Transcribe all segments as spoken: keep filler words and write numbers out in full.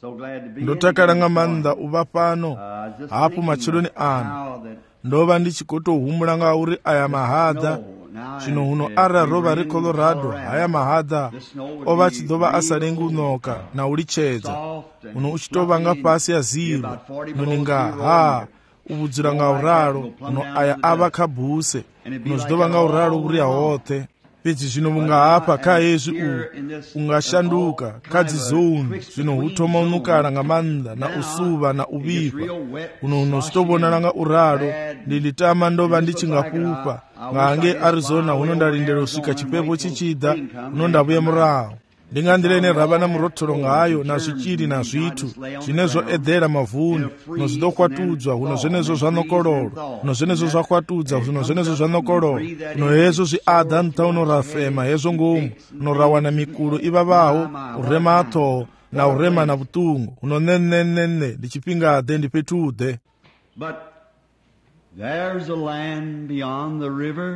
Ndotaka nga maanḓa u vha fhano hafhu matshiloni ano. Ndo vha ndi tshi khou tou humbula nga uri aya mahaḓa zwino huno arali ro vha ri Colorado haya mahaḓa o vha tshi ḓo vha a sa lengi u ṋoka na u litshedza. Huno u tshi tou vha nga fhasi ya ziro noni nga ha u vhudzula nga u ralo huno aya a vha kha buse huno zwi ḓo vha nga u ralo vhuria hoṱhe. Fhedzi zwino vhunga hafha kha hezwi u u nga shanduka kha dzi zone zwino hu thoma u nukala nga maanḓa na u suvha na u vhifha. Huno huno zwi tou vhonala nga u ralo ndi ḽi tama ndo vha ndi tshi nga fhufha nga hangei Arizona huno nda lindela u swika tshifhefho tshi tshi ḓa huno nda vhuya murahu. Ndi nga nḓila ine ra vha na murotholo ngayo na zwitzhili na zwithu zwine zwo eḓela mavuni no zwi ḓo khwatudzwa huno zwenezwo zwa ṋokololo no zwenezwo zwa khwatudza huno zwenezwo zwa ṋokololo no hezwo zwi aḓa nṱha uno ra fema hezwo ngomu no ra wana mikulo i vhavhaho u rema ha ṱhoho na u rema na vhuṱungu huno nne nne nne nne ndi tshifhinga ḓe ndi fhethu ḓe. But there's a land beyond the river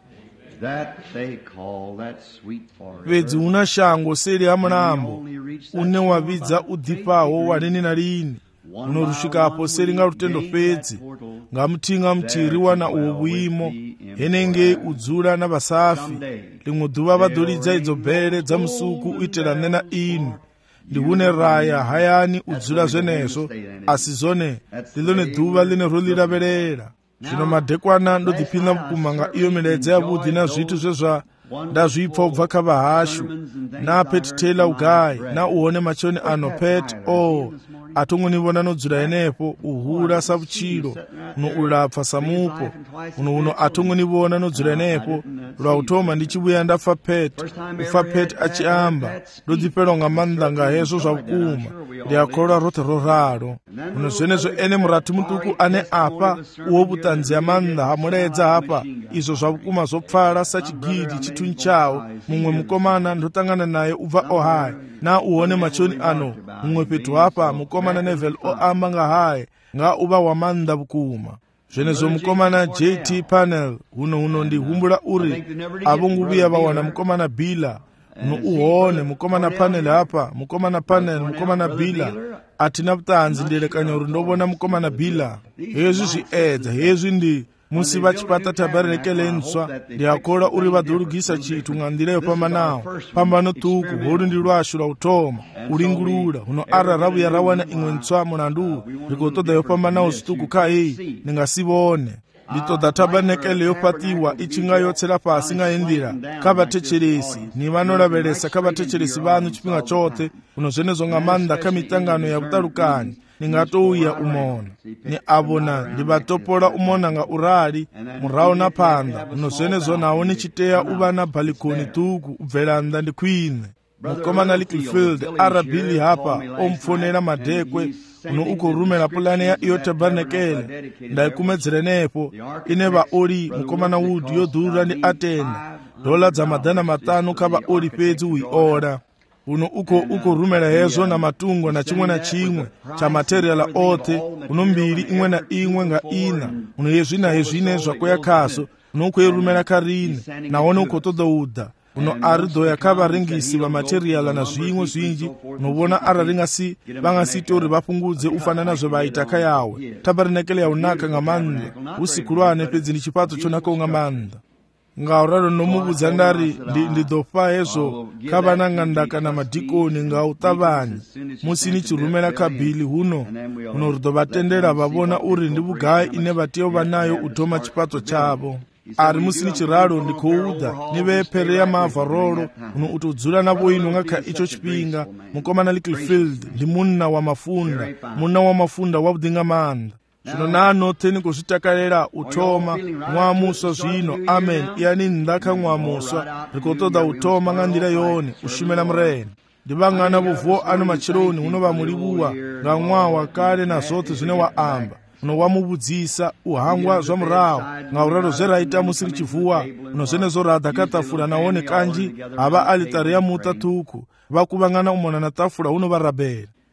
that they call that sweet forever. Fhedzi huna shango seli ha mulambo une wa vhidza u ḓifhaho wa lini na lini uno ruswikapo seli nga lutendo fhedzi nga muthinga muthihi ri wana uwo vhuimo henengei u dzula na vhasafi ḽiṅwe ḓuvha vha ḓo lidza idzo bele dza musuku u itela nne na ini. Ndi hune raya hayani u dzula zwenezwo a si zwone ndi ḽone ḓuvha ḽine ro ḽi lavhelela. Zwino madekwana ndo ḓiphina vhukuma nga iyo miledza yavhuḓi na zwithu zwe zwa nda zwi pfa u bva kha vhahashu na Pat Taylor ugai na u hone matshoni ano Pat o a thongo ni vhona no dzula henefho u hula sa vhutshilo no u lapfa sa mupo uno uno a thongo ni vhona no dzula henefho lwa u thoma ndi tshi vhuya nda pfa Pat u pfa Pat a tshi amba ndo ḓifhelwa nga maanḓa nga hezwo zwa vhukuma ndi a kholwa roṱhe ro ralo. Uno zwenezwo ene murathu muṱuku ane afha uho vhuṱanzi ha maanḓa ha muledza hafha izwo zwa vhukuma zwo pfala sa tshigidi tshithuni tshawo. Muṅwe mukomana ndo ṱangana naye u bva Ohio na u hone matshoni ano muṅwe fhethu hafha mukomana Neville o amba nga haye nga u vha wa maanḓa vhukuma. Zwenezwo mukomana J T Panel huno huno ndi humbula uri a vho ngo vhuya vha wana mukomana Bila no u hone mukomana Panel hafha mukomana Panel mukomana Bila a thi na vhuṱanzi ndi elekanya uri ndo vhona mukomana Bila. Hezwi zwi edza hezwi ndi musi vha tshi fhaṱa tabernakeḽe ntswa ndi a kholwa uri vha ḓo lugisa tshithu nga nḓila yo fhambanaho. Phambano ṱuku holu ndi lwashu lwa u thoma u lingulula huno arali ra vhuya ra wana iṅwe ntswa mulandu ri khou ṱoḓa yo fhambanaho zwiṱuku kha heyi ni nga si vhone. Ndi ṱoḓa tabernakeḽe yo fhaṱiwa i tshi nga yo tsela fhasi nga heyi nḓila kha vhathetshelesi ni vha no lavhelesa kha vhathetshelesi vhaṋu tshifhinga tshoṱhe huno zwenezwo nga maanḓa kha miṱangano ya vhuṱalukanyi ni nga tou ya u mona ni a vhona ndi vha topola u mona nga u rali murahu na phanḓa huno zwenezwo naho ni tshi tea u vha na balikoni ṱuku u bvela nnḓa ndi khwiṋe. Mukomana Littlefield ara Billy hapa o mpfonela madekwe uno u khou rumela pulane ya iyo tabernakeḽe nda i kumedzela henefho ine vhaoli mukomana Wood yo ḓura ndi atena dola dza maḓana maṱanu kha vhaoli fhedzi u i ola. Uno uko uko rumela hezwo na matungo na chimwe na chimwe cha materiala oṱhe uno mbili iṅwe na iṅwe nga ina uno hezwi na hezwine zwa kuya khaso uno u khou i rumela kha riṋe nahone u khou ṱoḓa u ḓa uno a ri ḓo ya kha vharengisi vha materiala na zwiṅwe zwinzhi no vhona arali nga si vha nga si ite uri vha fhungudze u fana na zwe vha ita kha yawe. Tabernakeḽe ya u naka nga maanḓa hu si khulwane fhedzi ndi tshifhaṱo tsho nakaho nga maanḓa. Nga uralo no muvhudza ndari ndi, ndi ḓo fha hezwo kha vhananganda kana madikoni nga u ṱavhanya musi ni tshi rumela kha bili huno huno ri ḓo vha tendela vha vhona uri ndi vhugai ine vha tea u vha nayo u thoma tshifhaṱo tshavho. Ari musi ni tshi ralo ndi khou ḓa ni vhe phere ya mavarolo huno u tou dzula na vhoinu nga kha itsho tshifhinga. Mukomana Littlefield ndi munna wa mafunda munna wa mafunda wavhuḓi nga maanḓa. Zwino na noṱhe ni khou zwi takalela u thoma ṅwaha muswa zwino amen yani nnḓa kha ṅwaha muswa ri khou ṱoḓa u thoma nga nḓila yone u shumela murena. Ndi vhangana vhuvuo ano matsheloni huno vha mulivhuwa nga ṅwaha wa kale na zwoṱhe zwine wa amba uno wa muvhudzisa u hangwa zwa murahu nga uralo zwe ra ita musi ri tshi vuwa uno zwenezwo ra ḓa kha ṱafula nahone kanzhi ha vha alitari ya muṱa ṱhukhu vha kuvhangana u mona na ṱafula huno vha rabela.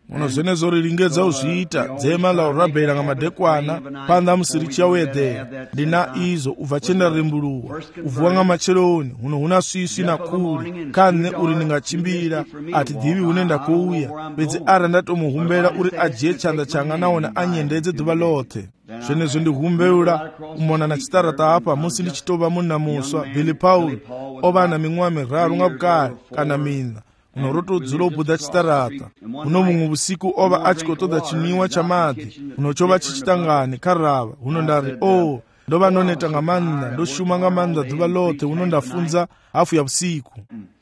muno zvenezo rilingedza uzviita dzema la urabhera nga madekwana panda musirichi yawedheya ndina izo ubva chenda rimbuluwa uvuwa nga macheloni huno huna swiswi na kuli kane uri ningachimbira ati dhivi unenda kuuya bedzi ara ndatomuhumbera uri ajiye chanda changa naona anyendedze dhuva lothe zvenezo ndihumbeula umona na chitarata apa musi ndichitova munna muswa Billy Paul ova na ming'wa miraru nga vukari kana mina unorotodzulo ubudha chitarata uno mumwe usiku ova achikotodza chinwiwa chamadhi unochova chichitangani karava uno ndari o oh, ndova noneta nga manna ndoshuma nga manna dhuva lothe uno ndafunza hafu ya usiku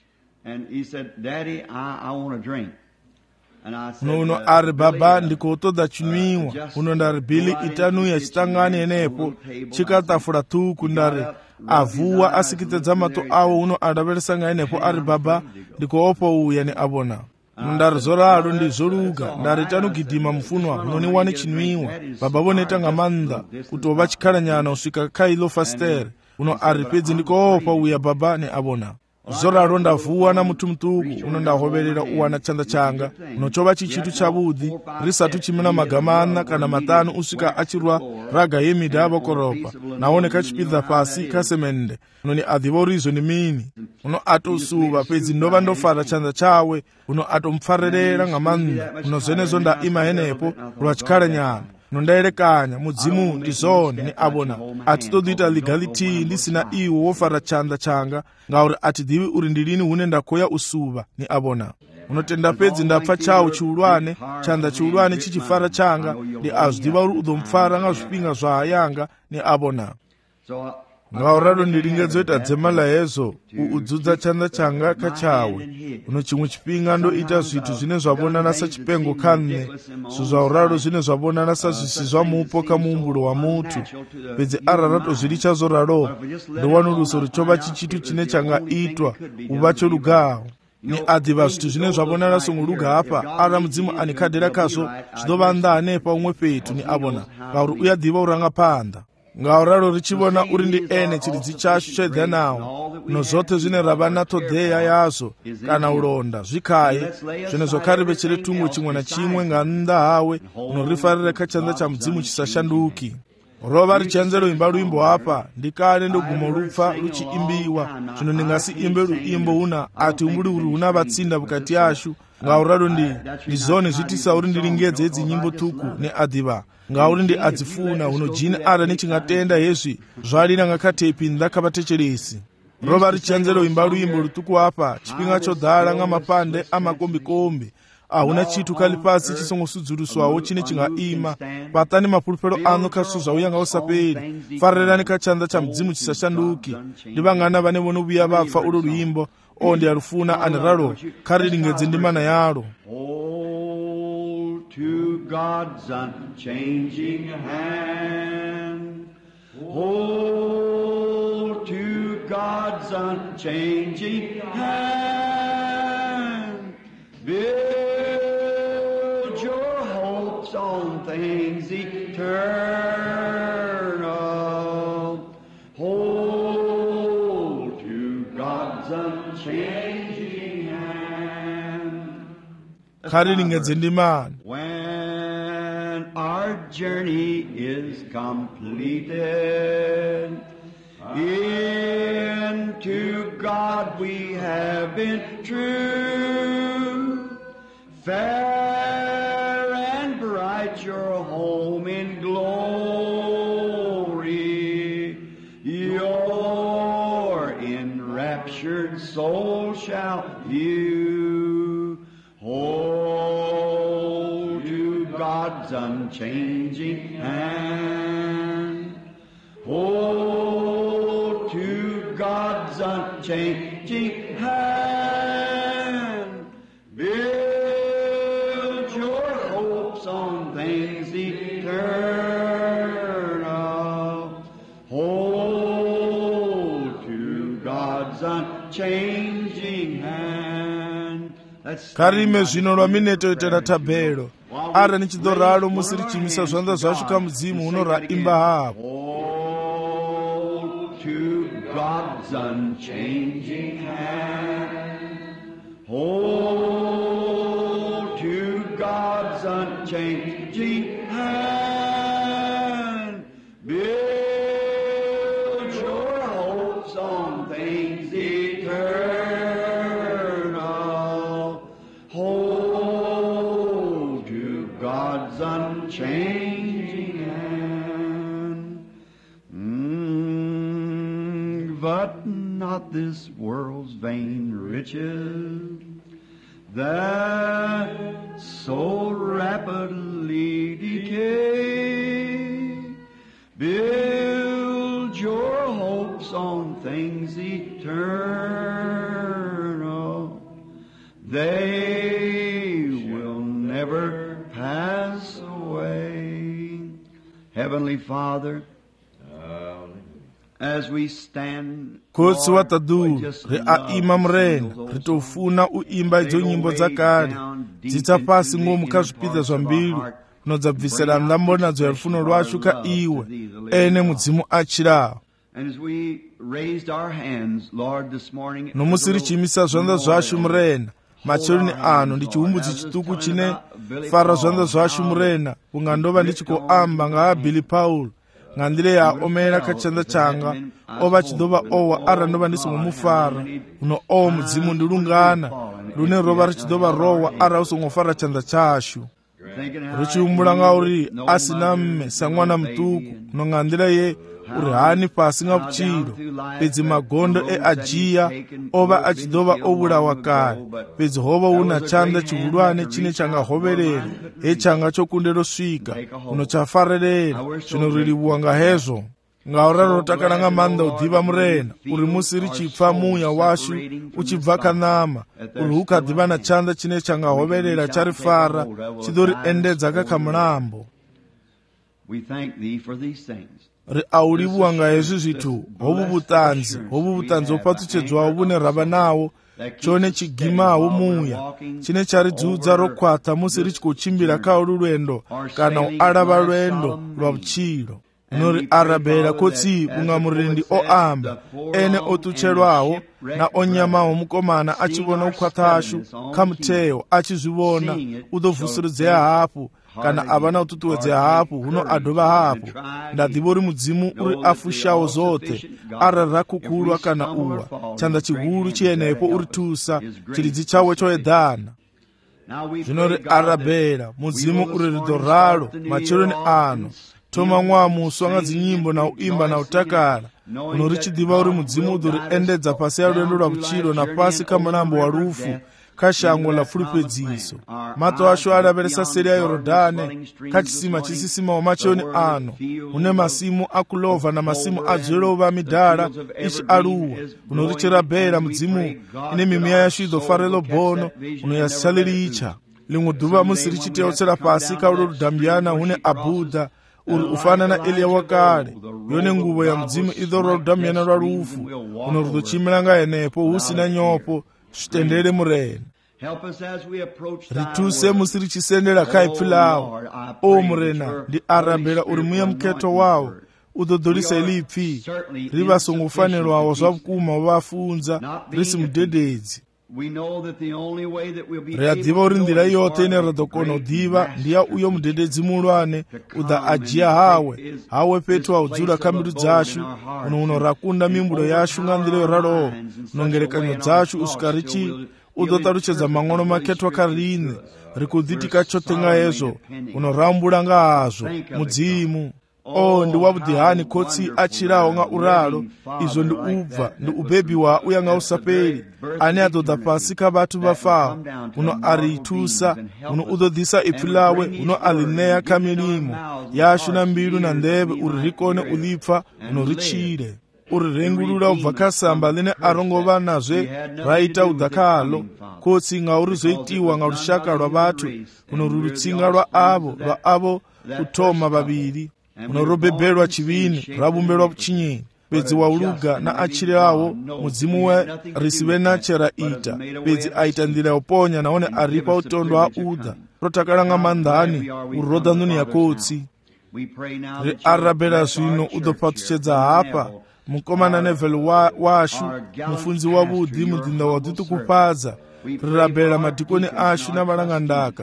uno uno ari baba ndikotodza chinwiwa uno ndari Billy itanuya chitangani enepo chikatafura tuku ndari avuwa asikitedza mato awo uno adaveresanga enepo ari baba ndikoopo uya ni abona ndari zoraro ndi zoruga ndari tanugidhima mufunwa unoni wane chinwiwa baba voneta nga manda kuti ova chikhalanyana usvika kailo fastere uno ari pedzi ndikoopa uya baba ni abona zoraro ndavuwa na mutu mutuku uno ndahoverera uwana chanda changa unochova chichitu chavudhi risatu chimina magamana kana matanu usvika achirwa raga yemidha avokoropa naoneka chipidza pasi kasemende unoni adhiva urizo ni mini uno atosuva pedzi ndova ndofara chanda chawe uno atomupfarerera nga manna uno zvenezo ndaima henepo rwa chikhalanyana nondaerekanya mudzimu ndizone ni abona atitoduita legality ndisina iwo wofara chanda changa ngauri atidhivi uri ndilini hune ndakoya usuva ni abona unotenda pedzi ndapfa chawo chiulwane chanda chiulwane chichifara changa ndi azvidhiva uri udomupfara nga zvipinga zvahayanga ni abona ngaurado ndilingezoita dzema lahezo uudzudza chanda changa kachawe uno chimwe chipinga ndoita zvithu zvine zvavonana sachipengo kanne zvaurado zvine zvavonana sazvisi zvamupo kamuumbulo wa mutu pedzi ararato zviri chazoraro ndowanuruso ruchova chichitu chine changaitwa uva cholugawo ni adhiva zvithu zvine zvavonana songoluga apa ara mudzimu anikadhera kazvo zvinova ndanepa umwe petu ni abona ngauri uyadhiva uranga panda ngauraro richivona uri ndi ene chiridzi chacho chedhanawo nozvothe zvine rava natodheya yazvo kana ulonda zvikaye zvine zvakarive chiri tungu chimwe na chimwe nganda hawe unorifarira kachanza cha mudzimu chisashanduki rova richanze imba ruimbo apa ndikane ndogumo rupfa ruchiimbiwa zvino ndingasi imbe ruimbo una ati umburi uri una vatsinda vukati yashu ngauraro ndi ndizone zvitisa uri ndiringedze idzi nyimbo tuku neadhiva ngauri ndi adzifuna uno jini ara nichingatenda hezvi zvalina ngakatepi ndakavatecheresi rova richanzero imba ruimbo rutuku apa chipinga chodhara nga mapande amakombikombi ahuna chitu kali pasi chisongosudzuluswawo chine chingaima patani mapulupero ano kasuzva uyanga usaperi farerani kachanza cha mudzimu chisashanduki ndi vangana vane vonovuya vapfa ulo ruimbo o ndi arufuna aniraro kharilingedze ndimana yalo. To God's unchanging hand, hold to God's unchanging hand, build your hopes on things eternal, hold to God's unchanging hand. Kharilingedze ndimana. Our journey is completed. Into God we have been true. Fair and bright your home in glory. Your enraptured soul shall view. Hold to God's unchanging hand. Hold to God's unchanging hand. Build your hopes on things eternal. Hold to God's unchanging hand. Karime zvino rwaminete itera tabhero ara nichidoralo musiri chimisa zvanda zvacho kamudzimu unora imba hapo. Hold to God's unchanging hand. Hold to God's unchanging hand. Build your hopes on things eternal. Hold to God's unchanging hand. Mm, but not this world's vain riches that so rapidly decay. Build your hopes on things eternal. They will never pass away. Heavenly Father, as we stand, kotsi wa tadu ri a ima murena ri tou funa u imba idzo nyimbo dza kale dzitsa fhasi ngomu kha zwipiḓa zwa mbilu no dza bvisela nnḓa mbonadzo ya lufuno lwashu kha iwe ene mudzimu a tshilaho. No musi ri tshi imisa zwanḓa zwashu murena matsheloni ano ndi chihumbudzi tshiṱuku chine fara zwanḓa zwashu murena vhunga ndo vha ndi tshi khou amba nga ha Billy Paul nga nḓila ya omela kha tshanḓa changa o vha tshi ḓo vha owa arali ndo vha ndi songo mu fara. Uno o mudzimu ndi lungana lune ro vha ri tshi ḓo vha rowa arali u songo fara tshanḓa tshashu. Ri tshi humbula nga uri a si na mme sa ṅwana muṱuku no nga nḓila ye uri hani fhasi nga vhutshilo fhedzi magondo e a dzhia o vha a tshi ḓo vha o vhulawa kale fhedzi ho vha hu na tshanḓa tshihulwane tshine tsha nga hovhelela he tshanga tsho kundela u swika uno tsha farelela. Zwino ri livhuwa nga hezwo ngauralo ro takala nga maanḓa u ḓivha murena uri musi ri tshi pfa muya washu u tshi bva kha ṋama uri hu kha ḓivha na tshanḓa tshine tsha nga hovhelela tsha ri fara tshi ḓo ri endedza kha kha mulambo. Ri a u livhuwa nga hezwi zwithu, hovhu vhuṱanzi hovhu vhuṱanzi ho fhaṱutshedzwaho vhune ra vha nawo, tshone tshigimaho muya tshine tsha ri dzudza ro khwaṱha musi ri tshi khou tshimbila kha olu lwendo kana u alavha lwendo lwa vhutshilo. No ri arabela khotsi vhunga murendi o amba ene o ṱutshelwaho na o nyamaho mukomana a tshi vhona u khwaṱha ashu kha mutheo a tshi zwi vhona u ḓo vusuledzea hafhu kana a vha na u ṱuṱuwedzea hafhu huno a dovha hafhu. Nda ḓivha uri mudzimu uri a fushaho zoṱhe arali ra khukhulwa kana uwa tshanḓa tshihulu tshi henefho uri thusa tshilidzi tshawe tsho eḓana. Zwino ri arabela mudzimu uri ri ḓo ralo matsheloni ano thoma ṅwaha muswa nga dzinyimbo na u imba na u takala, uno ri tshi ḓivha uri mudzimu u ḓo ri endedza fhasi ya lwendo lwa vhutshilo na fhasi kha mulambo wa lufu kha shango ḽa fulufhedziso. Maṱo ashu a lavhelesa seli ya Yorodani kha tshisima tshisimaho matsheloni ano hune masimu a kuḽova na masimu a dzulela u vha midala i tshi aluwa. Uno ri tshi rabela mudzimu ine mimiya yashu i ḓo farelo bono uno ya si tsha ḽi litsha. Ḽiṅwe ḓuvha musi ri tshi tea u tsela fhasi kha ulo ludambiyana hune a buḓa uri u fana na Eliya wa kale, yone nguvho ya mudzimu i ḓo rwa ludambiyana lwa lufu uno ri ḓo tshimila nga henefho hu si na nyofho. Zwitendele murena, ri thuse musi ri tshi sendela kha ipfi ḽawo. O murena, ndi arabela uri muya mukhetho wawo u ḓo ḓolisa iḽi ipfi ri vha songo fanelwaho zwa vhukuma vha funza ri si mudededzi. Ri a ḓivha uri nḓila yoṱhe ine ra ḓo kona u ḓivha ndi ya uyo mudededzi muhulwane u ḓa a dzhia hawe hawe fhethu ha u dzula kha mbilu dzashu uno uno ra kunda mihumbulo yashu nga nḓila yo raloho no ngelekanyo dzashu u swika ri tshi u ḓo ṱalutshedza maṅwalo makhethwa kha riṋe ri khou ḓitika tshoṱhe nga hezwo uno rambula nga hazwo. Mudzimu o ndi wavhuḓi hani khotsi a tshilaho nga uralo. Izwo ndi u bva ndi u bebiwa u ya nga u sa fheli ane a ḓo ḓa fhasi kha vhathu vha faho uno a ri thusa uno u ḓo ḓisa ipfi ḽawe uno a ḽi ṋea kha milimo yashu na mbilu na nḓevhe uri ri kone u ḽi pfa uno ri tshile, uri rengulula u bva kha samba ḽine a ro ngo vha na zwe ra ita u ḓa khaḽo khotsi ngauri zwo itiwa nga lushaka lwa vhathu uno ri lutsinga lwa avo lwa avo u thoma vhavhili uno ro bebelwa tshivhini ra vhumbelwa vhutshinyeni. Fhedzi wa u luga na a tshilaho mudzimu we ri si vhe na tshe ra ita fhedzi a ita nḓila ya u ponya nahone a ri fha u tondwa ha u ḓa. Ro takala nga maanḓani uri ro ḓanuni ya khotsi. Ri arabela zwino u ḓo fhaṱutshedza hafha mukomana Neville wa, washu mufunzi wavhuḓi muḓinḓa wa u ḓiṱukufhadza. Ri rabela madikoni ashu na vhalangandaka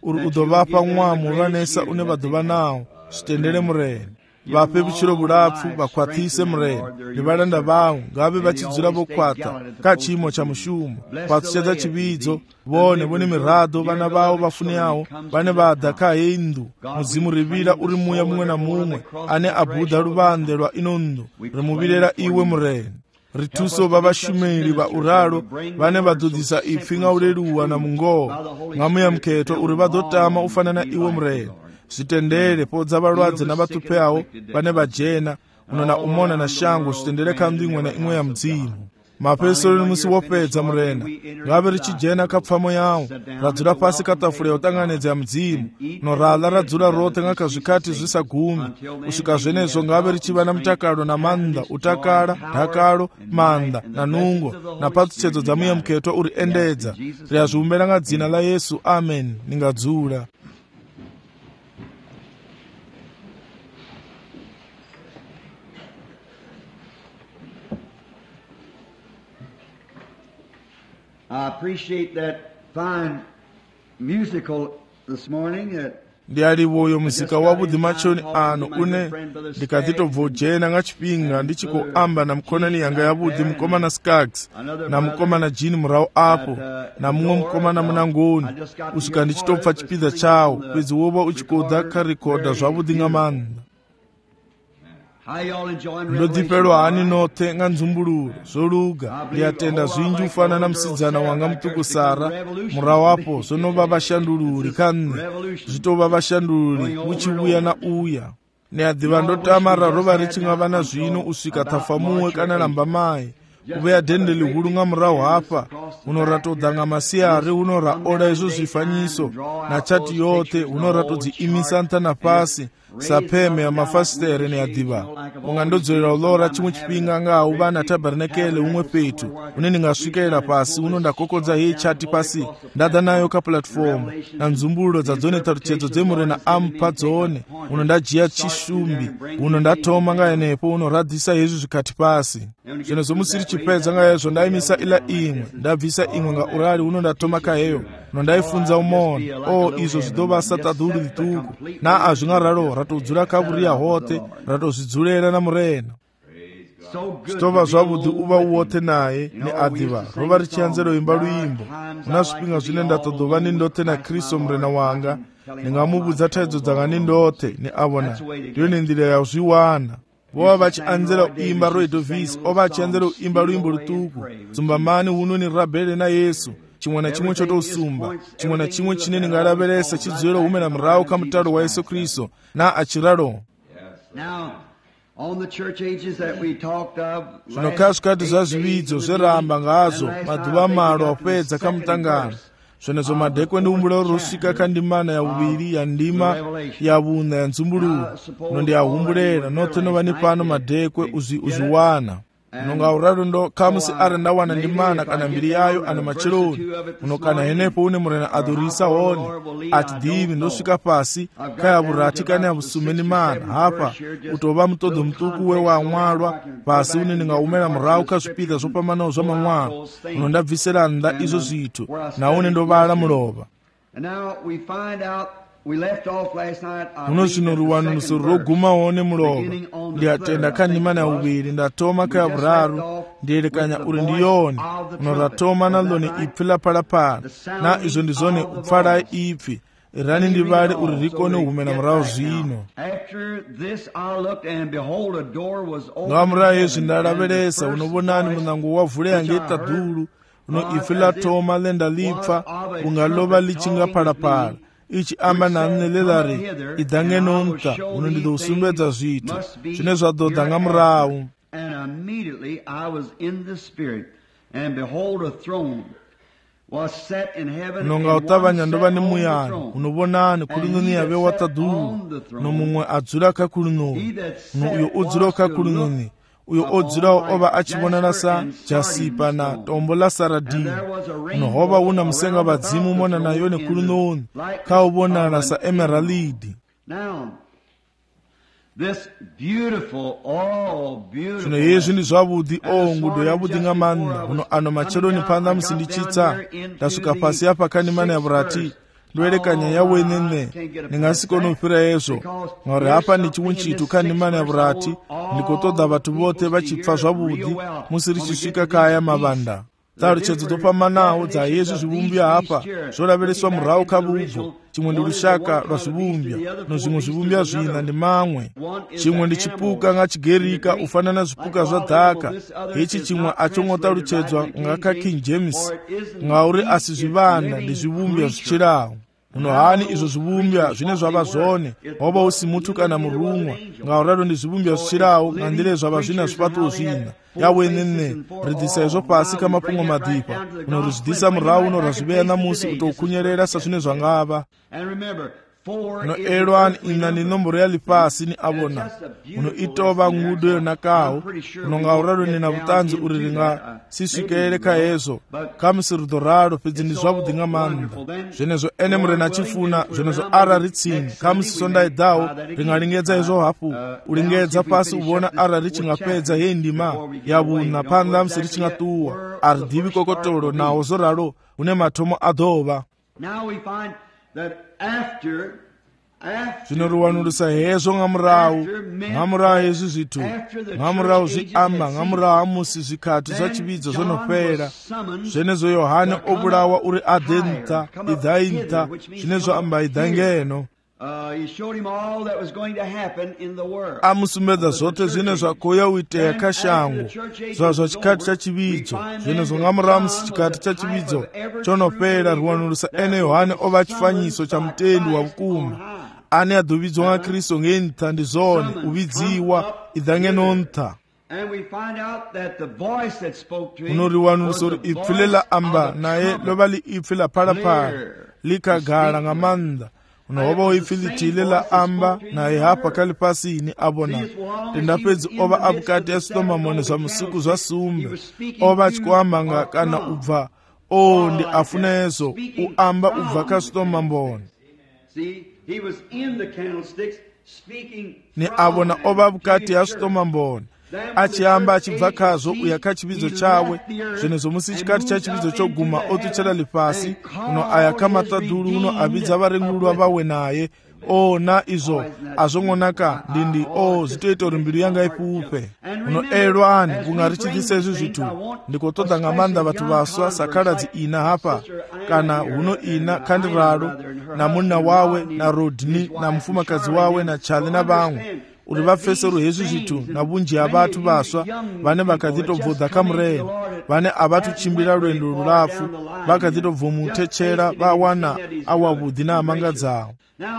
uri u ḓo vhafha ṅwaha muhulwanesa une vha ḓo vha nawo. Zwitendele murena, vhape vhutshilo vhulapfu, vha khwaṱhise murena. Ndi vhalanda vhawu nga vhe vha tshi dzula vho khwaṱha kha tshiimo tsha mushumo, fhaṱushedza tshivhidzo vhone vhone miraḓo vhana vhawo vha funeaho vhane vha ḓa kha heyi nnḓu. Mudzimu ri vhila uri muya muṅwe na muṅwe ane a buḓa luvhanḓe lwa ino nnḓu ri mu vhilela iwe murena. Ri thuso vha vhashumeli vha uralo vhane vha ḓo ḓisa ipfi nga u leluwa na mungoho nga muya mukhetho uri vha ḓo tama u fana na iwe murena. Zwitendele podza vhalwadze na vhaṱupheaho vhane vha dzhena uno na u mona na shango. Zwitendele kha nnḓu iṅwe na iṅwe ya mudzimu. Mafhesoloni musi wo fhedza murena, ngavhe ri tshi dzhena kha pfamo yawo ra dzula fhasi kha ṱafula ya u ṱanganedza ya mudzimu, no raḽa ra dzula roṱhe nga kha zwikhathi zwi sa gumi. U swika zwenezwo ngavhe ri tshi vha na mutakalo na maanḓa, u takala, dakalo, maanḓa na nungo na phaṱhutshedzo dza muya mukhetho uri endedza. Ri a zwi humbela nga dzina ḽa Yesu, amen. Ni nga dzula. I appreciate that fine musical this morning. Uh, Ndi aliwo uyo muzika wavhuḓi matshoni ano une ndikhaḓi tou bva u dzhena nga tshifhinga ndi tshi khou amba na mukhonani yanga yavhuḓi mukomana Skaggs na mukomana Jean murahu afho na muṅwe mukomana munangoni. U swika ndi tshi tou pfa tshipiḓa tshawo, fhedzi wo vha u tshi khou ḓa kha rikhoda zwavhuḓi nga maanḓa. Ndo ḓifhelwa hani noṱhe nga nzumbululo zwo luga. Ndi a tenda zwinzhi u fana na musidzana wanga muṱuku Sara murahu afho zwo no vha vhashandululi kha nṋe, zwi tou vha vhashandululi vhu tshi vhuya na uya. Ni a ḓivha ndo tama ra ro vha ri tshi nga vha na zwino u swika Ṱhafamuhwe kana Lambamai u vhea dende ḽihulu nga murahu hafha huno ra tou ḓa nga masiari huno ra ola hezwo zwifanyiso na tshati yoṱhe huno ra tou dzi imisa nṱha na fhasi sa pheme ya mafasiṱere. Ni a ḓivha unga ndo dzulela u ḽora tshiṅwe tshifhinga nga u vha na tabernakeḽe huṅwe fhethu hune ni nga swikelela fhasi huno nda kokodza heyi tshati fhasi nda ḓa nayo kha puḽatifomo na nzumbululo dza dzone ṱhalutshedzo dze murena a mpha dzone. Huno nda dzhia tshishumbi huno nda thoma nga henefho huno ra ḓisa hezwi zwikhathi fhasi. Zwenezwo musi ri tshi fhedza nga hezwo nda imisa iḽa iṅwe nda bvisa iṅwe nga urali huno nda thoma kha heyo no nda i funza u mona. O izwo zwi ḓo vha sa ṱaḓulu ḽiṱuku na a zwi nga ralo ra tou dzula kha vhuria hoṱhe ra tou zwi dzulela na murena. Zwi tou vha zwavhuḓi u vha u woṱhe naye. Ni a ḓivha ro vha ri tshi anzela u imba luimbo. Hu na zwifhinga zwine nda ṱoḓa u vha ni ndoṱhe na Kristo murena wanga. Ni nga mu vhudza thaidzo dzanga ni ndoṱhe. Ni a vhona ndi yone nḓila ya u zwi wana. Vho vha vha tshi anzela u imba Roy Davis, o vha a tshi anzela u imba luimbo luṱuku. Dzumbamani huno ni rabele na Yesu. Tshiṅwe na tshiṅwe tsho tou sumba, tshiṅwe na tshiṅwe tshine ni nga lavhelesa tshi dzulela u humela murahu kha mutalo wa Yesu Kristo na a tshi ralo. Zwino kha zwikhathi zwa zwivhidzo zwe ra amba ngazwo maḓuvha malo a fhedza kha muṱangano, zwenezwo madekwe ndi humbula uri ro swika kha ndimana ya vhuvhili ya ndima ya vhuṋa ya nzumbululo. No ndi a humbulela noṱhe no vha ni fhano madekwe u zwi wana. Uno nga uralo ndo khamusi are nda wana ndimana kana mbili yayo ano matsheloni uno kana henefho hune murena a ḓo ri isa hone a thi ḓivhi. Ndo swika fhasi kha ya vhurathi kana ya vhusumbe ni mana hafha u tou vha muṱoḓo muṱuku we wa ṅwalwa fhasi hune ndi nga humela murahu kha zwipiḓa zwo fhambanaho zwa maṅwalo. Uno nda bvisela nnḓa izwo zwithu na hune ndo vhala mulovha. Huno zwino ri wanulusa uri ro guma hone mulovha. Ndi a tenda kha ndimana ya vhuvhili nda thoma kha ya vhuraru ndi elekanya uri ndi yone. Uno ra thoma na ḽone ipfi ḽa phalaphala na izwo ndi zwone u pfala ipfi. Irani ndi vhale uri ri kone u humela murahu zwino. Nga murahu hezwi nda lavhelesa uno vhonani muṋango wa vulea ngei ṱaḓulu. Uno ipfi ḽa thoma ḽe nda ḽipfa unga ḽo vha ḽi tshi nga phalaphala i tshi amba na nṋe ḽe ḽa ri i ḓa ngeno nṱha huno ndi ḓo u sumbedza zwithu zwine zwa ḓo ḓa nga murahu. No nga u ṱavhanya ndo vha ni muyani uno vhonani khulunoni ya vhewa ṱaḓulu no muṅwe a dzula kha khulunoni no uyo o dzulaho kha khulunoni uyo o dzulaho o vha a tshi vhonala sa jasipa na tombo ḽa saradini. No ho vha hu na musenga vhadzimu mona na yone khulunoni kha u vhonala sa emeralidi. Zwino hezwi ndi zwavhuḓi o ngudo yavhuḓi nga maanḓa. Huno ano matsheloni phanḓa musi ndi tshi tsa nda swika fhasi hafha kha ndimana ya vhurathi ndoerekanya yawe nene ningasikona ufira hezvo ngauri hapa ndi chimwe chithu khandimani ya vurati ndikotoda vatu vote vachipfa zvavudi musi richisvika kaya mavanda taruchedzo topamanawo dza yesu zvivumbya hapa zvoravereswa murau kavubvo. Chimwe ndi rushaka rwa zvivumbya nozvimwe zvivumbya zvina ndi mamwe. Chimwe ndi chipuka ngachigerika ufanana zvipuka zva dhaka. Ichi chimwe achongotaruchedzwa ngaka King James ngauri asi zvivanda ndi zvivumbya zvichirawo. Muno hani izvo zvivumbya zvine zvava zvone waba usi mutu kana murumwa ngaurado ndi zvivumbya zvichirawo ngandire zvava zvina zvipato zvina yawe nene ridhisa izvo pasi kamapungo madhipa unorizvidhisa murau unorazviveya namusi utokunyerera sazvine zvangava. No elwani ina ni nomboro ya lipasi ni abona uno itova ngudo yonakawo uno ngaurado nina vutanzi uri ringa sisvikereka hezo kamisirido raro pedzi ndi zvavudi nga manda zvenezvo ene murena chifuna zvenezvo ara ritsini kamisisonda idhawo ringalingedza izvo hapu ulingedza pasi uvona ara richingapedza ye ndima yavuna panda msi richingatuwa aridivi kokotolo nawo zoraro une matomo adhova. Zvinoruwanurisa hezvo ngamurau ngamurau hezvi zvitu ngamurau zviamba ngamurau hamusi zvikati zvachividzo zvonopera zvenezvo Yohane obulawa uri adenta idhainta zvinezvo amba idhangeno amusumbedza zvote zvine zvakuya uiteya kashango zvazva chikati chachividzo zvenezvo ngamurau musi chikati chachividzo chonopera ruwanurisa ene Yohane ova chifanyiso chamutendi wavukuma ane adovidzwa ngaKristu ngentha ndi zone uvidziwa idhangenontha. Unoriwanurisa uri ipfi lela amba naye lova liipfi la phalaphala likagala ngamanda unohova uipfi litile la amba naye hapa kali pasini abona tindapedzi ova apukati asitomamone zva musiku zva sumbe ova achikwamba kana ubva o ndi afuna yezo uamba ubva kasitomambone ni abona ova bukati asitomambone achiamba achibva kazvo uya kachividzo chawe zvenezvo musi chikati chachividzo choguma otuchera lipasi uno aya kamatadhuru uno avidza varengurwa vawe naye o na izvo azvongonaka ndindi o zvitoita uri mbiru yanga ipupe uno elwani kungarichidhisa izvi zvitu ndikotoda ngamanda vatu vaswa sakaradzi ina hapa kana huno ina kandiraro namunna wawe na Rodni na mufumakazi wawe na Chali na vamwe uri vapfeseru hezvi zvitu navunji yavatu vaswa vane vakadzitobvodza kamureni vane avatuchimbira rwendo rurafu vakadzitobvomutechera vawana awavudhi naamanga dzawo.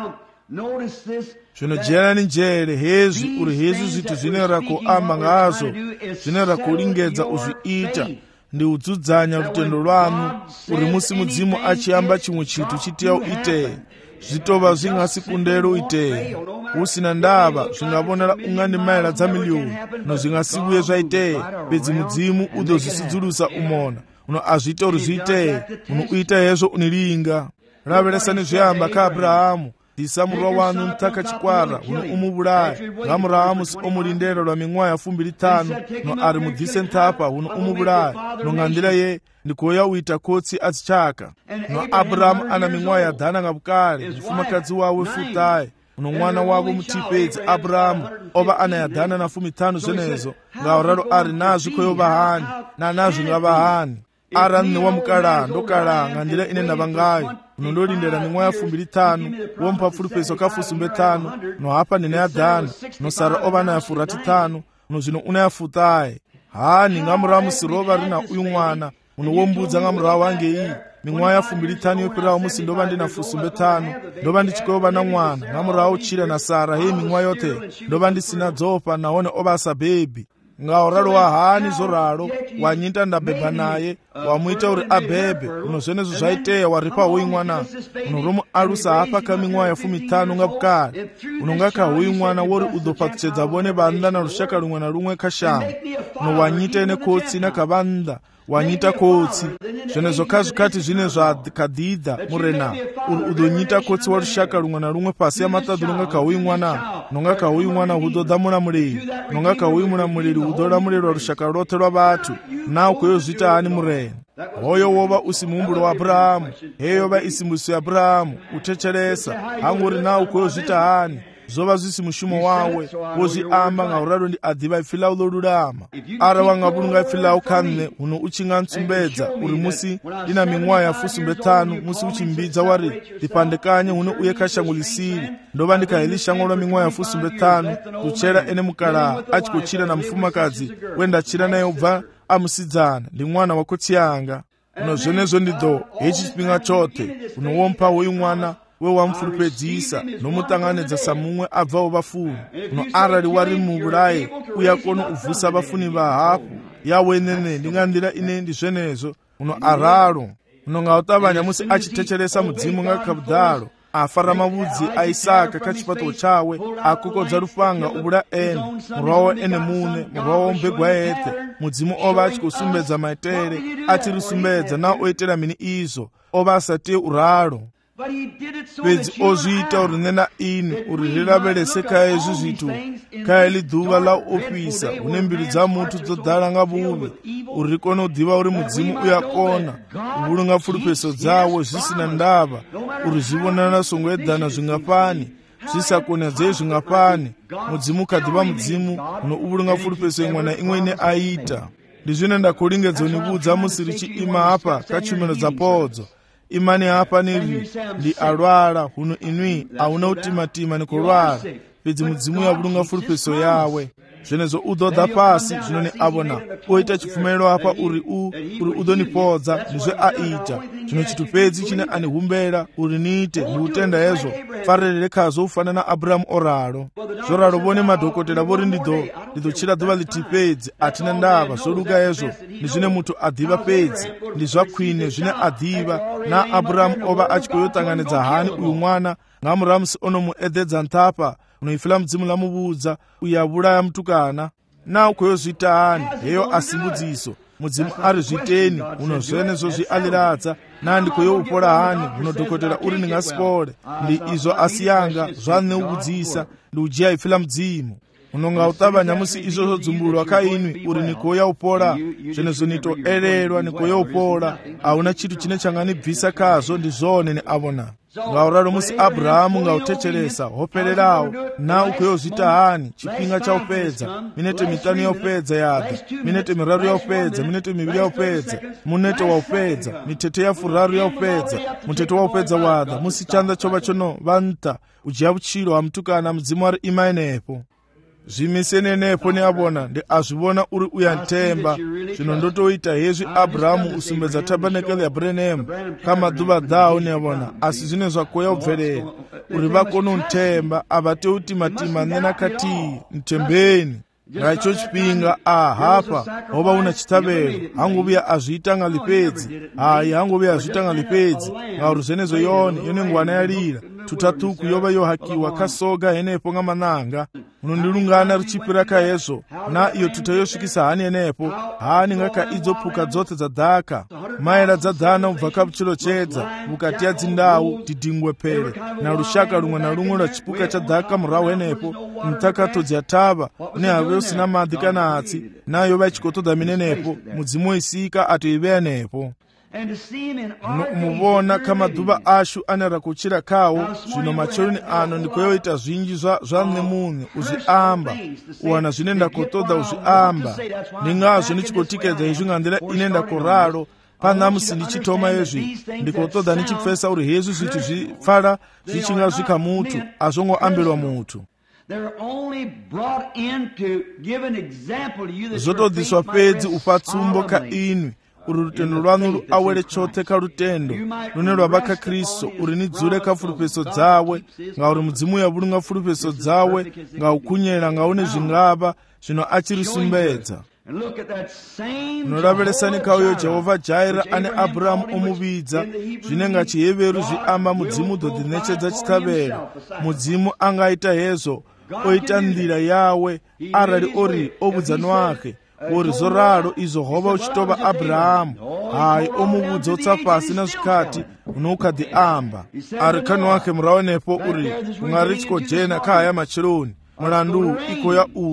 Zvinojera ni njere hezvi uri hezvi zvitu zvinorera kuamba ngazvo zvinorera kulingedza uzviita ndi udzudzanya rutendo rwanu uri musi mudzimu achiamba chimwe chitu chitiya uite zvitova zvingasikundero uite usina ndava zvingavonera ungani maira dza miliyoni no zvingasibuye zvaite pedzi mudzimu udozvisidzulusa umona uno azviita uri zviite uno uita hezvo unilinga raveresani zviamba kaAbhurahamu disa murwa wanu mtaka chikwara uno umubulaye ngamurahamu si omulindera lwa ming'waya fumbiri tano no ari mudhise ntapa uno umubulaye no ngandira ye ndikoya uita kotsi azichaka no Abrahamu ana ming'waya dhana ngabukale mfumakazi wawe Futayi uno mwana wavo mutipedzi Abrahamu ova ana yadhana na fumi tano zvenezo ngauraro ari nazvi koyova hani na nazvi ngava hani ara ni wamukala ndokala ngandira ine ndavangayo unondolindera ming'waya fumbiri tano wompa fulupeso kafusumbe tano no hapa nine yadhana no sara ova na yafurati tano no zvino una yafutaye hani ngamuramu sirova rina uyu mwana uno wombudza ngamurawu wange iyi ming'waya fumbiri tano yoperawo musi ndova ndina fusumbe tano ndova ndichikova na mwana ngamurawu chira na sara hei ming'waya yote ndova ndisina dzopa naone ova sabhebi ngauraro wa hani zoraro wanyita ndabhebha naye wamuita uri abhebhe uno zvenezvo zvaiteya waripa huyu mwana uno romu alusa hapa kaming'waya fumi tano ngabukale unongaka huyu mwana wori udhopatuchedza vone vanda na rushaka rumwe na rumwe kashango uno wanyita ine kotsi nakavanda wanyita kotsi zvenezvo kazvikati zvine zvakadhidha murena uri udonyita kotsi warushaka rumwe na rumwe pasi yamatadhu nongaka huyu mwana nongaka huyu mwana hudodhamura mureri nongaka huyu muna mureri hudolamurerwa rushaka rote rwavatu nawo kuyozvita hani murena hoyo wova usimuumbulo wa Abrahamu, heyo va isimbuso ya Abrahamu, uthetshelesa hanguri nawo kuyozita hani zova zwisi mushumo wawe wozviamba ngauralo ndi adhiva ifilawo lolulama. Ara wangavulunga ifilawo khanne uno uchinga ntsumbedza uri musi ndina ming'wayi ya fusumbe tanu musi uchimbidza wari ndipandekanye uno uye kashangulisiri ndova ndikaheli shango lwa ming'wayi ya fusumbe tanu kuchera ene mukala achikuchira na mfumakazi wenda achira naye ubva amusidzana ndi mwana wa kotsi yanga. Uno zvenezvo ndidzo hechi chipinga chote unowompa uyu mwana wewamfulupedzisa nomutanganidza samumwe abvawo vafuni uno arali wari muvulayi uyakona ubvusa vafuni vahapu yawenene ndingandira ine ndi zvenezvo uno aralo uno ngautavanya musi achithetshelesa mudzimu nga kabudalo afara mavudzi a Isaka ka chipato chawe akukodza lufanga ubula ene murwawo ene mune murwawo mbegwa ete mudzimu ova achikusumbedza maitere achirusumbedza na oitera mini izo ova asati uralo pedzi ozviita uri nena ini uri rilavelese kaya izvi zvitu kaya lidhuva la opisa une mbilu dza mutu dzodala nga vuvi uri rikone udhiva uri mudzimu uyakona uvulunga pfulupeso dzawo zvisina ndava uri zvivonana songoedhana zvingapani zvisakonedzei zvingapani mudzimu ukadhiva mudzimu uno uvulunga pfulupeso imwe na imwe ine aita. Ndizvine ndakulingedzo nivudza musi richiima apa kachumiro dzapodzo imani hapa niri ndi alwala huno inwi auna utimatima nikulwala pedzi mudzimu yavulunga pfulupeso yawe zvenezo udhodha pasi zvinoni avona oita chifumelero apa uri u uri udonipodza ndizve aita zvino chitupedzi chine anihumbera uri niite ndiutenda hezvo farerere kazvo ufana na Abrahamu oralo zvoralo vone madhokotera vori ndidzo ndidzochira dhuva litipedzi atina ndava zvoduka hezvo ndizvine mutu adhiva pedzi ndizvakwine zvine adhiva na Abrahamu ova achikoyotanganidza hani uyu mwana ngamuramusi onomuedhedza ntapa unoifila mudzimu lamuvudza uyavulaya mutukana na ukuyozvita hani heyo asimbudziso mudzimu ari zviteni uno zvenezvo zvialiradza nandikoyoupola hani uno dhokotera uri ningasipole ndi izvo asiyanga zvaneuvudzisa ndi ujiya ifila mudzimu unonga utavanya musi izvozvo dzumbulwa kainwi uri nikoyaupola zvenezvo nitoererwa nikoyaupola auna chitu chine changanibvisa kazvo ndi zvone neavona ngauralo musi Abrahamu ngautechelesa hopererawo na ukuyozvita hani chipinga chaupedza minete mitanu yaupedza yadha minete miraru yaupedza minete miviri yaupedza munete waupedza mitete yafuraru yaupedza mutete waupedza wadha musi chanza chova chono vanta ujiya vuchiro hamutukana mudzimu ari imainepo zvimisenenepo neavona ndi azvivona uri uyantemba zvino ndotoita hezvi Abrahamu usumbedza tabanekele ya Brenham kamadhuva dhawo neavona asi zvine zvakoya ubverera uri vakono ntemba avateutimatima nenakati ntembeni ngaicho chipinga ahapa hova una chitavero hangovuya azviitanga lipedzi hayi hangovuya azviitanga lipedzi ngauri zvenezo yoni yone ngwana yalira tutatuku yova yohakiwa kasoga henepo ngamananga unondilungana richipira kahezvo na iyo tuta yosvikisa hani henepo hani ngaka idzopuka dzose dzadhaka maera dzadhana ubva kapuchiro chedza mukati yadzindau didingwe pere na rushaka rumwe na rumwe rwachipuka chadhaka murahu henepo mutakatodzi yatava une have usina madhi kana hatsi nayo vachikotodza minenepo mudzimu isika atoiveya nepo muvona kamadhuva ashu anera kuchira kawo zvino macholoni ano ndikoyoita zvinji zvanemuni uzviamba uwana zvine ndakotodza uzviamba ndingazvo ndichikotikedza izvi ngandira ine ndakoralo panamusi ndichitoma yezvi ndikotodza ndichipfesa uri hezvi zvitu zvipfala zvichinga zvika mutu azvongoambirwa mutu zvotodziswa pedzi upa tsumbo kainwi uri rutendo rwanu ruawere chote karutendo rune rwavaka Kristu uri nidzure kafulupeso dzawe ngauri mudzimu yavulunga fulupeso dzawe ngaukunyera ngaune zvingava zvino achirisumbedza unoraveresani kauyo Jehovha Jaira ane Abrahamu omuvidza zvine ngachiheveru zviamba mudzimu dhodzinechedza chitavero mudzimu angaita hezvo oita ndira yawe arali ori ovudzano wake uri zoraro izo hova uchitova Abrahamu hayi omuvudza utsa pasi nazvikati unoukadhi amba ari kani wake muraonepo uri ungarichiko jena kahaya macheloni mulandu ikoya una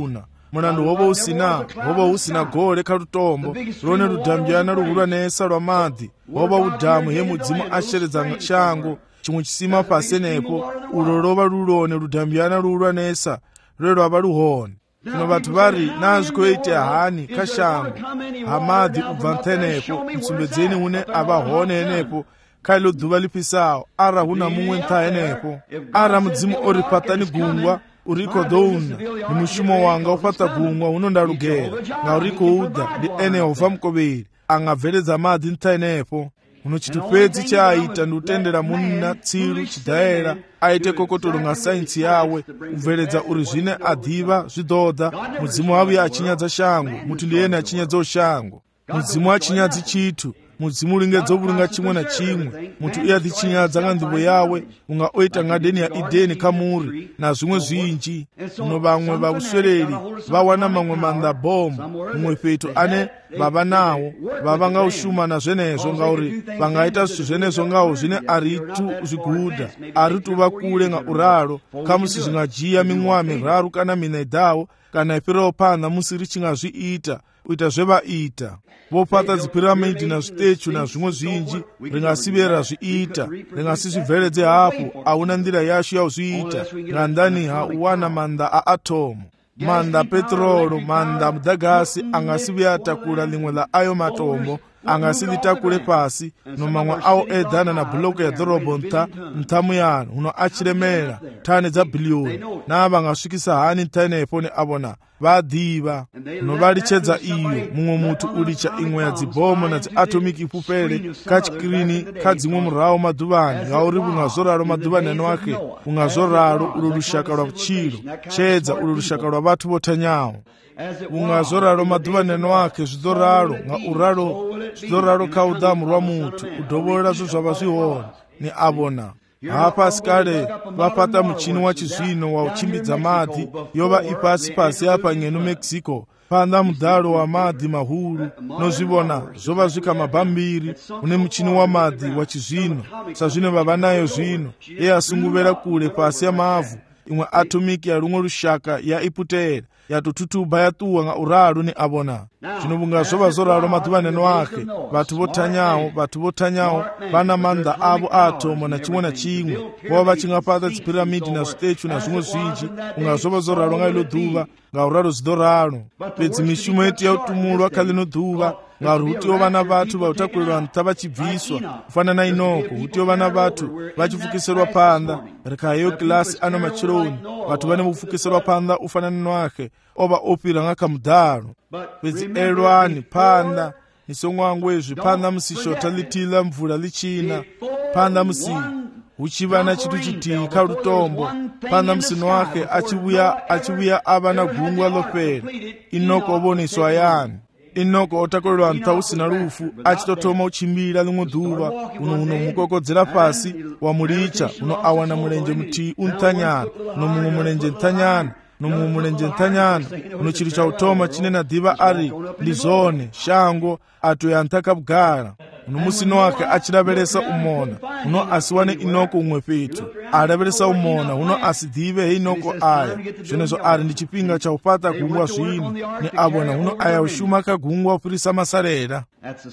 munandu woba usina woba usina gole kha lutombo lone ludambyana luhulwanesa lwa madzi woba udamu he mudzimu asheredza shango chimwe chisima pasenepo ulo loba lulone ludambyana luhulwanesa lwe lwaba luhone kuno bathu bari nanzi koite hani kashango hamadhi ubva nthenepo mtsumbedzeni une abahone enepo khailo dhuva lipisawo ara huna mumwe ntha enepo ara mudzimu ori patani gungwa uriko douna ni mushumo wanga ufata gungwa uno ndalugera nga uriko uda ndi ene ova mkoberi angabveledza madhi ntha enepo uno chitupedzi chaita ndi utendera munna tsilu chidayera aite kokotolo nga saintsi yawe ubveledza uri zvine adhiva zvidhodha mudzimu wabuya achinyadza shango muti ndi ene achinyadza ushango mudzimu achinyadzi chithu mudzimu ulingedzo bulunga chimwe na chimwe mutu iya dzichinyadza nga nzvimbo yawe unga oita ngadeni ya ideni kamuri na zvimwe zvinji uno vamwe vauswereri vawana mamwe manda bomu mumwe petu ane vava nawo vava nga ushuma na zvenezvo ngauri vangaita zvithu zvenezvo ngawo zvine aritu zviguda aritu vakule nga uralo kamusi zvingajiya ming'wa miraru kana mina idawo kana ipirawo panda musi richingazviita uita zvevaita vopata dzipiramidi na zvitechu na zvimwe zvinji ringasivera zviita ringasizvibveledze hapo auna ndira yasho yauzviita ngandani hauwana manda aatomu manda petrolo manda mudhagasi angasivyatakula limwe la ayo matombo angasilitakule pasi nomamwe awo edhana na buloko ya dhorobho ntha nthamu yano uno achiremera thani dza biliyoni na vangasvikisa hani nthanepo ne avona vadhiva uno valichedza iyo mumwe mutu ulicha imwe ya dzibhomo na dziatomiki ipupele kachikirini ka dzimwe murawo madhuvani ngauri vungazoralo madhuvani eno ake vungazoralo ulo lushaka lwa kuchilo chedza ulo lushaka lwa vathu vothanyawo vungazoralo madhuvani eno ake zvidoralo nga uralo zvidoralo kha udhamu lwa mutu udhovolela zvo zvava zvihona ni avona hapasi kale vapata muchini wa chizvino wa uchimbidza madhi yova ipasi pasi apa ng'enu Mexico panda mudhalo wa madhi mahulu nozvivona zvova zvika mabhambiri une muchini wa madhi wa chizvino sazvino vava nayo zvino iye asunguvera kule pasi ya mavhu imwe atomiki ya rumwe rushaka ya iputera yatotutuba yatuwa nga uralo ni avona zvino vunga zvova zoralo madhuvani eno ake vathu vothanyawo vathu vothanyawo vana manda avo aatomo na chimwe na chimwe vova vachingapata dzipiramidi na zvitechu na zvimwe zvinji unga zvova zoralo nga ilo dhuva nga uralo zidoralo pedzi mishumo yetu ya utumulwa kha lino dhuva ngauri hutiwo vana vathu vautakulirwa ntha vachibviswa kufanana inoko hutiwo vana vathu vachifukiserwa panda rikhayo kilasi ano machironi vathu vane vufukiserwa panda ufananano wake ova opira nga kamudhalo pedzi elwani panda nisongwangwezvi panda musishota litila mvula lichina panda musi uchivana chitu chitihi kha lutombo panda musino wake achivuya achivuya ava na gungwa lopera inoko ovoniswa yani inoko otakulirwa ntha usina lufu achitotoma uchimbira limwe dhuva uno uno mukokodzera pasi wamulicha uno awana mulenje muti unthanyana uno mumwe mulenje nthanyana nomumwe mulenje nthanyana uno chili cha utoma chine na dhiva ari lizone shango atoya nthaka bugara uno musino wake achilavelesa umona uno asiwane inoko umwe petu alavelesa umona uno asidhive he inoko aya zvenezo ari ndi chipinga cha upata gungwa zvino ni avona uno aya ushuma kagungwa upirisa masarera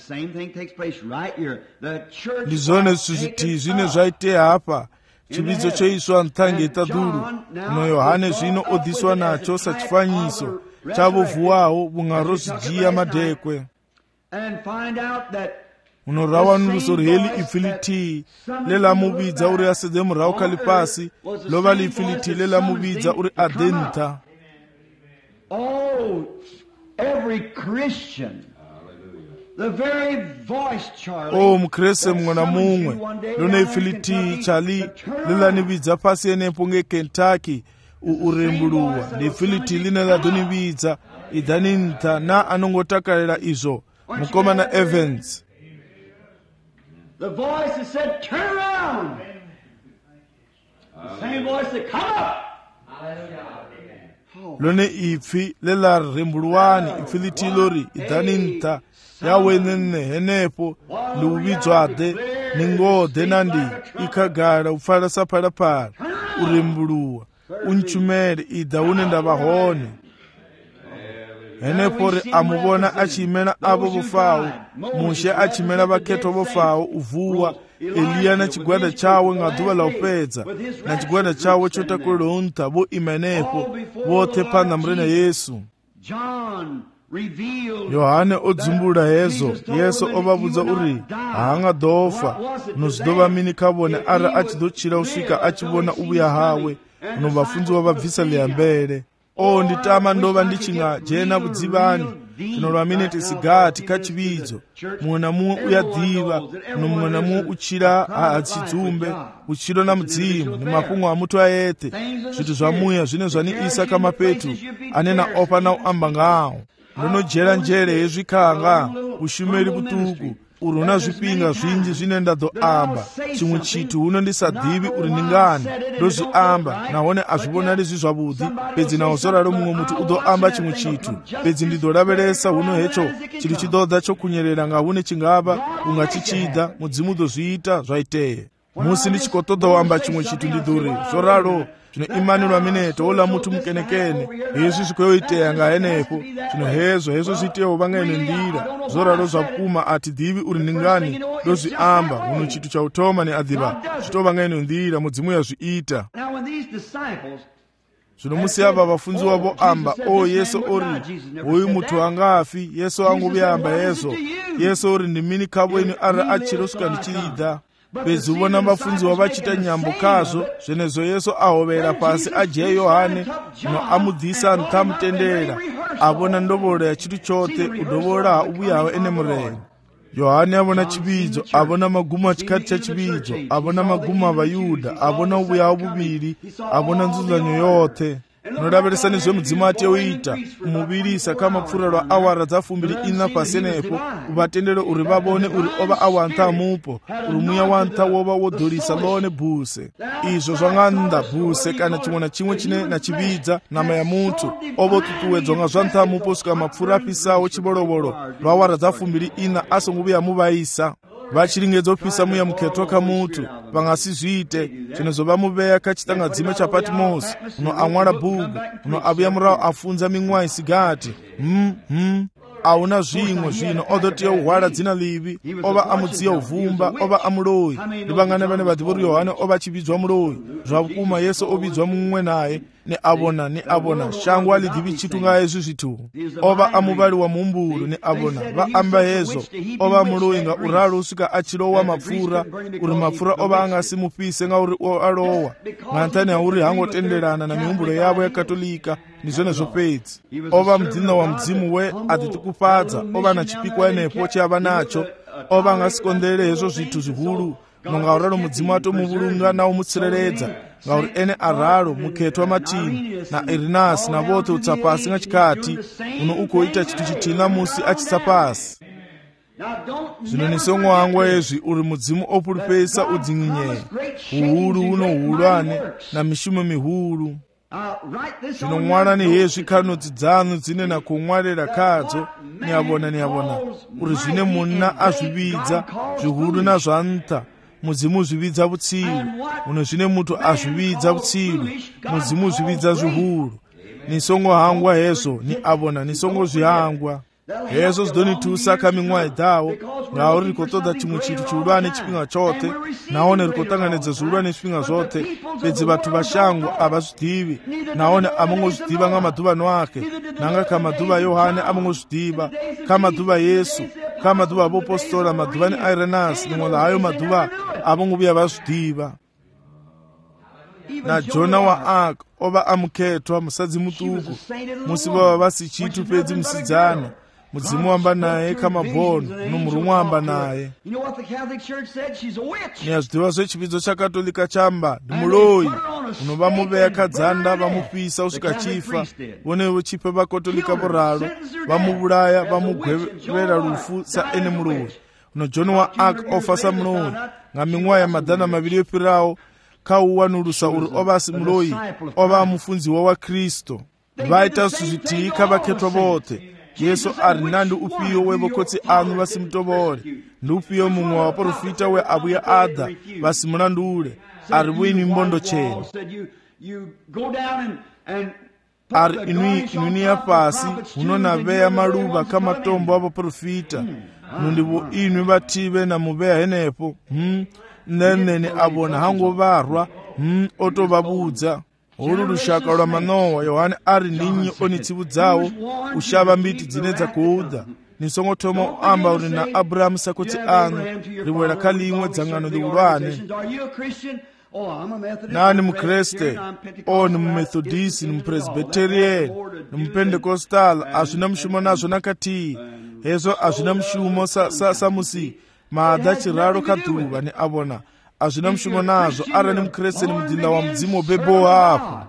ndizone zvichiti zvine zvaite hapa chividzo choiswa nthange itadhuru uno yohane zvino odhiswa nacho sachifanyiso chavovuwawo vungaro zvijiya madhekwe unorawa nuruso rheli ifiliti lelamuvidza uri asedze murau khali pasi lova liifiliti lelamuvidza uri adenta Oh, every Christian, the very voice, Charlie, o mukrese mumwe na mumwe lone ifiliti chali lelanividza pasi enepo ngekentucky urembuluwa ndifiliti line ladonividza idhaninta na anongotakalira izvo mukomana Evans. The voice that said, turn around. The same voice that come up. lone ipfi lela rembuluwani ifiliti lori idhaninta yawenene henepo liuvidzwade ningode nandi ikagala ufala sapalapala urembuluwa unchumele idha unenda vahone enepo ri amuvona achimena avo vofawo, Mushe achimena vakhetwa vofawo uvuwa, Eliya na chigwada chawe nga duva la upedza, na chigwada chawe chotakulira untha vo imenepo vothe panda murena Yesu. Yohane odzimbula hezo, Yesu ovavudza uri haanga dofa, nozidova mini kavone ara achidotchira usvika achivona ubuya hawe, uno vafunzi vabvisa liyambere. O nditama ndova ndichinga jena vudzivani, tino lwamene tisigati kachividzo, mumwe na mumwe uyadhiva, no mumwe na mumwe uchira hachidzumbe, uchiro na mudzimu, ni mapungo amutu ayete, zvithu zvamuya zvine zvani isa kamapetu, anena opa na uamba ngawo. Ndonojera njere yezvikanga, ushumeri butuku, uri una zvipinga zvinji zvinenda dzoamba, chimwe chithu unondisadhivi uri ningani, ndozviamba, nahone azvivonari zvizvavudhi, pedzi nauzoraro mumwe mutu udoamba chimwe chithu, pedzi ndidoraveresa huno hecho, chiri chidodza chokunyerera nga hune chingava, unga chichida, mudzimu dozviita, zvaiteye. Musi ndichikotodoamba chimwe chithu ndidhuri, zoraro, zvino imani lwamene tola mutu mukenekene, hezvi zvikweyoiteya nga henepo, zvino hezo hezo zvitewo vangaine ndira, zoraro zvakuma ati dhivi uri ningani, dozviamba, uno chithu chautoma ni adhiva, zvito vangaine ndira, mudzimu yazviita. Zvino musi ava vafunzi wavo amba, o Yesu ori, uyu mutu angafi, Yesu angu vyamba yeso, Yesu ori ndimini kavo inu ara achirosika ndichirida. Pedzi uvona vafunzi wavachita nyambo kazo, zvenezo Yesu ahovera pasi aje Yohane, no amudhisa ntamutendera, avona ndovolo ya chithu chote, udovora ubuyawe ene mureni. Yohane avona chibidzo, avona magumo achikati cha chibidzo, avona magumo avayuda, avona ubuyawo bubiri, avona nzuzanyo yote. Nodaveresa nezve mudzimu ateuita, umuvirisa kamapfura lwa awara dzafumbiri ina pasenepo, uvatendere uri vavone uri ova awanta mupo, uri muya wanta wova wodhurisa lone bhuse. Izvo zvanganda bhuse kana chimwe na chimwe chine na chividza nama ya mutu, ovo tutuwedzonga zvanta mupo suka mapfura apisawo chiborovoro lwa awara dzafumbiri ina asonguvuya muvaisa. Vachiringedzo pisa muya mukhetwa kamutu, vangasizviite, chinozova muveya kachitangadzima cha Patimosi, uno amwara bhuku, uno avuya murao afunza ming'wa isigati, hmm, hmm, auna zvimwe zvino odotiya uhwara dzina livi, ova amudziya uvumba, ova amuroyi, ndivangane vane vadhivori Yohane ova chividzwa muroyi, zvakuma Yesu ovidzwa mumwe naye, ni avona ni avona, shangu alidhivi chitu nga hezvi zvithu, ova amuvaliwa mumbulu ni avona, vaamba hezo, ova muroyi nga uraro usvika achirowa mapfura, uri mapfura ova angasimupise nga uri alowa, ngantani hauri hangotenderana na miumbulo yavo yakatolika, ni zvone zvopedzi. Ova mudhina wa mudzimu we atitikufadza, ova na chipikwa enepo chava nacho, ova angasikondere hezvo zvithu zvihulu, nonga uraro mudzimu atomuvulunga nawo mutsireredza, ngauri ene araro mukhetwa matini na Irinasi na vote utsapasi nga chikati, uno ukoita chithu chitina musi achitsapasi. Zvino nisongo wangu ezvi uri mudzimu opulupesa udzinginyeya, uhuru uno uhulwane na mishumo mihulu. Zvino mwana ni hezvi kanodzi dzanu dzine na kumwarira kadzo, niyavona niyavona, uri zvine munna azvividza, zvihulu na zvanta, mudzimu zvividza vutsilu, uno zvine mutu azvividza vutsilu, mudzimu zvividza zvihulu. Nisongo hangwa hezo, ni avona nisongo zvihangwa. Hezo zidonitusa kaming'wa idhawo, ngauri rikotodza chimwe chithu chiulwane chipinga chote, naone rikotanganedza zviulwane chipinga zvote, pedzi vathu vashango avazvidhivi, naone amongozvidhiva nga madhuvano ake, nanga kamadhuva Yohane amongozvidhiva, kamadhuva Yesu, kamadhuva vopostora, madhuvani Irenasi, nimwe hayo madhuva amongovuya vazvidhiva. Na Jona wa Ark ova amukhetwa musadzi mutuku, musi vava vasi chithu pedzi musidzana, mudzimu wamba naye kamabhono, uno murumwe wamba naye. Niyazvidhiva zvechividzo chakatolika chamba, ndimuloyi, uno vamuveya kadzanda, vamupisa usvika chifa, vonevo chipe vakatolika voraro, vamuvuraya, vamugwevera rufu sa ene muloyi. Uno Jona wa Ark ofa sa muloyi, nga ming'wa ya madhana maviri yopirawo, kauwanurusa uri ova simuloyi, ova mufunziwa wa Kristo. Vaita suzvitika vakhetwa vote. Yesu ari nandi upiyo wevokotsi anu vasimutovore, ndiupiyo mumwe waprofita we abuya adha vasimulandule, ari vuini mbondo chena. ari inui inunia pasi unonaveya maluva kamatombo avaprofita nondivo inwi vative namuveya henepo hmm. nenene avona hango varwa hmm. otovavudza ulu lushaka lwa manowa yohane ari ninyi onitsivudzawo ushava mbiti dzine dzakuudha nisongothoma amba uri na abrahamu sakoti anu riwera kha limwe dzangano liulwane nani mukreste o ni mumethodisi ni mupresbiterian ni mupendekostal azvina mushumo nazvo nakati hezvo azvina mushumo sa, sa, samusi maadha chiraro kadhuva ni avona azvina mushumo nazvo ara ni mukreste ni mudhinda wa mudzimu wobebowa apo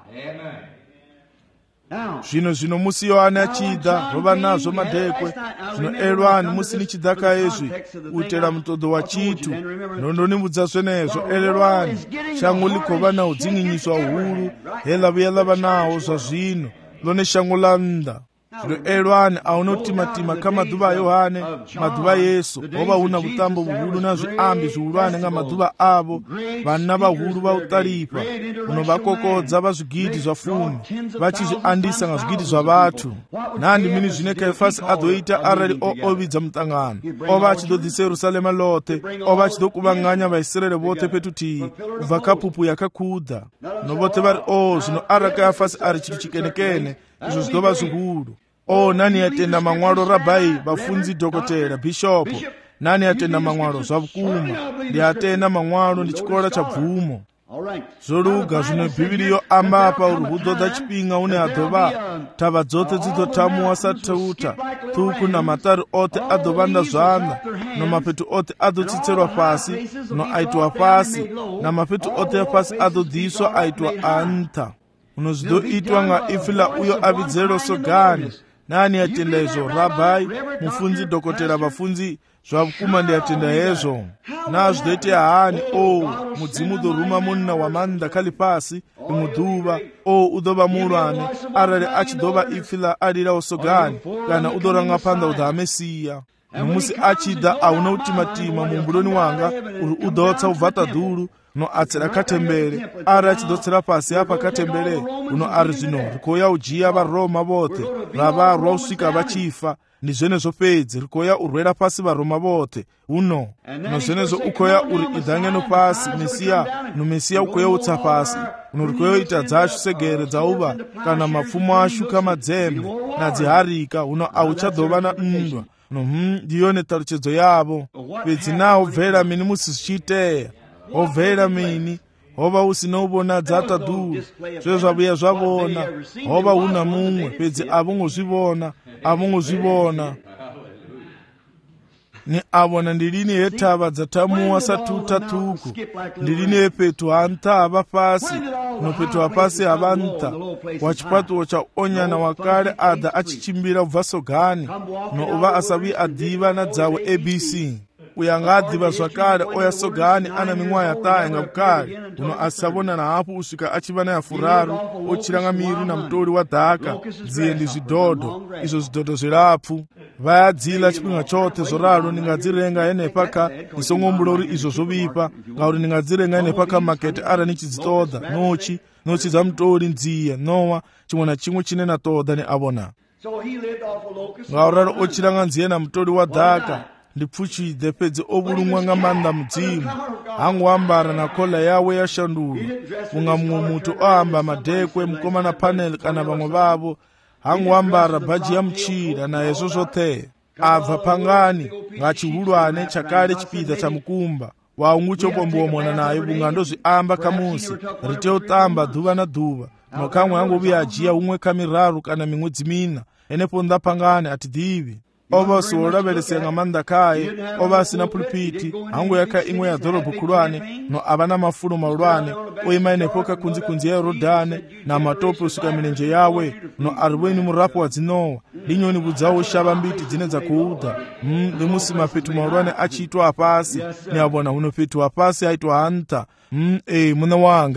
zvino zvino musi yohane achidha rova nazvo madhekwe zvino elwani musi nichidhaka ezvi utera mutodo wa chitu nondonimudza zvenezvo elelwani shangu likova na udzinginyiswa huru helavu yalava nawo zvazvino lone shangu landa zvino elwani aunotimatima kha madhuva a yohane madhuva yesu hova una vutambo vuhulu na zviambi zviulwane nga madhuva avo vana vahulu va utalipa uno vakokodza va zvigidi zva fumi vachizviandisa nga zvigidi zva vathu nandi mini zvine kaifasi adoita arali o ovidza mutangano ova achidodhisa yerusalema lote ova achidokuvanganya vaisraeri vote petutihi kubva kapupu yakakudha novote vari o zvino ara kaifasi ari chiti chikenekene izvo zvidova zvihulu o nani yatenda mamwalo rabhai vafunzi dhokotera bhishopo nani yatenda mamwalo zvavukuma ndiyatenda mamwalo ndi chikora cha bvumo zvoluga zvino bhibhiri yoamba uri hudhodha chipinga une adhova thava dzote dzidzotamuwa sateuta thuku namatari ote adhovanda zvanza nomapetu ote adotsitserwa pasi no aitwa pasi namapetu ote pasi adodhiswa aitwa antha unozvidoitwa nga ifila uyo avidzero sogani nani yatenda izvo rabhai mufunzi dhokotera vafunzi zvavukuma ndiyatenda hezvo nazvidoite hani o mudzimu udoruma munna wamanda kali pasi imudhuva o udova mulwane arali achidova ifila alirawo sogani kana udoranga panda udha mesiya nomusi achida auna utimatima mumbuloni wanga uri udotsa ubvata dhuru no atsira katembere ari achidotsera pasi apa katembere uno ari zvino rikoya ujiya varoma vote ravarwa usvika vachifa ndizvenezvo pedzi rikoya urwera pasi varoma vote uno nozvenezvo ukoya uri idhangeno pasi mesiya nomesiya ukoya utsa pasi uno rikoya ita dzacho segere dzauva kana mapfumo ashu kamadzembe nadziharika uno auchadhova na ndwa no hm ndiyo netaruchedzo yavo pedzi nawo bvera mini musizvichiteya obvera mini hova usina uvona dzata dhuru zvezvavuya zvavona hova una mumwe pedzi avongozvivona avongozvivona ni avona ndirini hetava dzatamuwa satuta thuku ndirini hepetu hantha hava pasi nopetu hapasi hava ntha wachipatuwo cha onyana wakale adha achichimbira ubva sogani nouva asavi adhiva na dzawe A B C uya ngadhiva zvakare oya sogani ana mimwa yataya nga kukale uno asavona na hapo usvika achiva na yafuraru ochiranga miri na mutori wa dhaka dziye ndi zvidhodho izvo zvidhodho zvirapfu vayadzila chipinga chote zvoraro ningadzirenga henepaka nisongombulori izvo zvovipa ngauri ningadzirenga henepaka makete ara nichidzitodha nochi nochi dza mutori ndziye nowa chimwe na chimwe chine natodha ni avona ngauraro ochiranga nziye na mutori wa dhaka ndipfuchidze pedzi ovulumwa nga manda mudzimu hangoambara na kola yawe yashandulwa kunga mumwe mutu oamba madhekwe mukoma na panel kana vamwe vavo hangoambara bhaji ya muchira na hezvo zvote abva pangani nga chihulwane chakale chipidha cha mukumba waunguchopomboomona nayo bunga ndozviamba kamusi riteotamba dhuva na dhuva nokamwe hangovuya ajiya umwe kamiraru kana mimwedzi mina enepo ndapangani atidhivi ova siwolaveresenga manda kaye ova asina pulpiti hangu yaka imwe ya dhorobo kulwane no avana mafulo malwane oima enepoka kunzi kunzi ya Yorodane na matope usika milenje yawe no arweni murapo wa dzinowa linyoni budzawo shava mbiti dzine za kuudha mm, limusi mapetu malwane achiitwa apasi ni abona uno petu apasi haitwa hanta mm, eh, muna wanga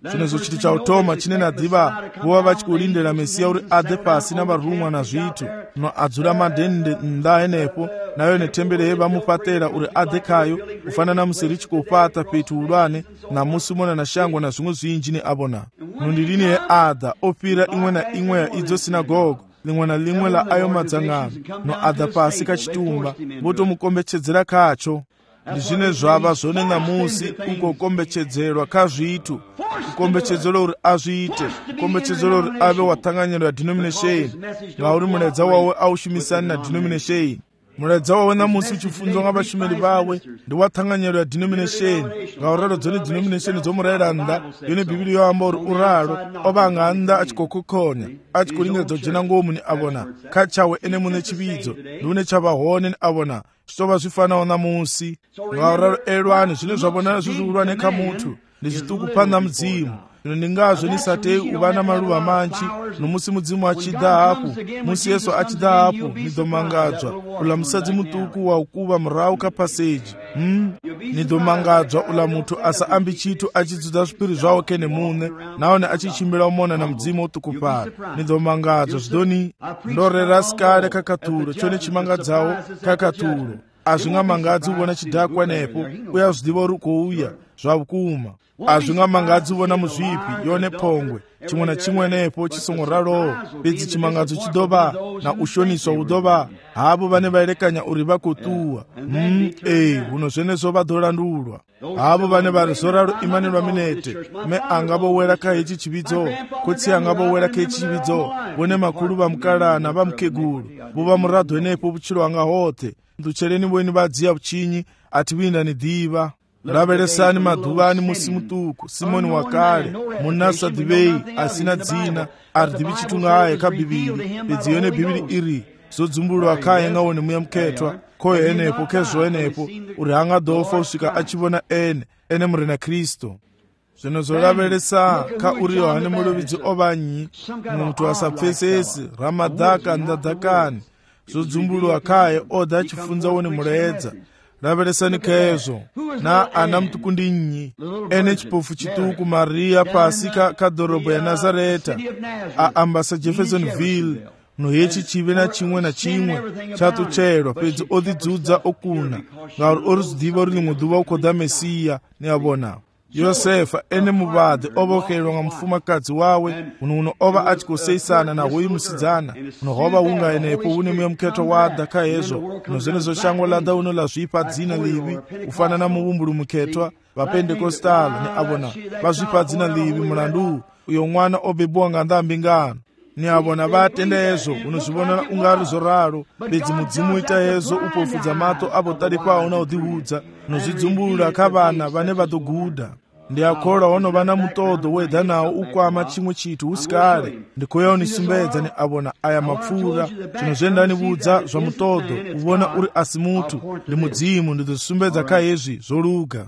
zvenezo chiti cha utoma chine nadziva vova vachikulindira mesiya kuti adze pasi navarumwa na zvitu no adzura madhende nda enepo nayo netembere vamupatera kuti adze kayo kufanana museri chikopata petu ulwane na musi mona na shango na zvimwe zvinji ne abona nondirini ye adha opira imwe na imwe ya idzo sinagogo limwe na limwe la ayo madzangano no adha pasi kachitumba votomukombechedzera kacho ndi zvine zvava zvone namusi uko kukombechedzerwa kazvitu kukombechedzerwa kuti azviite kukombechedzerwa kuti ave watanganyirwa denomination ngauri muledza wawe aushumisani na denomination muledza wawe namusi uchifunzwa ngavashumiri vawe ndi watanganyirwa denomination ngauri raro dzone denomination dzomurayira nda yone bhibhiri yoamba uri uralo ovanga nda achikokokhonya achikulingedzo jena ngomu ni avona kachawe ene mune chividzo ndiune chavahone ni avona zvitova zvifanawo namusi ngauri raro elwani zvine zvavonana zviziulwane kamutu ndichitukupanda mudzimu ino ndingazvo nisatei uva namaruva manji nomusi mudzimu achida hapo musi yesu achida hapo nidomangadzwa ula musadzi mutuku waukuva murau kapaseji hmm? nidomangadzwa ula mutu asa ambi chitu achidzudza zvipiri zvawo kene mune naone achichimbira umona na mudzimu utukupara nidomangadzwa zvidoni ndorera sikare kakaturo chone chimangadzawo kakaturo azvingamangadzi uvona chidhakwa nepo uya zvidiva uri kuuya zvavukuma azvingamangadzi uvona muzvipi yone pongwe chimwe na chimwe nepo chisongoralowo bedzi chimangadzo chidova na ushoniswa udova havo vane vairekanya uri vakotuwa mm, ei huno zvenezvo vadolandulwa havo vane vari zoraro imanirwa minete me angavowera kaichi chividzo kutsi angavowera kaichi chividzo vone makuru vamukalana vamukegulu vova muradho nepo vuchilwanga hote nduchereni voini vadziya vuchinyi ati winda ni diva raveresani madhuvani musi mutuku simoni wakale munasa divei asina dzina ari divi chitunga aye kabhibhiri bedzi yone bhibhiri iri zodzumbulwa kaye ngaone muya muketwa koyo enepo kezvo enepo uri hangadofa usvika achivona ene ene murina kristu zvino zoraveresa ka uri yohane mulovidzi ovanyi muntu asapfesesi ramadhaka ndadhakani zodzumbulwa kaye oda achifunza one muredza raveresani kezvo na ana mutukundinyi ene chipofu chituku mariya pasi kadhorobho ya nazareta aambasa jeffersonville nohechi chive na chimwe na chimwe chatocherwa pedzi odidzudza okuna ngauri orizidiva uri limwe dhuva ukoda mesiya neavona yosefa ene muvadzi ovokerwa nga mufumakadzi wawe uno uno ova achikoseisana na hoyu musidzana uno hova unga enepo une muya muketo wadha kahezvo uno zvenezo shango lada uno lazvipa dzina livi ufanana muvumbulu muketwa vapendekostala ne avona vazvipa dzina livi mulandu uyo mwana obebwa nga ndambingano ni avona vatenda hezvo unozvivonera ungari zoraro bedzi mudzimu ita hezvo upofudza mato avo tari pawo naudhihudza unozvidzumbulula kavana vane vadogudha ndiakola onova na mutodo wedha nawo ukwama chimwe chitu usikale ndikoya unisumbedza ni avona aya mapfura zvino zvendanivudza zva mutodo uvona uri asi mutu ndi mudzimu ndizvisumbedza kahezvi zvoluga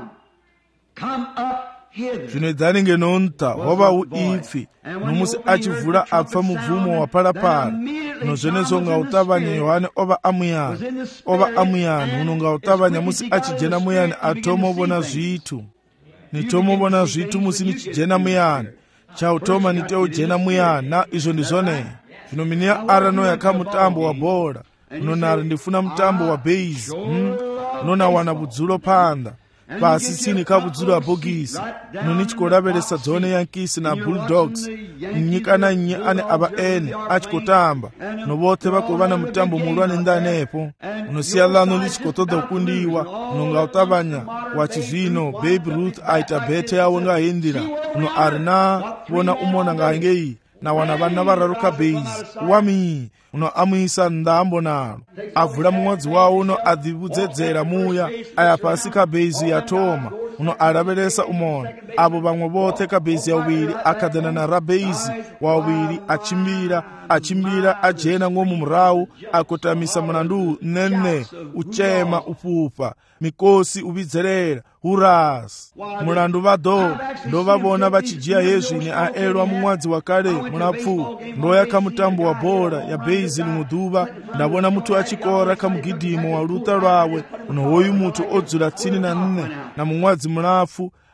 zvino idzaninge nonta hova uipfi nomusi achivhura apfa mubvumo wapalapala uno zvenezvo ngautavanya yohane ova amuyani ova amuyani uno ngautavanya musi achijena muyani atomobona zvitu nitomobona zvitu musi nichijena muyani chautoma niteujena muyani na izvo ndizvone zvino miniya arano yakamutambo wa bhora unonari ndifuna mutambo wa base hmm? unonawana budzulo panda pasi tsini kabudzulo wa bhokisi nonichikoraveresa dzone yankisi na bulldogs nyika na nye ane ava ene achikotamba novothe vakova na mutambo mulwane ndanepo unosiya lano lichikotoda kukundiwa unongautavanya wachizvino babe ruth aita bhete yawo ngahindira uno ari na vona umona ngahangei na wana vana vararuka base wami uno amuyisa ndambo nalo avhura mumwadzi wawo uno adhivudzedzera muya aya pasi kabhezi yatoma uno araveresa umona avo vamwe vothe kabhezi yawiri akadhana na rabhezi wawiri achimbira achimbira ajena ng'omu murau akotamisa mlandu nene uchema upupa mikosi uvidzerera hurasi mulandu vado ndovavona vachijiya hezvini aelwa mumwadzi wakale munapfu ndoyaka mutambo wa bhora ya bhezi limwe dhuva ndavona mutu achikora kamugidhimo wa luta rwawe uno hoyu mutu odzura tsini na nne na mumwadzi munapfu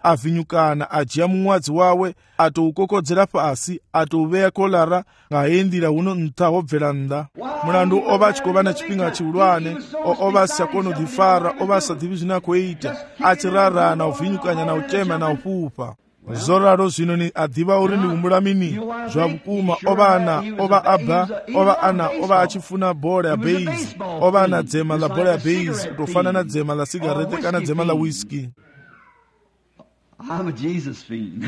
avinyukana ajiya mumwadzi wawe atoukokodzera pasi atouveya kolara ngayendira uno nta wobvera nnda mulandu ova achikova na chipinga chiulwane ova asichakona udhifara ova asadhivi zvinakoita achirarana uvinyukanya na utema na upupa zoraro zvino ni adhiva uri ndi umulamini zvavukuma ova ana ova abha ova ana ova achifuna bhora ya base ova ana dzema la bhora ya base kutofana na dzema la sigarete kana dzema la whisky. I'm a Jesus fiend.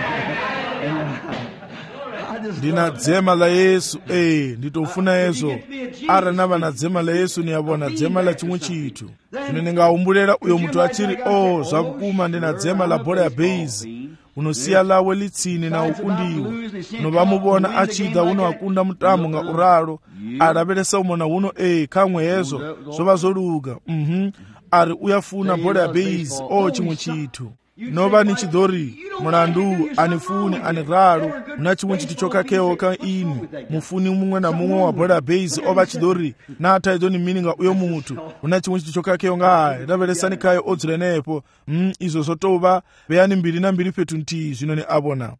ndina dzema la Yesu eh nditofuna yezo ara nava na dzema la Yesu niyavona dzema la chimwe chithu zvino ndingaumbulela uyo mutu achiri o oh, zvakukuma ndina dzema la bhora ya base unosiya lawe litsini na ukundiwa unovamuvona achida uno akunda mutambo nga uralo adavelesa umona uno eh kamwe yezo zvova zoluka mhm ari uyafuna bhora ya base o oh, chimwe chithu nova ni chidori mulandu anifuni aniralo una chimwe chithu chokakeo ka ini mufuni mumwe na mumwe wa bhora base ova chidori nata idoni mininga uyo mutu una chimwe chithu chokakeo ngaye ndavelesani kayo odzule nepo mm, izo zotova veyani mbiri na mbiri petu nti zvino ni abona.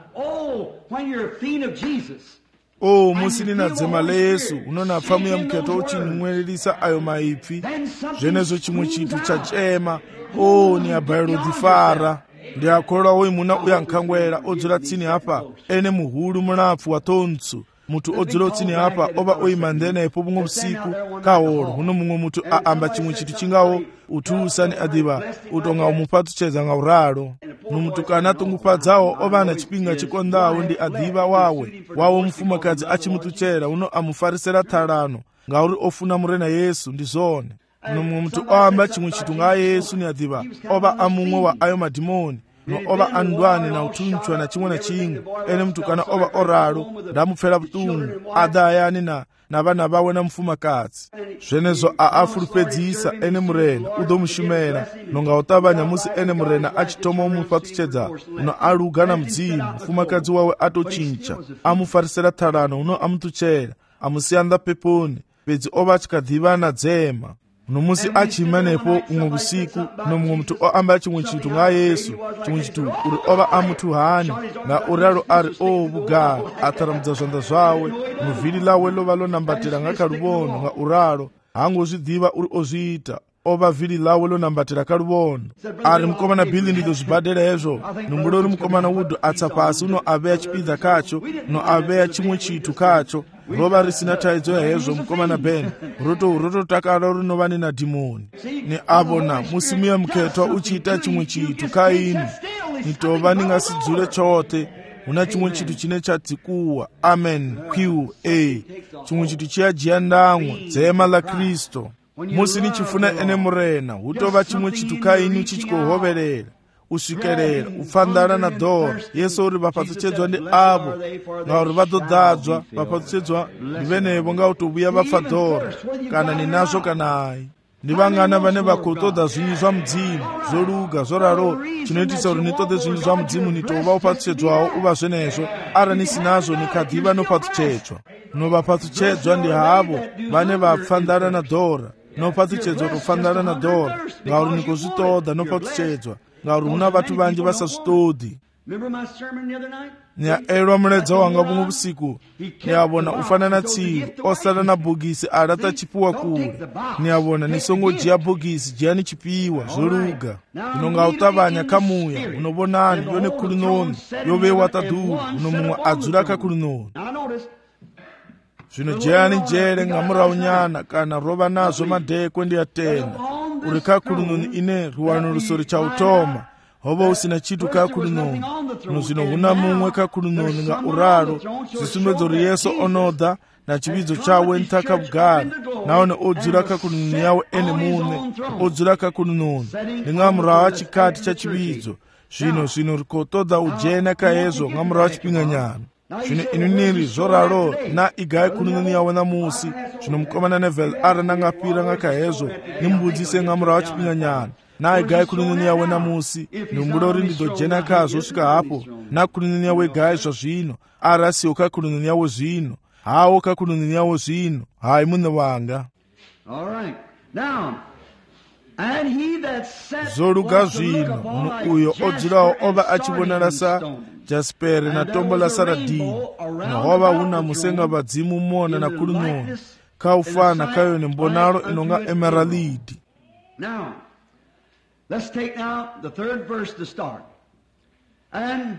Oh, when you're a fiend of Jesus. Oh, musini na dzema la Yesu unona pfamu ya mketo uchimwelelisa ayo maipfi zvenezo chimwe chithu chachema oh ni abayiro dhifara ndiakolwa oyi muna uyankhangwela odzula tsini apa ene muhulu mulapfu wa tontsu mutu odzula tsini apa ova oyimandenepo bumwe busiku kaolo huno mumwe mutu aamba chimwe chithu chingawo utulusani adiva utonga umupatucheza nga uralo numutu kana tungupadzawo ova na chipinga chikondawo ndi adiva wawe wawo mfumakazi achimutuchera uno amufarisera thalano ngauri ofuna murena Yesu ndi zone nomwe mutu oamba chimwe chithu nga Yesu ni adiva ova amumwe wa ayo madimoni no ova andwane na utunchwa na chimwe na chingwe ene mtu kana ova oralo ndamupfera butungu adayani na na vana vawe na mfumakazi zvenezo aafulupedzisa ene murena udomushumera nonga utavanya musi ene murena achitoma umupatuchedza uno aluga na mdzimu mfumakazi wawe atochincha amufarisera thalano uno amutuchera amusiyanda peponi pedzi ova achikadhivana dzema nomusi achimanepo umwe busiku nomwe mutu oamba chimwe chithu nga Yesu chimwe chithu uri ova amutu hani nga uralo ari o bugala ataramudza zvanda zvawe muvhili lawe lova lonambatira nga kalubono nga uralo hangu zvidhiva uri ozviita ova vhili lawe lonambatira kalubono ari mukomana Billy ndito zvibhadhera hezvo nombulo uri mukomana Wood atsa pasi uno aveya chipidza kacho no aveya chimwe chithu kacho rova risina taidzo hezvo mukomana Ben roto rototakala rinova nina dhimoni ni avona musimiya muketwa uchiita chimwe chithu kaini nitova ningasidzule chote una chimwe chithu chine chadzikuwa amen q a chimwe chithu chiyajiya ndamwa dzema la Kristo musi nichifuna ene murena hutova chimwe chithu kaini chichikohoverera usvikerera upfandana na dhora Yesu uri vapatuchedzwa ndi avo ngauri vadodhadzwa vapatuchedzwa ndivenevo ngautovuya vafa dhora kana ninazvo kana ayi ndi vangana vane vakotodha zvinhu zva mudzimu zoluga zoraro chinoitisa kuti nitode zvinhu zva mudzimu nitova upatuchedzwawo uva zvenezvo ara nisinazvo nikadhiva nopatuchedzwa novapatuchedzwa ndi havo vane vapfandana na dhora nopatuchedzwa tofandana na dhora ngauri nikozvitodha nopatuchedzwa ngauri huna vatu vanji vasazvitodhi niyaelwa muledza wanga vumwe vusiku niyavona ufanana tsivi osala na bhokisi adata chipiwa kule niyavona nisongojiya bhokisi jiyani chipiwa zoluga inonga utavanya kamuya unovonani yone kulinoni yovewa tadhuru uno mumwe adzula kakulinoni zvino jeyani jere ngamuraunyana kana rova nazvo madhekwe ndiyatenda uri kakulinoni ine ruwano rusori chautoma hova usina chitu kakulinoni no zvino huna mumwe kakulinoni nga uralo zvisumbedzo uri Yesu onodha na chividzo chawe ntakabugara naone odzura kakulinoni yawe ene mune odzura kakulinoni ningamurawa chikati cha chividzo zvino zvino rikotodha ujena kaezvo ngamurawa chipinganyana zvino inu niri zoralo na igaye kulinoni yawe namusi zvino mukomana Neville ara nangapira ngakahezvo nimbudzise ngamurawa chipinganyana na igaye kulinoni yawe namusi nombulo uri ndidojena kazvo svika hapo na kulinoni yawe igaye zvazvino arasiwo kakulinoni yawo zvino hawo kakulinoni yawo zvino hai mune wanga. All right. Now, zoluka zvino munhu uyo odzulawo oba achivonera sa jaspere na tombo la saradini nahova huna musenga badzimu mona na kulunoni kaufana kayo ni mbonalo inonga emeralidi. Now, let's take now the third verse to start. And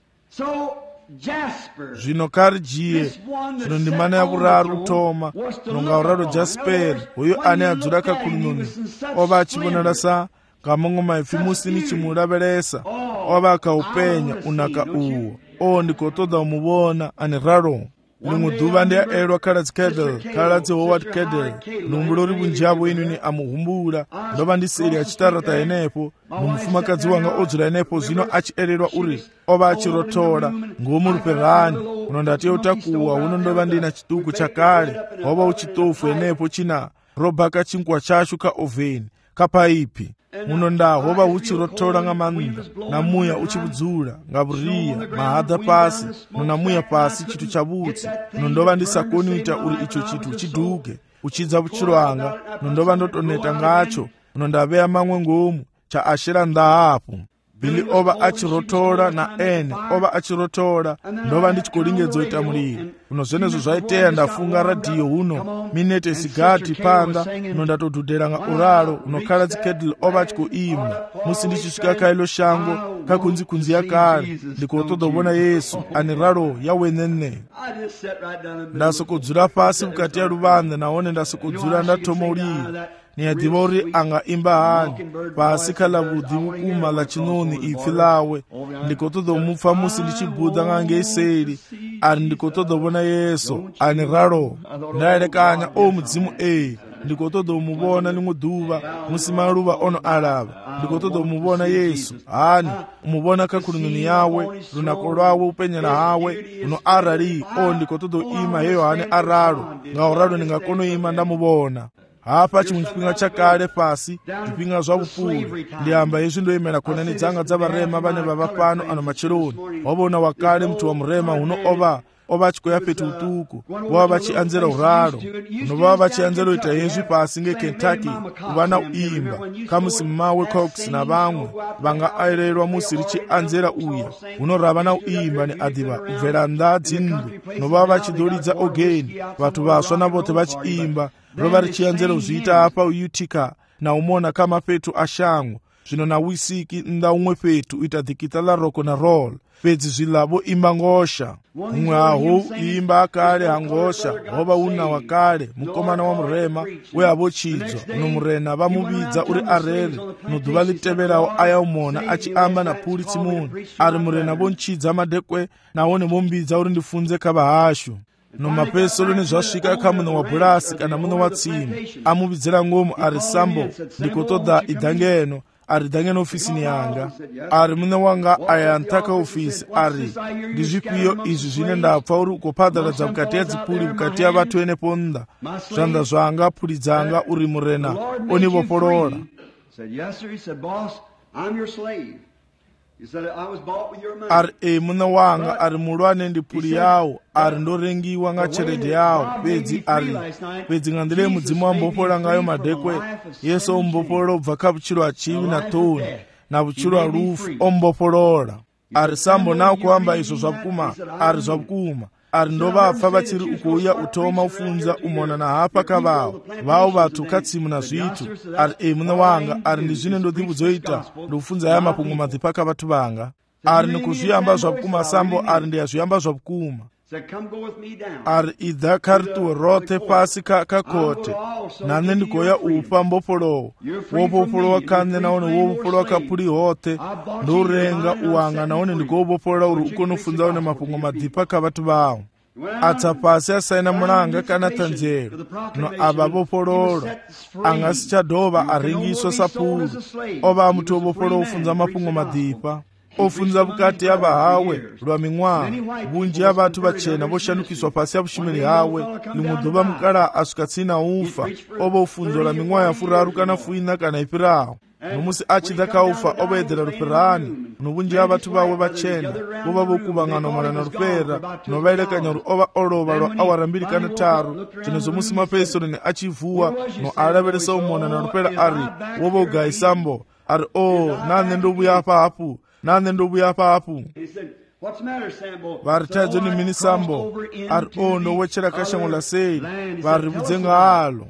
so Jasper, zvino kari jiye zvino ndi mana yakuraru toma nonga uraro jasperi uyo ane adzula kakulunoni oba achivonera sa kamongo maipfi musi ni chimulavelesa oba akaupenya unaka uwo o ndikotoda umuvona ane raro limwe dhuva ndiyaelwa kaladzi kedel kaladzi howard kedel numbulori bunjabo inu ni amuhumbula ndoba ndiseri achitarata enepo numufumakazi wanga odzula enepo zvino achielelwa uri oba achirotora ngomuluperani uno ndati utakuwa uno ndoba ndina chituku chakale oba uchitofu enepo china robaka chinkwa chachu ka oveni kapaipi muno ndahoba uchirotora nga manda namuya uchibudzula nga buriya mahadha pasi munamuya pasi chitu chabutsi nondoba ndisakoni uita uri icho chitu chiduge uchidza buchirwanga nondoba ndotoneta ngacho nondaveya mamwe ngomu cha ashera ndahapo bili oba achirotora na ene oba achirotora ndoba ndichikolingedzo ita muliri uno zvenezo zvaiteya ndafunga radhiyo uno minete sigati panda uno ndatodhudhera nga uralo unokhala dzikedli oba achikoimba musi ndichisvika kailo shango kakunzi kunzi yakale ndikotodobona Yesu ani ralo yawenene ndasokodzula pasi mukati ya luvanda naone ndasokodzula ndatoma uliri niyadiva uri anga imba hani pasi kala budhi vukuma la chinoni ipfi lawe ndikotodomupfa musi ndichibudha ngange iseri ari ndikotodobona Yesu ani ralo ndaelekanya o mudzimu e ndikotodomuvona limwe dhuva musi maluva ono alava ndikotodomuvona Yesu hani umuvona kakulununi yawe lunako lwawe upenyera hawe uno arali o ndikotodoima yeyo hani aralo ngauralo ningakonoima ndamuvona hapa chimwe chipinga chakale pasi chipinga zva vupulu ndiyamba izvi ndoyemera konani dzanga dzavarema vane vava pano ano macheloni wavona wakale mtu wa murema uno ova ova chikoya petu utuku vava vachianzera uralo uno vava vachianzera uita yezvi pasi ngekentucky kuvana uimba kamusi mawe cox na vamwe vanga airerwa musi richianzera uya uno ravana uimba ni adhiva ubvera nda dzindu uno vava vachidolidza ogeni vatu vaswa navote vachiimba rova richianzera uzviita apa uyutika na umona kama petu ashango zvino na wisiki nda umwe petu uita dhikita la roko na roll pedzi zvilavo imba ngosha umwe aho imba akale hangosha hova una wakale mukomana wa murema weavochidzwa uno murena vamuvidza uri arere nodhuva liteverawo aya umona achiamba na puri tsimuni ari murena vonchidza madekwe nawone vombidza uri ndifunze kavahashu nomapesolo nezvasvika kamuno wa bhurasi kana muno wa tsime amuvidzira ngomu ari sambo ndikotoda idhangeno ari dhangeno ofisini yanga ari muno wanga aya ntaka ofisi ari ndizvipiyo izvi zvine ndapfa uri ukopadharadza mukati yadzipuri mukati yavatu enepo nda zvanda zvanga puri dzanga uri murena onivoporola ari e muna wanga ari mulwane ndi puli yawo ari ndorengiwa nga cheredhe yawo pedzi ari pedzi ngandire mudzimu wambopola ngayo madekwe Yesu ombopolola ubva kabuchiro achivi na toni na buchiro alufu ombopolola ari sambo nawo kuamba izvo zvakuma ari zvakuma ari ndovapfa vachiri ukuuya utoma ufunza umona na hapa kavawo vavo vatu katsimu na zvitu ari e muna wanga ari ndizvine ndodhibudzoita ndokufunza ya mapungu madhipaka vatu vanga ari nikuzviyamba zvakuma sambo ari ndiyazviyamba zvakuma ari idha karituwe rote pasi kakote nane ndikoya upa mbopolowo wopopolowa kane naone wopopolowa kapuri hote ndorenga uwanga naone ndikowopopolola uri ukonofunza one mapungo madhipa kavatu vawo atsa pasi asaina mulanga kana tanzero no ava vopolola angasichadhova arengiswa sapulu ova amuti wopopolowa ufunza mapungo madhipa ofunza bukati yaba hawe lwa ming'wa bunji y'abatu bachena boshanukiswa pasi ya bushimiri hawe limudoba mukala asukatsina ufa oba ufunzo la ming'wa ya furaru kana fuina kana ipirao nomusi achida kaufa obedera luperani nobunji abatu bawe bachena boba bokubangana malana lupera nobaelekanya oba oloba lwa awara mbili kana taru chinezo musi mapesoni ne achivuwa no alaberesa umona na lupera ari woba ugaisambo ari o nane ndobuya apa apu nane ndobuya apa apu varitadzo ni mini sambo ari o nowechera kashangula sei vari budzenga alo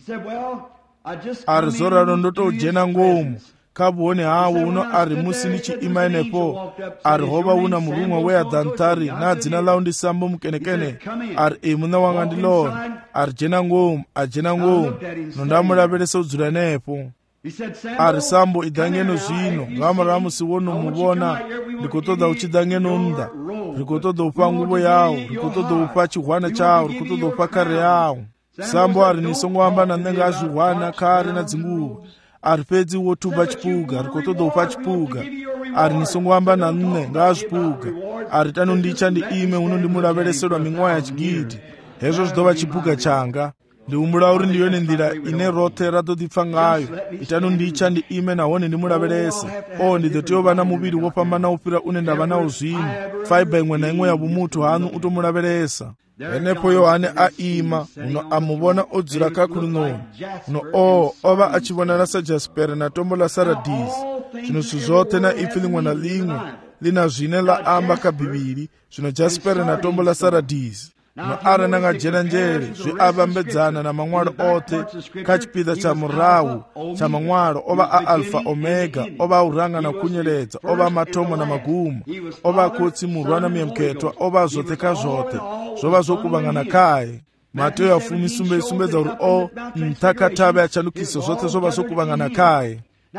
ari zoraro ndotojena ngomu kabuone hawo uno ari musi nichi imainepo ari hoba una murumwa wea dhantari na dzina lao ndi sambo mukenekene ari imuna wanga ndiloni ari jena ngomu ajena ngomu nondamulaberesa udzula nepo ari sambo idangeno zvino ngamaramu siwono mubona rikotoda uchidangeno nda rikotoda upa nguvo yawo rikotoda upa chihwana chawo rikotoda upa kare yawo sambo ari nisongoamba nanenga azvihwana kare nadzinguvo ari pedzi wotuba chipuga rikotoda upa chipuga ari nisongoamba nanne ngaazvipuga ari tanondicha ndi ime unondimulavereserwa ming'wa ya chigidhi hezvo zvidova chipuga changa ndiumbula uri ndiyone ndira ine rote ratodipfa ngayo itanondicha ndi ime nahone ndimulaverese o ndidotiyova na muviri wopambana upira une ndava nawo zvino faiba imwe naimwe ya vumutu hanu utomulaveresa enepo yohane aima uno amuvona odzira kakulunoni uno o ova achivonera sajaspere na tombo la saradisi zvino zvote na ipfi limwe na limwe lina zvine la amba kabhiviri zvino jaspere na tombo la saradisi no ara nanga jena njere zviavambedzana na manwalo ote kachipida cha murawu cha manwalo ova a alfa omega ova uranga na kunyeledza ova matomo na magumo ova kotsi murwa na miyemketwa ova zote ka zote zvova zokuvangana kaye mateyo afumi sumbe isumbedza uri o mtakatabe achalukiso zote zvova zokuvangana kaye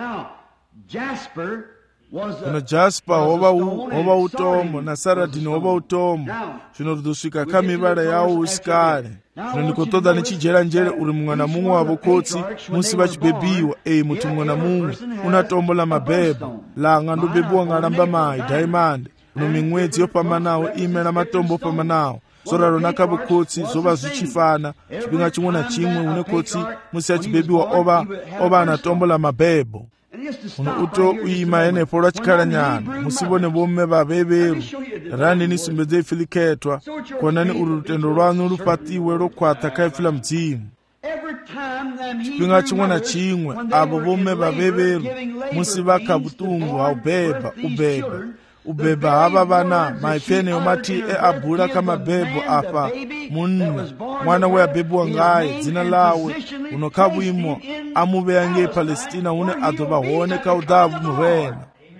kuno jaspa hova hova utomo na saradini hova utomo zvino ridosvika kamivara yawo usikare zvino ndikotoda nichijera njere uri mumwe na mumwe wavo kotsi musi vachibhebiwa ei muti mumwe na mumwe una tombo la mabhebha langa ndobebiwa ngaramba mai daimande uno mimwedzi yopambanawo ime na matombo opambanawo zoraro nakavo kotsi zova zvichifana chipinga chimwe na chimwe une kotsi musi achibebiwa ova ova ana tombo la mabhebho uno uto uima enepo lwachikhalanyana musivone vomme vaveveru rani nisumbedze ifilikhetwa konani uri lutendo lwanu lupatiwe lokwata kaifila mdzimu chipinga chimwe na chimwe avo vomme vaveveru musi vakha vutungu haubhebha ubhebha ubhebha hava vana maifeneyo mati eabhula kamabhebho apa munne mwana weabhebhiwa ngaye dzina lawe unokhavwimo amuveya nge palestina une adhova hone kaudhavu muhwena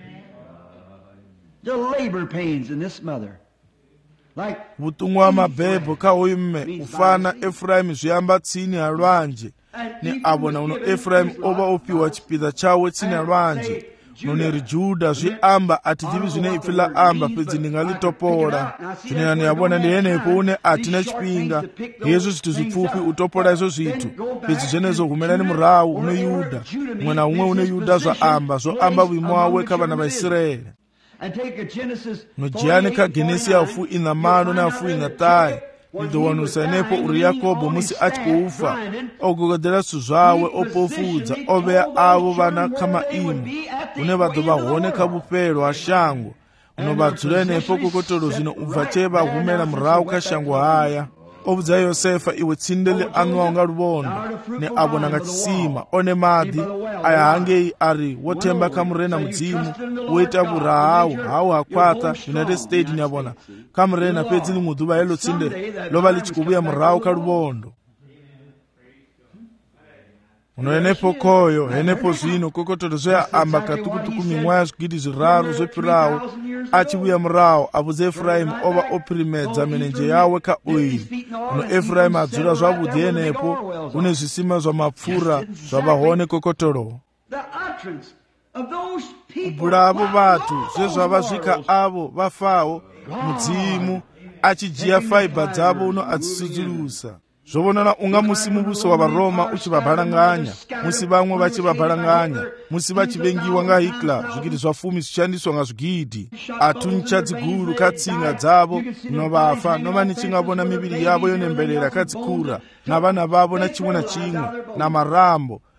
vutungu wa mabhebho kauyu mme ufana efuraimu zviyamba tsini ya lwanje ni avona uno efuraimu ova opiwa chipidha chawe tsini ya lwanje noneri judha zviamba atidzivi zvine ipfi la amba pedzi ndingalitopola zvinenani yavona ndiyenepo une atina chipinga hezvo zvithu zvipfupi utopola izvo zvithu pedzi zvenezo humelani murawu une yudha umwe na umwe une yudha zvaamba zvoamba vimo wawe kavana vaisraeri nojiyani kagenesi yafu ina mano nafu ina tai nidowanusa nepo uri yakobo musi achikuufa ogogodera su zvawe opofudza oveya avo vana kama imu une vadhova hone kabupero hashango unovadzura nepo kokotoro zvino ubva cheva humela murawu kashango haya obudza yosefa iwe tsindeli anwa unga lubondo ne abo nanga chisima one madhi aya hangei ari wotemba kamurena mudzimu woita burahawu hawu hakwata United States nyabona kamurena pedzi ni mudhuva yelo tsinde lova lichikubuya murawu kalubondo unoenepo koyo henepo zvino kokotoro zveya amba katukutuku mimwa ya zvigidi zviraru zvepirawo achibuya murawo abudza Efuraimu ova opirimedza menenje yawe kaoiri uno Efuraimu adzura zvavudhi henepo une zvisima zvamapfura zvavahone kokotoro kubvura avo vatu zvezvavasvika avo vafawo mudzimu achijiya faibha dzavo uno adzisudzulusa zvovonana unga musi mubuso wavaroma uchivabhalanganya musi vamwe vachivabhalanganya musi vachivengiwa nga Hitler zvigidi zvafumi zvichandiswa nga zvigidi atuncha dziguru katsinga dzavo novafa nova nichingavona miviri yavo yonemberera kadzikura navana vavo na chimwe na chimwe namarambo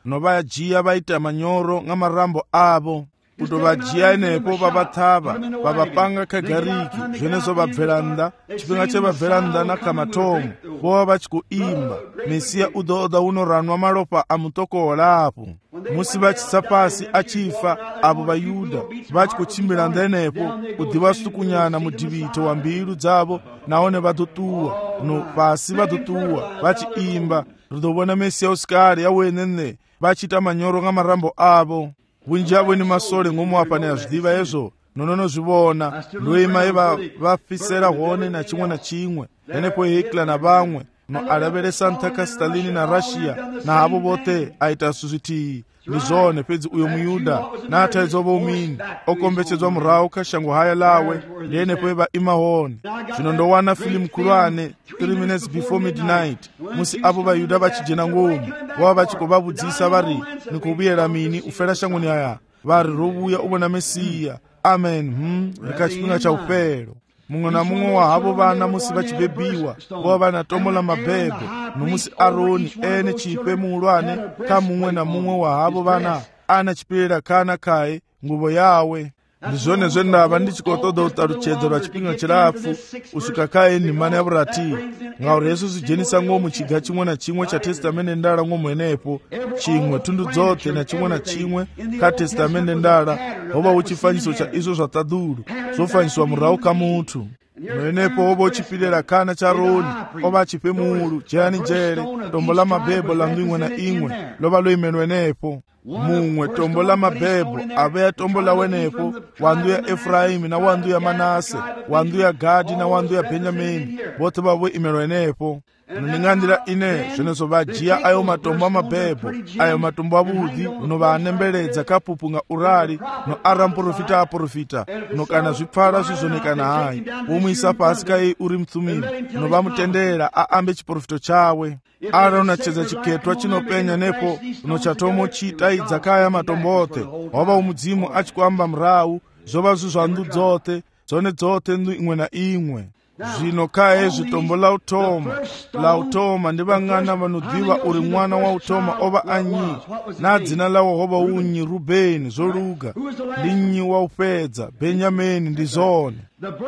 no vayajiya vaita manyoro nga marambo avo kuti vajiya enepo vavathava vavapanga kagariki zvenezo vabvera nnda chipinga chevabvera nnda nakamatomo vova vachikuimba mesiya udo-oda unoranwa malopa amutokola apo musi vachitsa pasi achifa avo vayuda vachikuchimbira nnda enepo kuti vasukunyana mudivito wa mbilu dzavo naone vatotuwa no pasi vatotuwa vachiimba ridovona mesiya usikali yawenene vachita manyoro nga marambo avo vunji avo ni masole ng'omo apane azvidiva ezvo nonono zvivona ndoima eva vafisera hone na chimwe na chimwe enepo Hitler na vamwe no alaveresa ntaka Stalin na Russia na avo vote aita suziti nizone pedzi uyo muyuda na ataizova umini okombechedzwa murau kashango haya lawe ndenepo eva imahone zvino ndowana filimu kurwane three minutes before midnight musi avo vayuda vachijena ngomu vava vachikovavudzisa vari nikuvuyera mini ufera shangoni aya vari rovuya uvona mesiya amen hmm rikachipinga cha upero mumwe na mumwe wa havo vana musi vachibhebiwa vova vana tombo la mabhebhe nomusi Aroni ene chipe muulwane ka mumwe na mumwe wa havo vana ana chipirira kana kaye nguvo yawe ndizvone zvendava ndichikotoda utaruchedzo rwa chipinga chirapfu usvika kaye nhimani yavurati ngauri yesu zijenisa ng'omu chiga chimwe na chimwe cha testamende ndala ng'omu enepo chimwe tundu dzote na chimwe na chimwe ka testamende ndala hova uchifanyiso cha izvo zvataduru zofanyiswa murau ka muthu mwenepo hova uchipirira kana cha Aroni ova achipe muulu jeyani jere tombo la mabhebho la imwe na imwe lova loimenwe nepo mumwe tombo la mabhebho aveya tombo la wenepo wandu ya Efraimu na wandu ya Manase wandu ya Gadi na wandu ya Benjamini vote vavo imenwe nepo noning'andira ine zvenezo vajiya ayo matombo amabhebho ayo matombo avudhi uno vanembeledza kapupu nga Urali no aramprofita aprofita no kana zvipfala zvizonekana hayi womuisa pasi kai uri mtsumiri no vamutendera aambe chiprofito chawe Arona chedza chiketwa chinopenya nepo no chatomo chitaidza kaya matombo ote wava umudzimu achikuamba mrau zvova zvizvandu dzote dzone dzote ndu imwe na imwe zvino kaye zvitombo la utoma la utoma ndi vang'ana vanodhiva uri mwana wa utoma ova anyi na dzina lawo hova unyi Rubeni zoluga ndi nyi wa upedza Benjamini ndi zone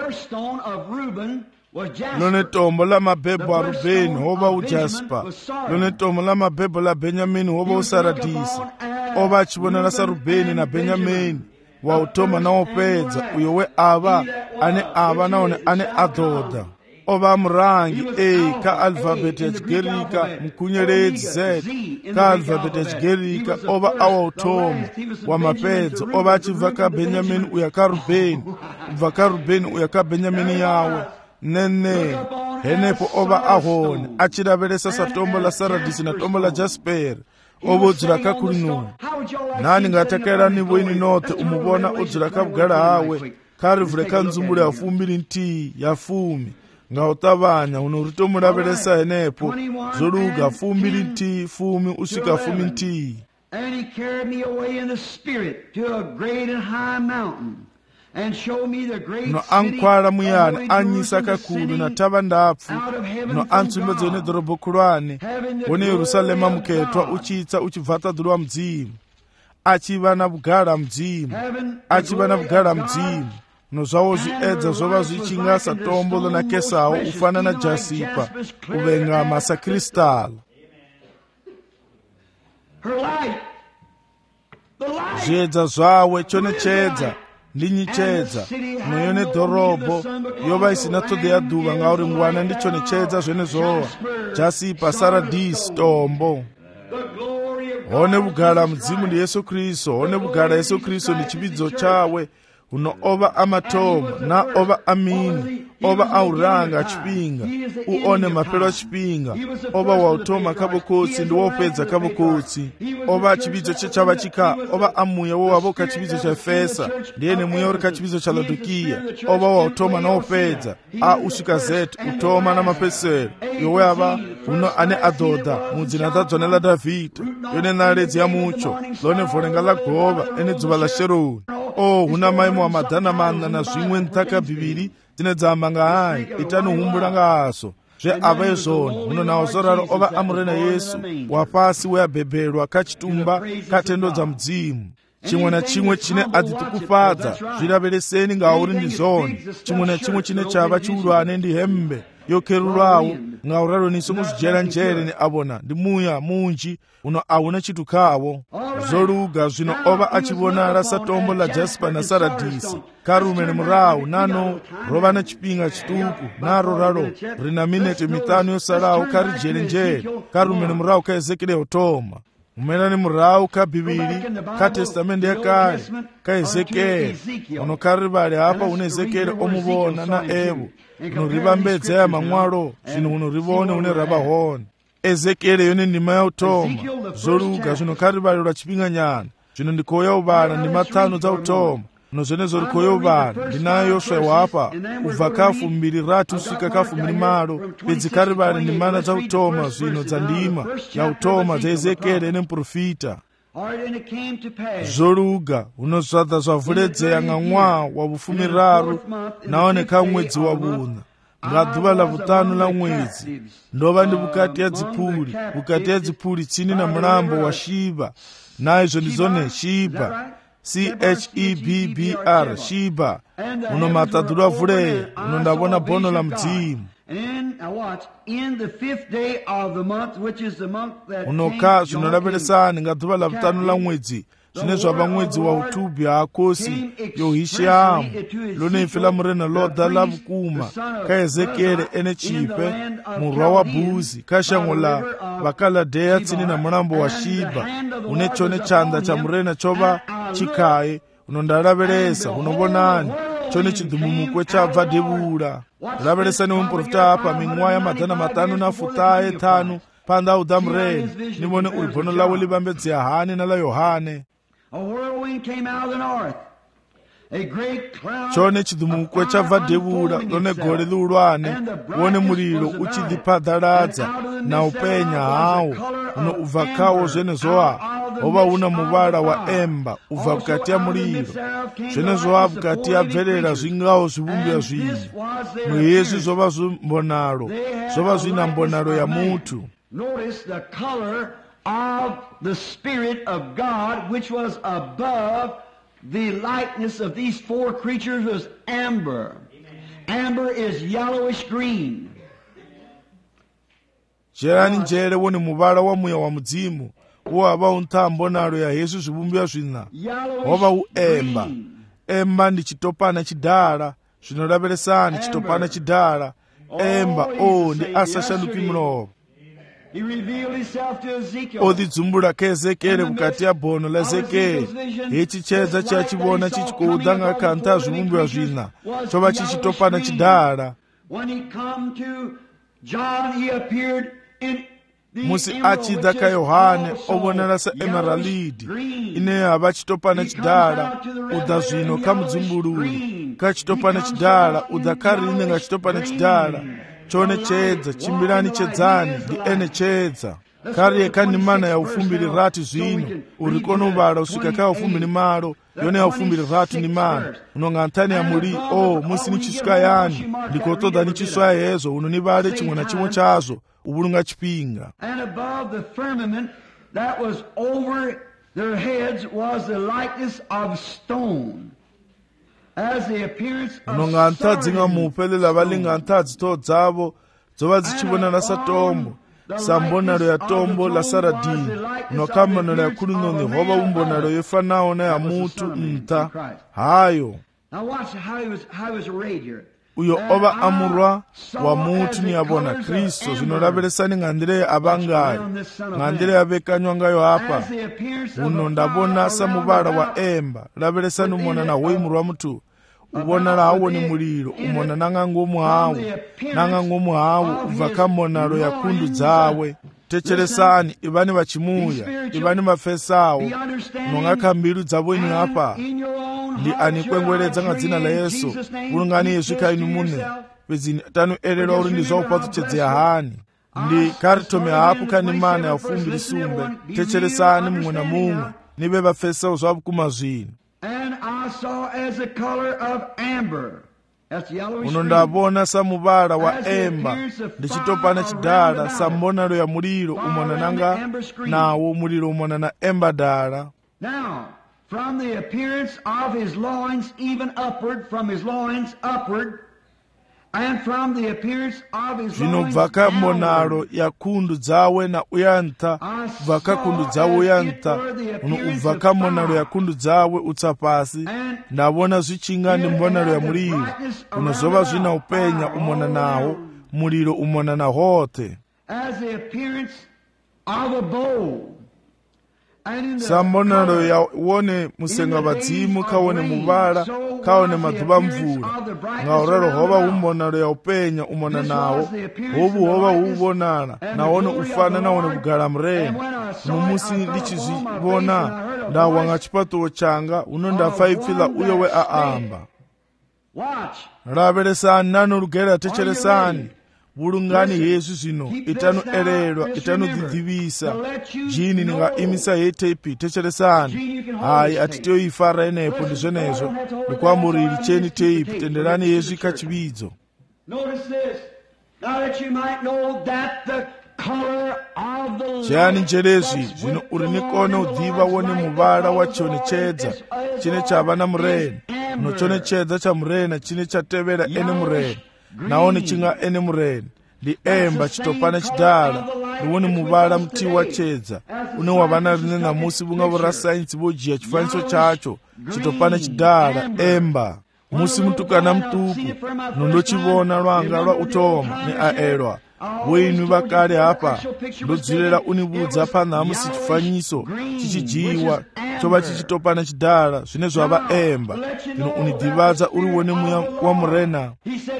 lone tombo la mabhebho a Rubeni hova ujaspa lone tombo la mabhebho la Benjamini hova usaradisi ova achivonera sa Rubeni na Benjamini wa utoma na upedza uyo we ava ane ava naone ane adhoda ova murangi A ka alfabeti ya chigerika mkunyeredzi Z ka alfabeti ya chigerika ova awa utoma wa mapedzo ova achibva ka Benjamini uya ka Rubeni ubva ka Rubeni uya ka Benjamini yawe nene henepo ova ahone achiraveresa sa tombo la saradisi na tombo la jasperi ovodzira kakulinu nani ngatakera nivo ini note umuvona odzira kabugara hawe karivhure kanzumbule ya fumbiri nti ya fumi ngautavanya unoritomuravheresa henepo zoluga fumbiri nti fumi usvika fumi nti And he carried me away in the spirit to a great and high mountain and showed me the great no city ankwara of muyana the anyisa Jerusalem, kakulu na the tava ndapfu out of heaven no from antsumbedzo God. ne dorobo kulwane Having the wone Yerusalema glory of muketwa God. uchitsa uchibvatadhulwa mdzimu achiva na bugara mdzimu Having the achiva na glory bugara of God. mdzimu no zvawo zviedza zvova zvichinga tombo lona kesawo ufana na jasipa kuvenga masakristala Her light, the light. zviedza zvawe chonechedza ndinyichedza noyone dhorobho yova isina todheya dhuva ngauri ngwana ndichonechedza zvenezvowa jasipa saradisi tombo The glory of God. hone bugara mudzimu ndi Yesu Kristu hone bugara Yesu Kristu ndi chipidzo chawe uno ova amatomo na ova amini ova auranga chipinga uone mapelo a chipinga ova wautoma kabokotsi ndi wopedza kabokotsi ova chipidzo chechava chika ova amuya wowavoka chipidzo cha Efesa ndiyene muya uri kachipidzo cha Laodikiya ova wautoma na wopedza a usvika zeti utoma na mapesero yowe ava uno ane adhodha mudzina dzadzwana la Dhavhidha yone naledzi ya mucho lone vhorenga la gova ene dzuva la Sheroni o huna maimo amadhana mana na zvimwe ntaka bhiviri dzine dzamba ngahayi itanohumbura ngahaso zve ava izvoni muno nawo zoraro ova amurena Yesu wapasi weabhebhelwa kachitumba katendodza mudzimu. chimwe na chimwe chine adzitukufadza zviravereseni ngauri ndi zoni. chimwe na chimwe chine chava chiulwane ndi hembe yokerulawo ngauraloniso muzijera njere ni avona ndi muya munji uno auna chitukhawo. zoluga zvino ova achivonala sa tombo la jaspa na saradisi karume ni murawu nano rova na chipinga chituku naro ralo rina minete mitano yosalawo kari jere njere karume ni murawu ka Ezekele otoma umena ni murawu ka bibili ka testamende yakale ka Ezekele uno kari vali apa une Ezekele omuvona na evo uno rivambedza ya mang'walo zvino uno rivone une ravahona. Ezekele yone ndima ya utoma zoluga zvino kari vali lwa chipinga nyana zvino ndikoya uvana ndi matano za utoma uno zvenezo rikoya uvana ndinayo yoswa wapa ubva kafu mbiri rati usvika kafu mbiri malo pedzi kari vali ndi mana za utoma zvino dza ndima ya utoma dza Ezekele ene mprofita. zoluga unozvadza zvavuledzera ng'amwa wa vufumi raru naoneka mwedzi wa vuna nga dhuva la vutano la mwedzi ndova ndi vukati ya dzipuli vukati ya dzipuli tsini na mulambo wa Shiba naizvo ndizone Shiba C H E B B R Shiba uno matadulu avuleya uno ndavona bono la mdzimu. unoka zvinolaveresani nga dhuva la vutano la mwedzi zvine zvava mwedzi wa utubi haakosi yohishamu lone ife la murena loda la vukuma ka Ezekele ene chipe murwa wa Bhuzi ka shango la vakaladeya tsini na mulambo wa Shiba une chone chanda cha murena chova chikaye unondalaveresa unovonani chone chidhumumukwe chabva devula laveresani umuprofita apa ming'wa ya madhana matano na futaye tano panda udha murena nivone uri bono lawo livambedze Yahane na la Yohane. chone chidhumukwe chabva devula lone gore liulwane wone mulilo uchidhipadhaladza na upenya hawo uno ubva kawo zvenezoa ova una muvala wa emba ubva vukati ya mulilo zvenezoa vukati yabvelela zvingawo zvivumbiwa zviviri muhezvi zvova zvimbonalo zvova zvina mbonalo ya mutu. Of the Spirit of God, which was above the likeness of these four creatures, was amber. Amber is yellowish green. jerani njere wone muvala wa muya wa mudzimu wova unthambo nalo ya Yesu zvivumbiwa zvina wova uemba. emba ndi chitopana chidala zvinolaveresani chitopana chidala emba o ndi asashanduki mlomo. odidzumbula ka Ezekele vukati ya bono la Ezekele ichi chedza chachivona chichikuudza nga kantha zvivumbiwa zvina chova chichitopana chidala. musi achidza ka Yohane ovonala sa emeralidi ine yava chitopana chidala udza zvino ka mudzumbululi ka chitopana chidala udza karine nga chitopana chidala chone chedza chimbirani chedzani ndi ene chedza kariye kani mana ya ufumbiri rati zvino uri konovala usvika ka ufumbiri malo yone ya ufumbiri rati ni mana unonga ntani ya muri o musi ni chiswika yani ndikotoda ni chiswa yezo uno ni vale chimwe na chimwe chazo ubulunga chipinga. And above the firmament that was over their heads was the likeness of stone. unonga ntadzi nga muupelela valinga ntadzi to dzavo dzova dzichivonana sa tombo sambonalo ya tombo la saradini unokambanalo ya kulunoni hova umbonalo yefanawo na ya mutu mta hayo. uyo ova amurwa wa mutu ni yavona Kristo zvinolaveresani ng'andire avangayo ng'andire yavekanywa ngayo apa uno ndavona samuvala wa emba laveresani umona na hoimurwa mutu ubona lawo ni mulilo umona nangango muhawu nangango muhawu ubva kamonalo ya kundu dzawe. techeresani ivani vachimuya ivani mafesawo nonga kambilu dzavweni apa ndi anikwengweredza nga dzina la Yesu ulungani yesvika inu mune pedzini tanu elelwa uri ndi zvaupatso chedze Yahane ndi karitome hapu kani mana ya ufumbiri sumbe. techeresani mumwe na mumwe nive vafesawo zvavukuma zvino. And I saw as a color of amber uno ndabona sa muvhala wa emba ndi chitopana chidala sa mbonalo ya muliro umonananga nawo muliro umona emba dala. Now, from the appearance of his loins, even upward, from his loins upward, and from the appearance of his zvino loins bvaka downward, mbonalo ya kundu dzawe na uyanta bvaka kundu dzawe uyanta uno ubvaka mbonalo ya kundu dzawe utsa pasi ndabona zvichinga ndi mbonalo ya muliro unozova zvina upenya umona nawo muliro umona na hote. as the appearance of a bow. sambonalo ya wone musenga vadzimu kaone muvala kaone madhuva mvula ngaurero hova umbonalo ya upenya umona nawo hovu hova huuvonala naone ufana naone kugala mreni mumusi ndichizvivona ndawanga chipatuwo changa uno ndafaipfila uyo we aamba. lavelesani nanolugera techeresani vulungani hezwi zvino itano erelwa itano dzidzivisa jini ninga imisa yetepi techeresani hayi atitoifara enepo ndi zvenezvo ndikwamuriri cheni teipi tenderani hezwi kachividzo. chiyani njerezvi zvino uri nikone udziva wone muvala wachionechedza chine chava na mureni unochonechedza cha murena chine chatevera ene mureni naone chinga ene mureni ndi emba chitopana chidala ndiwone muvala mti wachedza une wavana rine namusi vunga vorasainzi vojiya chifaniso chacho chitopana chidala emba musi mutukana mtuku nondochivona lwanga lwa utoma ni aelwa wenu vakale hapa ndodzirera univudza panamusi chifanyiso chichijiwa chova chichitopana chidala zvine zvava emba ino unidhivadza uri wone muya wa murena.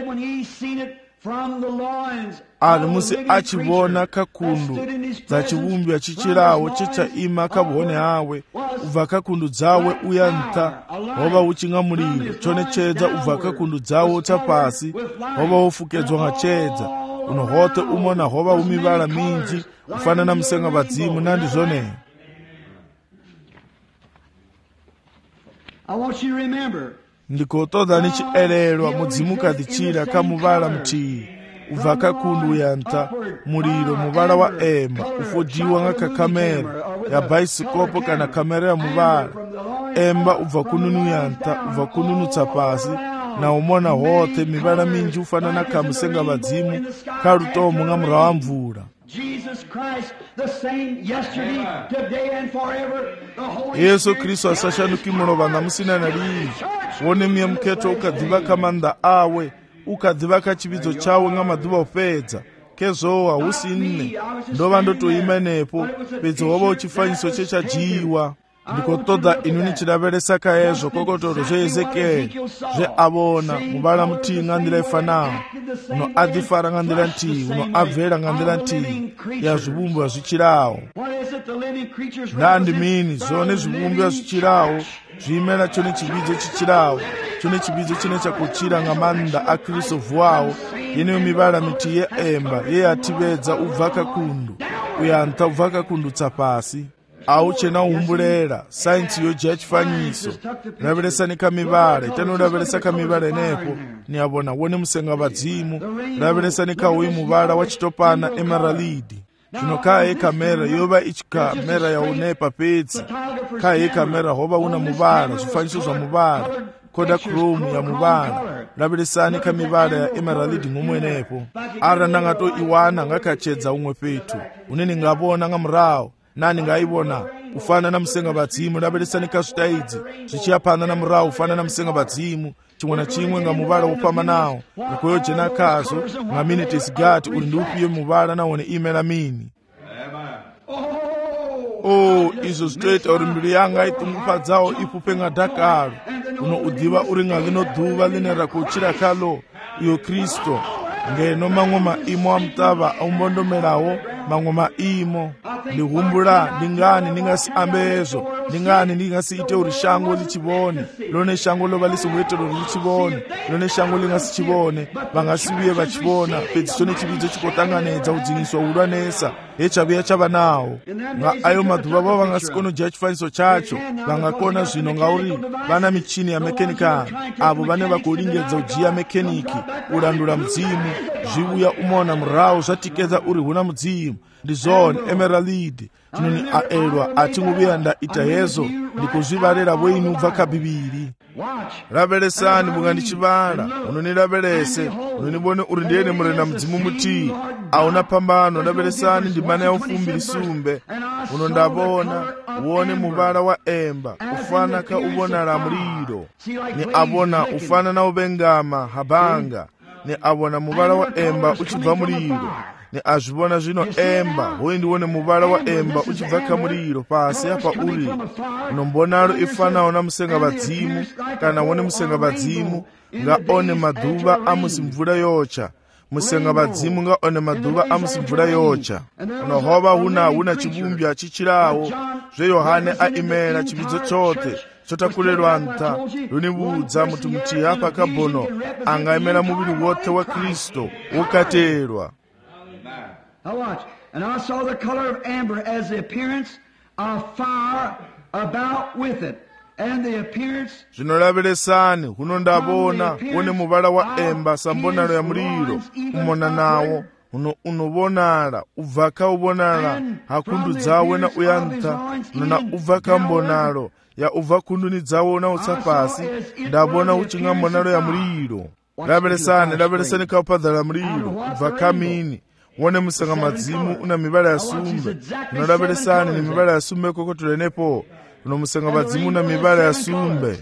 ali musi achivona kakundu dzachivumbwa chichirawo chichaima kavhone hawe ubva kakundu dzawe uya nta hova uchinga muliro chonechedza ubva kakundu dzawo tapasi hova wofukedzwa ngachedza uno hote umona hova umivala minji ufana na musenga vadzimu nandi zvone. ndikotoda nichielelwa mudzimuka dhichira kamuvala mtii ubva kakundu uyanta muliro muvala wa emba ufodiwa nga kakamera ya baisikopo kana kamera ya muvala emba ubva kununu uyanta ubva kununu tsapasi na umona hote mivala minji ufanana kamusenga vadzimu karutomo nga mura wa mvula. yesu kristu asashanuki mulova namusina na lini wone miya muketo ukadziva kamanda awe ukadziva kachividzo chawe nga madhuva upedza kezvo hausinne ndova ndotoima nepo pedza hova uchifanyiso chechajiwa. ndikotoda inu nichilavelesa kaezvo kokotoro zveezekeli zveavona muvala mutii nga ndila ifanawo uno adhifara nga ndila ntii uno abvera nga ndila ntii ya zvivumbwa zvichirawo. nandi mini zone zvivumbwa zvichirawo zviimela chone chividzo chichirawo chone chividzo chine chakuchira nga manda a kristu vhuwawo yeneyo mivala miti yeemba yeyativedza ubva kakundu uyanta ubva kakundu tsapasi auchena uhumbulera sainsi yojiya chifanyiso lavelesani kamivala itanoravelesa kamivala enepo niavona wone musenga vadzimu lavelesani kauyi muvala wa chitopana emeralidi zvino kaye kamera yova ichi kamera yaunepa pedzi kaye kamera hova una muvala zvifanyiso zva muvala koda kromu ya muvala lavelesani kamivala ya emeralidi ngomwenepo ara ndangatoiwana ngakachedza umwe petu uneni ngavona nga murawo nani ngaivona ufana na musenga vadzimu lavelesani kazvitaidzi zvichiyapana na murawo ufana na musenga vadzimu chimwe na chimwe nga muvala upama nawo ukweyo jena kazo nga minutes gati uri ndi upiye muvala nawone imela mini. oh izvo zvitoita uri mbilu yanga itumbupadzawo ipupe nga dakalo uno udziva uri nga lino dhuva line rakuchira kalo iyo kristo ngeno mamwe maimo amutava aumbondomelawo mamwe maimo. ndikukumbula ndingani ndingasiambezo ndingani ndingasiite uri shango lichibone lone shango lova lisingwetero lichibone lone shango lingasichibone vangasiviye vachibona pedzisone chividzo chikotanganedza udzingiswa ulwanesa hechaviya chava nawo nga ayo madhuva vavo vangasikonoja chifaniso chacho vangakona zvino ngauri vana michini ya mekenikari avo vane vakulingedza ujiya mekeniki urandura mudzimu zviuya umona murau zvatikedza uri huna mudzimu ndizvone emeralidi tinoni aelwa atinguviya ndaita hezo ndikuzvivarira voinu bva kabhibhiri raveresani mukandichivala unoniraverese unonibone uri ndiyene murenda mudzimu mutii auna pambano raveresani ndimana ya ufumbi lisumbe unondavona uone muvara wa emba ufana ka uvonala muliro ni avona ufana na uvengama habanga ni avona muvara wa emba uchibva muliro ni azvivona zvino emba hoyi ndiwone muvara wa emba uchibva kamuliro pasi apa uri unombonalo ifanawo na musenga vadzimu kana wone musenga vadzimu ngaone madhuva amusi mvura yocha musenga vadzimu ngaone madhuva amusi mvura yocha unohova huna huna chivumbya chichirawo zveyohane aimera chividzo chote chotakurerwa nta runivudza muti muti apa kabono angaimera muviri wote wa Kristo wokaterwa. Now watch. And I saw the color of amber as the appearance of fire about with it. And the appearance zvinoraveresani huno ndavona une muvara wa emba sambonalo ya muliro umona nawo uno unovonala ubva kauvonala hakundu dzawo na uyanta nona ubva kambonalo ya ubva kunduni dzawo na utsa pasi ndavona uchinga mbonalo ya muliro. Raveresani raveresani kaupadhala muliro ubva kamini wone musenga madzimu una mivara ya sumbe unoraveresani ni mivara ya sumbe kokotolenepo uno musenga madzimu una mivara ya sumbe.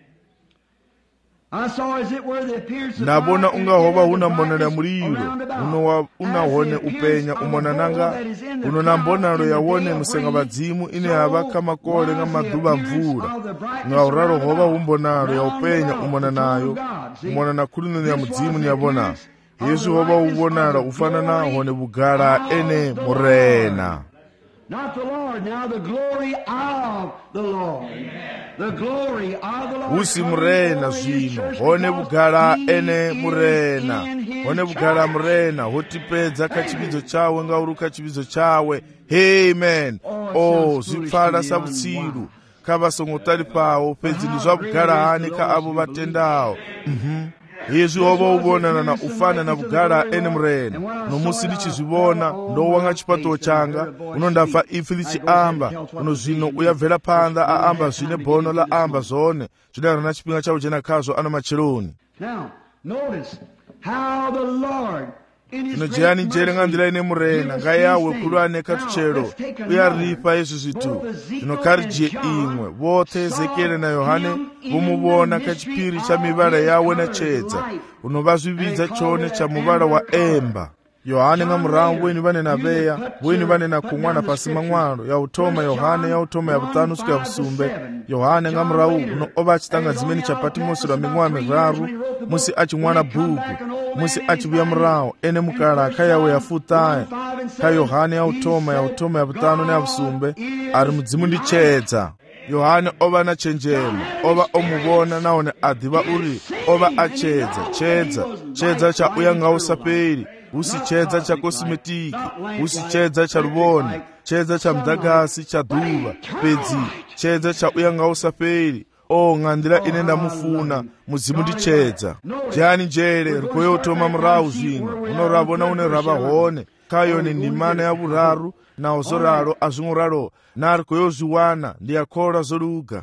Ndabona ungahova huna mbonalo ya muliro uno unahone upenya umonananga uno nambonalo yawone musenga madzimu ine hava kamakole nga madhuva mvura ngauraro hova umbonalo ya upenya umonanayo umonana kulino ya mudzimu ni yabona Yesu hova ubonala ufanana hone bugala ene murena. Not the Lord, now the glory of the Lord. The glory of the Lord. Usi murena zvino hone bugala ene murena hone bugala murena hotipedza kachividzo chawe ngauruka chividzo chawe. Amen. Oh zvipfala sabutsiru kavasongotari pawo pedzi ndizvabugala hani ka avo vatendawo. Mhm. Yesu hova ubonana na ufana na bugala ene murena nomusi ndichizvibona ndowanga chipato changa unondafa ifi lichiamba uno zvino uyabvera panda aamba zvine bono la amba zvone zvinarana na chipinga chawo chena kazvo ana macheloni. Now notice how the Lord inojiyani njere ngandila ine murena ngayawe kulwane katuchero uyaripa yesu zvitu zvinokarije imwe vote Ezekieli na Yohane vomuvona kachipiri cha mivara yawe na chedza unovazvividza chone cha muvara wa emba. Yohane nga murangu weni vane na veya weni vane na kumwana pasi mamwalo ya utoma Yohane ya utoma ya butanu suku ya busumbe Yohane nga murau uno ova achitanga zimeni cha Patimosi la mingwa miraru musi achimwana buku musi achibuya murau ene mukala kayawe ya futaye ka Yohane ya utoma ya utoma ya butanu na ya busumbe ari mudzimu ndi chedza. Yohane ova na chenjemo ova omuvona naone adhiva uri ova achedza chedza chedza cha uya ngausaperi usi chedza cha kosimetiki usi chedza cha ruvone chedza cha mudhagasi cha dhuva pedzi chedza cha uya ngausaperi. O ngandira ine ndamufuna mudzimu ndi chedza. Jani njere rikoyo utoma murau zvino unoravona une rava hone kayone ndimana ya vuraru na ozoraro azvingoraro narikoyo zviwana ndiyakora zoruga.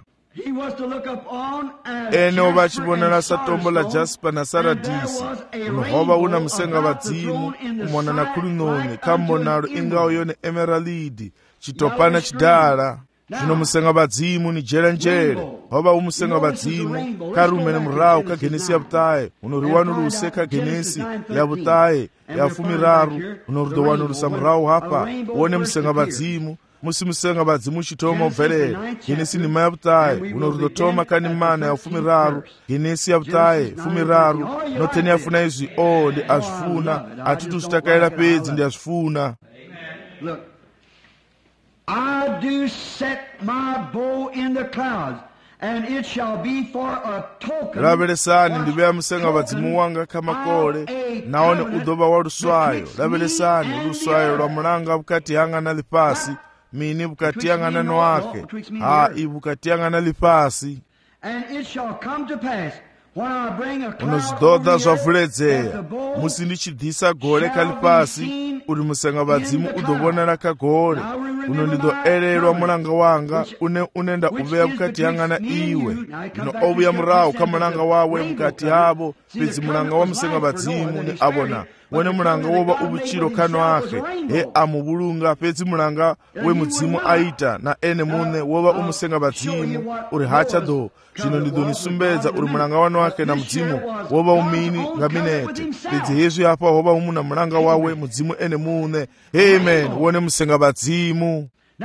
Ene ova achivonana satombo la jaspa na saradisi unohova una musenga vadzimu umona na kulinoni kamonalo ingawo yone emeralidi chitopana chidala zvino musenga vadzimu ni jera njere hova umusenga vadzimu karume nemurau kagenesi ya butaye unoriwanuruse kagenesi ya butaye ya fumiraru unoridowanurusa murau hapa wone musenga vadzimu musi musenga vadzimu chitoma ubverere genesi nima ya butaye unoridotoma kani mana ya fumiraru genesi ya butaye fumiraru noteni yafuna izvi o ndi azvifuna atutu zvitakaira pedzi ndi azvifuna. I do set my bow in the clouds, and it shall be for a token. Laberesani ndibeya musenga badzimu wanga kamakole naone udoba wa luswayo. Laberesani luswayo lwa mulanga bukati yanga na lipasi mini bukati yanga na nwake ha ibukati yanga na lipasi. And it shall come to pass unozidoda zvavuledzera musi ndichidhisa gore kalipasi uri musenga badzimu udobonera kagore uno ndidoererwa mulanga wanga une unenda uveya bukati yanga na iwe ino obuya murawo kamulanga wawe bukati yabo pedzi mulanga wa musenga badzimu ni abona wene mulanga woba ubuchiro kano ake he amubulunga pedzi mulanga we mudzimu aita na ene mune woba umusenga badzimu uri hachado zvino ndidonisumbedza uri mulanga wano wake na mudzimu woba umini ngaminete pedzi hezvi apa woba umuna mulanga wawe mudzimu ene mune. Amen. Wone musenga badzimu.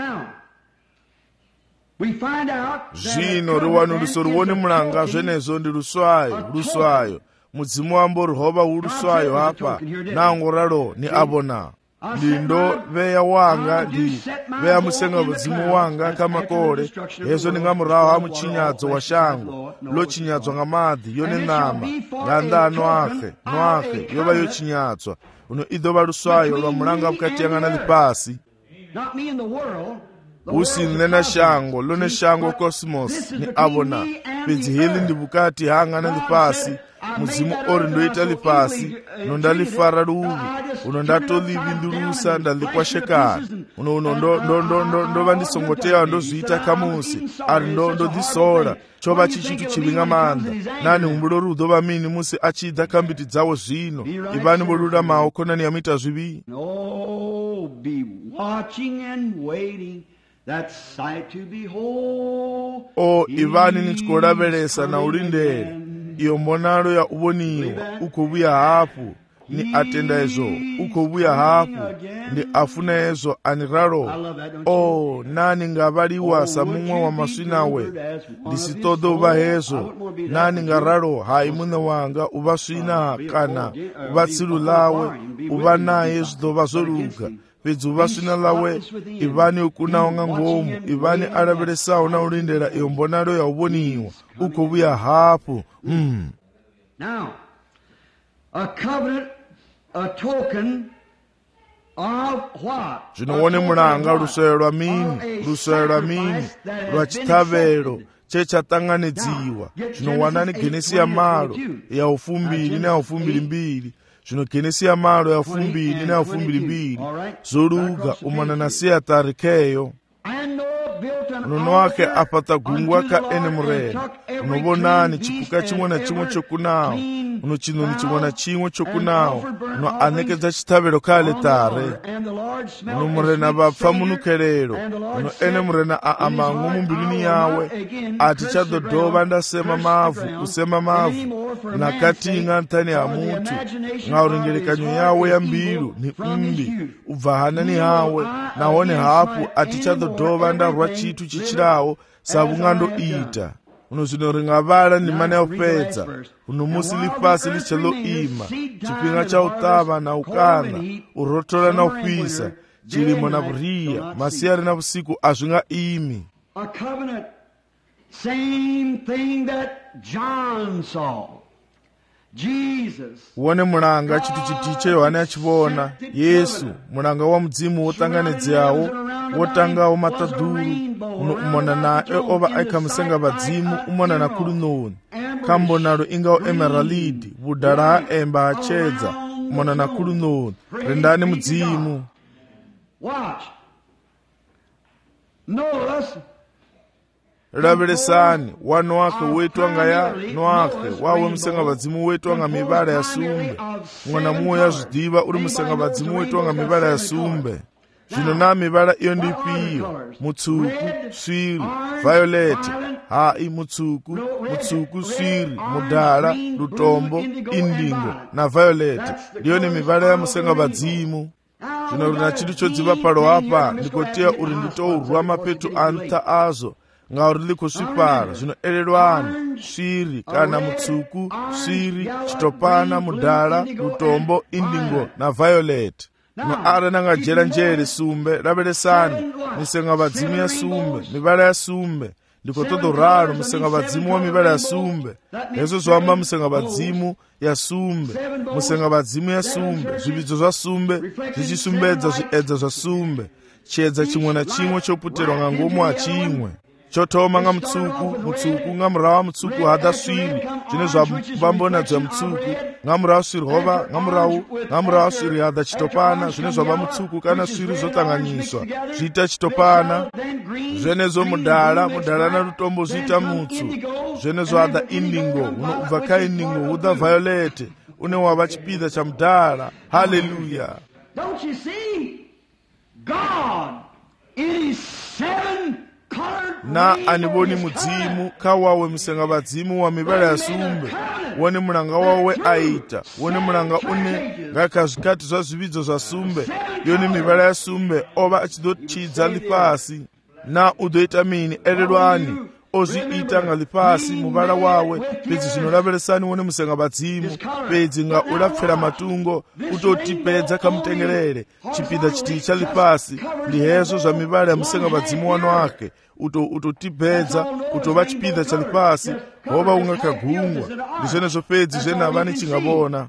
Zvino ruwano rusoro wone mulanga zvenezo ndi luswayo luswayo mudzimu wambo ruhoba uruswayo hapa nangoralo ni abona ndindo veya wanga ndi veya musenga badzimu wanga kamakole yezo ningamuraho ha muchinyadzo wa shango lo chinyadzwa ngamadhi yone nama yanda nwake nwake yoba yo chinyadzwa uno idoba luswayo lwa mulanga bukati yanga na lipasi usinena shango lone shango cosmos ni abona pedzi hili ndi bukati hanga na lipasi mudzimu ori ndoita lipasi nondalifara luvi uno ndatolivindurusa ndalikwashekana uno uno ndova ndisongotewa ndozviita kamusi ari ndodhisola chova chichitu chivinga manda nani humbulo rudova mini musi achidza kambiti dzawo zvino ivani voluramawo konani yamita zvivi. Oh, be watching and waiting that sight to behold. O ivani nichikolavelesa na ulindele iyo mbonalo ya uboniwa ukubuya hapu ni atenda ezo ukubuya hapu ndi afuna ezo aniralo. O nani ngabaliwa samumwe wa maswinawe ndisitodo uba hezo nani ngaralo haimune wanga ubaswina kana ubatsilu lawe uba naye zidoba zoluga pedzi ubaswina lawe ivani ukunawo nga ngomu ivani alaberesawo na ulindela iyo mbonalo ya uboniwa ukubuya hapu. Mm. Now, a covenant, a token of what? Zvino wone mulanga luswayo lwa mini luswayo lwa mini lwa chitavelo chechatanganidziwa. Zvino wanani genesi ya malo ya ufumbiri na ufumbiri mbiri zvino genesi ya malo ya ufumbiri na ufumbiri mbiri zoluga umana na siyatari keyo unono wake apata gungwa ka ene murena unobonani chipuka chimwe na chimwe chokunawo uno chino ni chimwe na chimwe chokunawo uno anekedza chitavelo ka aletare uno murena bapfa munukelero uno ene murena aamangu mumbilini yawe ati chadodova ndasema mavu usema mavu nakatinga ntani ya mutu ngauringelekanyo yawe ya mbilu ni umbi ubvahana ni hawe naone hapu ati chadodova ndarwa chitu chichirawo sabungando ita uno zvino ringavala ni mana yaupedza uno musi lipasi lichelo ima chipinga cha utava na ukana urotora na upisa chilimo na buriya masiyari na busiku azvinga imi. A covenant, same thing that John saw. Jesus. Wone mulanga chitu chitiche yohana achivona Yesu mulanga wa mudzimu wotanganedzawo wotangawo mataduru uno umona nae ova aikamusenga badzimu umona na kulunoni kambonalo ingawo emeralidi budala emba achedza umona na kulunoni rendani mudzimu. Watch. Notice. Laberesani wano wake wetwanga ya nwake wawe musenga badzimu wetwanga mibala ya sumbe mwana muo ya zvidiva uri musenga badzimu wetwanga mibala ya sumbe zvino na mibala iyo ndipiyo mutsuku swiri violet hai mutsuku mutsuku swiri mudala lutombo indingo na violet ndiyo ni mibala ya musenga badzimu. Zvino rina chitu chodziva palo apa ndikoteya uri nditourwa mapetu anta azo ngauri likusvipara zvinoererwana swiri kana mutsuku swiri chitopana mudala lutombo indingo na violet. no ara nangajera njere sumbe laberesani misenga badzimu ya sumbe mibala ya sumbe ndiko todo raro musenga badzimu wa mibala ya sumbe yeso zwamba musenga badzimu ya sumbe musenga badzimu ya sumbe zvibidzo zva sumbe zvichisumbedza zviedza zva sumbe chiedza chimwe na chimwe choputirwa nga ngomu achimwe chotoma nga mutsuku mutsuku nga murawa mutsuku hada swiri zvine zvambona dza mutsuku nga murawa swiri hova nga murawu nga murawa swiri hada chitopana zvine zvaba mutsuku kana swiri zotanganyiswa zviita chitopana zvenezo mudala mudala na lutombo zviita mutsu zvenezo hada indigo unobva ka indigo huda violet une wava chipida cha mudala. Hallelujah. Don't you see God in his seven na aniboni mudzimu kawawe musenga badzimu wa mibala ya sumbe wone mulanga wawe aita wone mulanga une ngakazvikati zva zvibidzo zva sumbe yoni mibala ya sumbe ova achidochidza lipasi na udoita mini erelwani ozviita nga lipasi mubala wawe pedzi zvinoraveresani wone musenga badzimu pedzi nga ulapfera matungo utotipedza kamutengerere chipida chiti cha lipasi ndi hezvo zva mibala ya musenga badzimu wano ake uto utotipedza utova chipida cha lipasi hova ungakagungwa ndi zvenezvo pedzi zvenavani chingavona.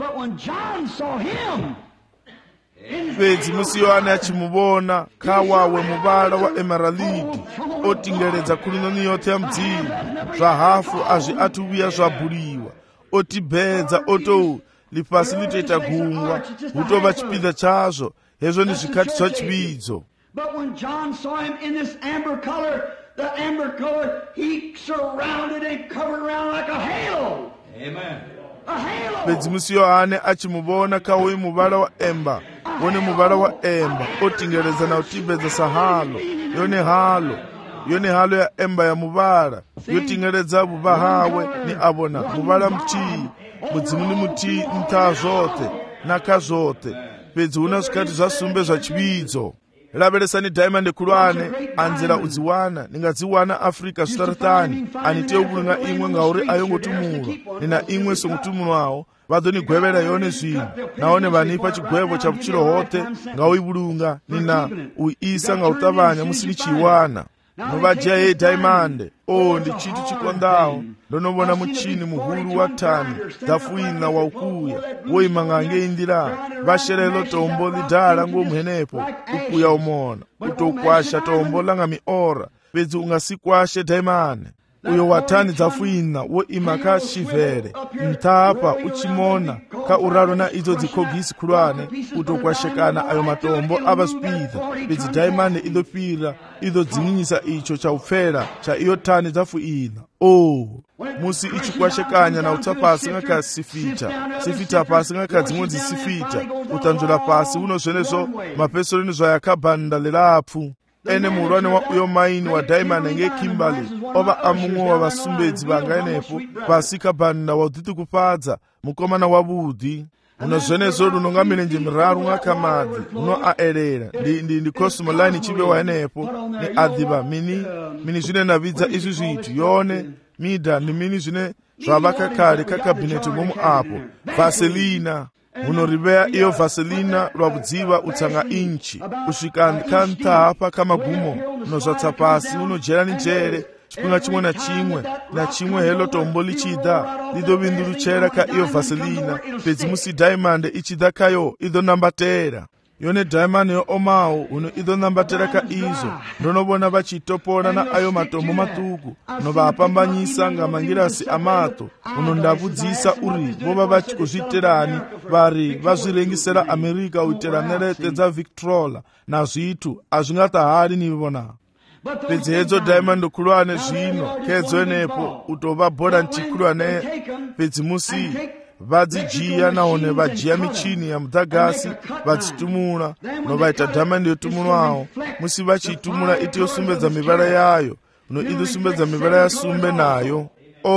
Pedzi musi Yohane achimubona kawawe mubala wa emeralidi otingeredza kulinoni yote ya mdzimu zvahafu azvi atuviya zvabhuliwa otibhedza oto lipasi litoita gungwa hutova chipida chazvo hezvo ni zvikati zvachibidzo. But when John saw him in this amber color, the amber color, he surrounded and covered around like a halo. Amen. A halo. Pedzi musi Yohane achimubona kawe mubala wa emba wone mubala wa emba otingereza na utibedza sahalo yone halo yone halo ya emba ya mubala yotingeredza buba hawe ni abona mubala mti mudzimu ni muti nta zote naka zote pedzi una zvikati zvasumbe zvachibidzo. Laberesani diamond kulwane anzira udziwana ningadziwana Afrika staratani anite ukulunga imwe ngauri ayongotumulwa nina imwe songutumulwawo vadoni gwevera yone zvinhu naone vanipa chigwevo cha kuchiro hote ngauibulunga nina uisa ngautavanya musini chiwana novajia ye diamond o ndi chitu chikondawo ndonobona muchini muhulu wa tani dafuina wa ukuya woimangange indira vasherelo tombo lidala ngomuhenepo ukuya umona utokwasha tombo langa miora pedzi ungasikwashe diamond uyo watani dzafuina wo imaka chivere ntapa uchimona ka uraro na idzo dzikogisi kulwane utokwashekana ayo matombo abasipida pedzi diamond idopira idzo dzinyinyisa icho cha upfera cha iyo tani dzafuina. Oh, musi ichikwashekanya na utsapasi ngaka sifita sifita pasi ngaka dzimwe dzisifita utanzula pasi uno zvenezvo mapesolini zvayakabhanda lelapfu ene murwane wa uyo maini wa diamond nge Kimberley ova amumwe wa vasumbedzi vangaenepo pasi kabhanda wa udhiti kupadza mukomana wa budhi uno zvenezvo runonga mirenje miraru ngakamadzi uno aerera ndi ndi ndi cosmoline chive waenepo ni adhiva mini mini zvine navidza izvi zvitu yone mida ndi mini zvine zvavaka kare kakabineti ngomu apo vaselina unorivea iyo vaselina lwabudziva utsanga inchi kusvika kantapa kamagumo unozvatsa pasi unojera njere chipunga chimwe na chimwe na chimwe helo tombo lichida lidovinduruchera ka iyo vaselina pedzi musi diamond ichida kayo idonambatera yone diamond yo omawo uno idonambatera ka izo ndonobona vachitopona na ayo matombo matuku novapambanyisa nga mangirasi amato uno ndavudzisa uri vova vachikuzviterani vari vazvirengisera Amerika uitera nerete dza Victrola na zvitu azvingatahari nivona pedzi hedzo diamond kulwane zvino kedzo enepo utova bhoda nchikulwane pedzi musi vadzijiya naone vajiya michini ya mudhagasi vachitumula novaita diamond yotumulwawo musi vachiitumula iti yosumbedza mivara yayo no idosumbedza mivara yasumbe nayo.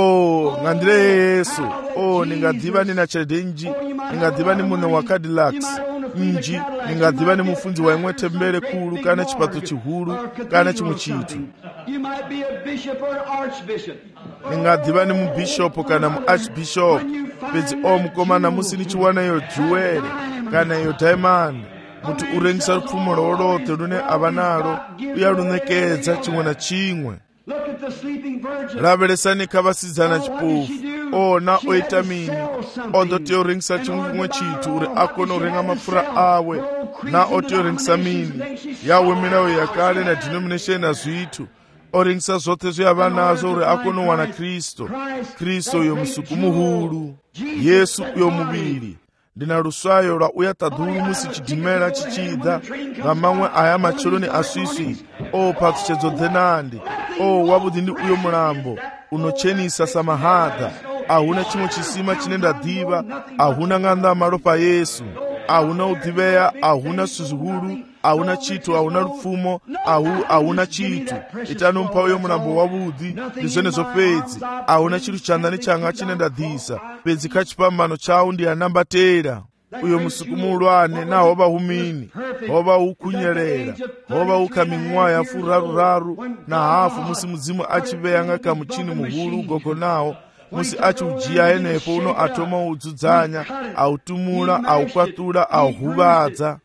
Oh, ngandire Yesu. Oh, ningadhiva nina chedenji ningadhiva ni mune wa Cadillacs nji ningadhiva ni mufunzi wa imwe tembere kulu kana chipato chihulu kana chimwe chitu ningadhiva ni mubishopu kana muarchbishop pedzi o mukomana musi nichiwana iyo jewelry kana iyo diamond muti urengisa lupfumo lolote lune ava nalo uyalunekedza chimwe na chimwe. Lavhelesani kha vasidzana chipofu ona oita mini odo tea u rengisa chimwe chimwe chithu uri a kone u renga mapfura awe, na o tea u rengisa mini yawe milayo ya kale na denomination na zwithu o rengisa zwoṱhe zwe a vha nazwo uri a kone u wana Kristo. Kristo uyo musuku muhulu, Yesu uyo muvhili. Ndina luswayo lwa uya ṱaḓulu musi tshidimela tshi tshida nga maṅwe aya matsheloni a swiswi. O phaṱhutshedzo dzenandi, o wavhuḓi ndi uyo mulambo unotshenisa sa mahaḓa. Ahuna chimwe chisima chine nda ḓivha, ahuna nga nnḓa ha malofha Yesu. Ahuna u ḓivhea, ahuna zwithu zwihulu, ahuna chithu, ahuna lupfumo, ahu ahuna chithu. Itani mpha uyo mulambo wavhuḓi, ndi zwenezwo fhedzi. Ahuna chithu tshanḓani changa chine nda ḓisa, fhedzi kha tshipambano chawu ndi anambatela. Uyo musuku muhulwane na hovha hu mini, hovha hu khunyelela, hovha hu kha miṅwaha ya furaruraru na hafu musi mudzimu a tshi vhea nga kha mutshini muhulu ugogonaho, musi a tshi u dzhia henefho uno a thoma u dzudzanya, a u tumula, a u kwaṱula, a u huvhadza.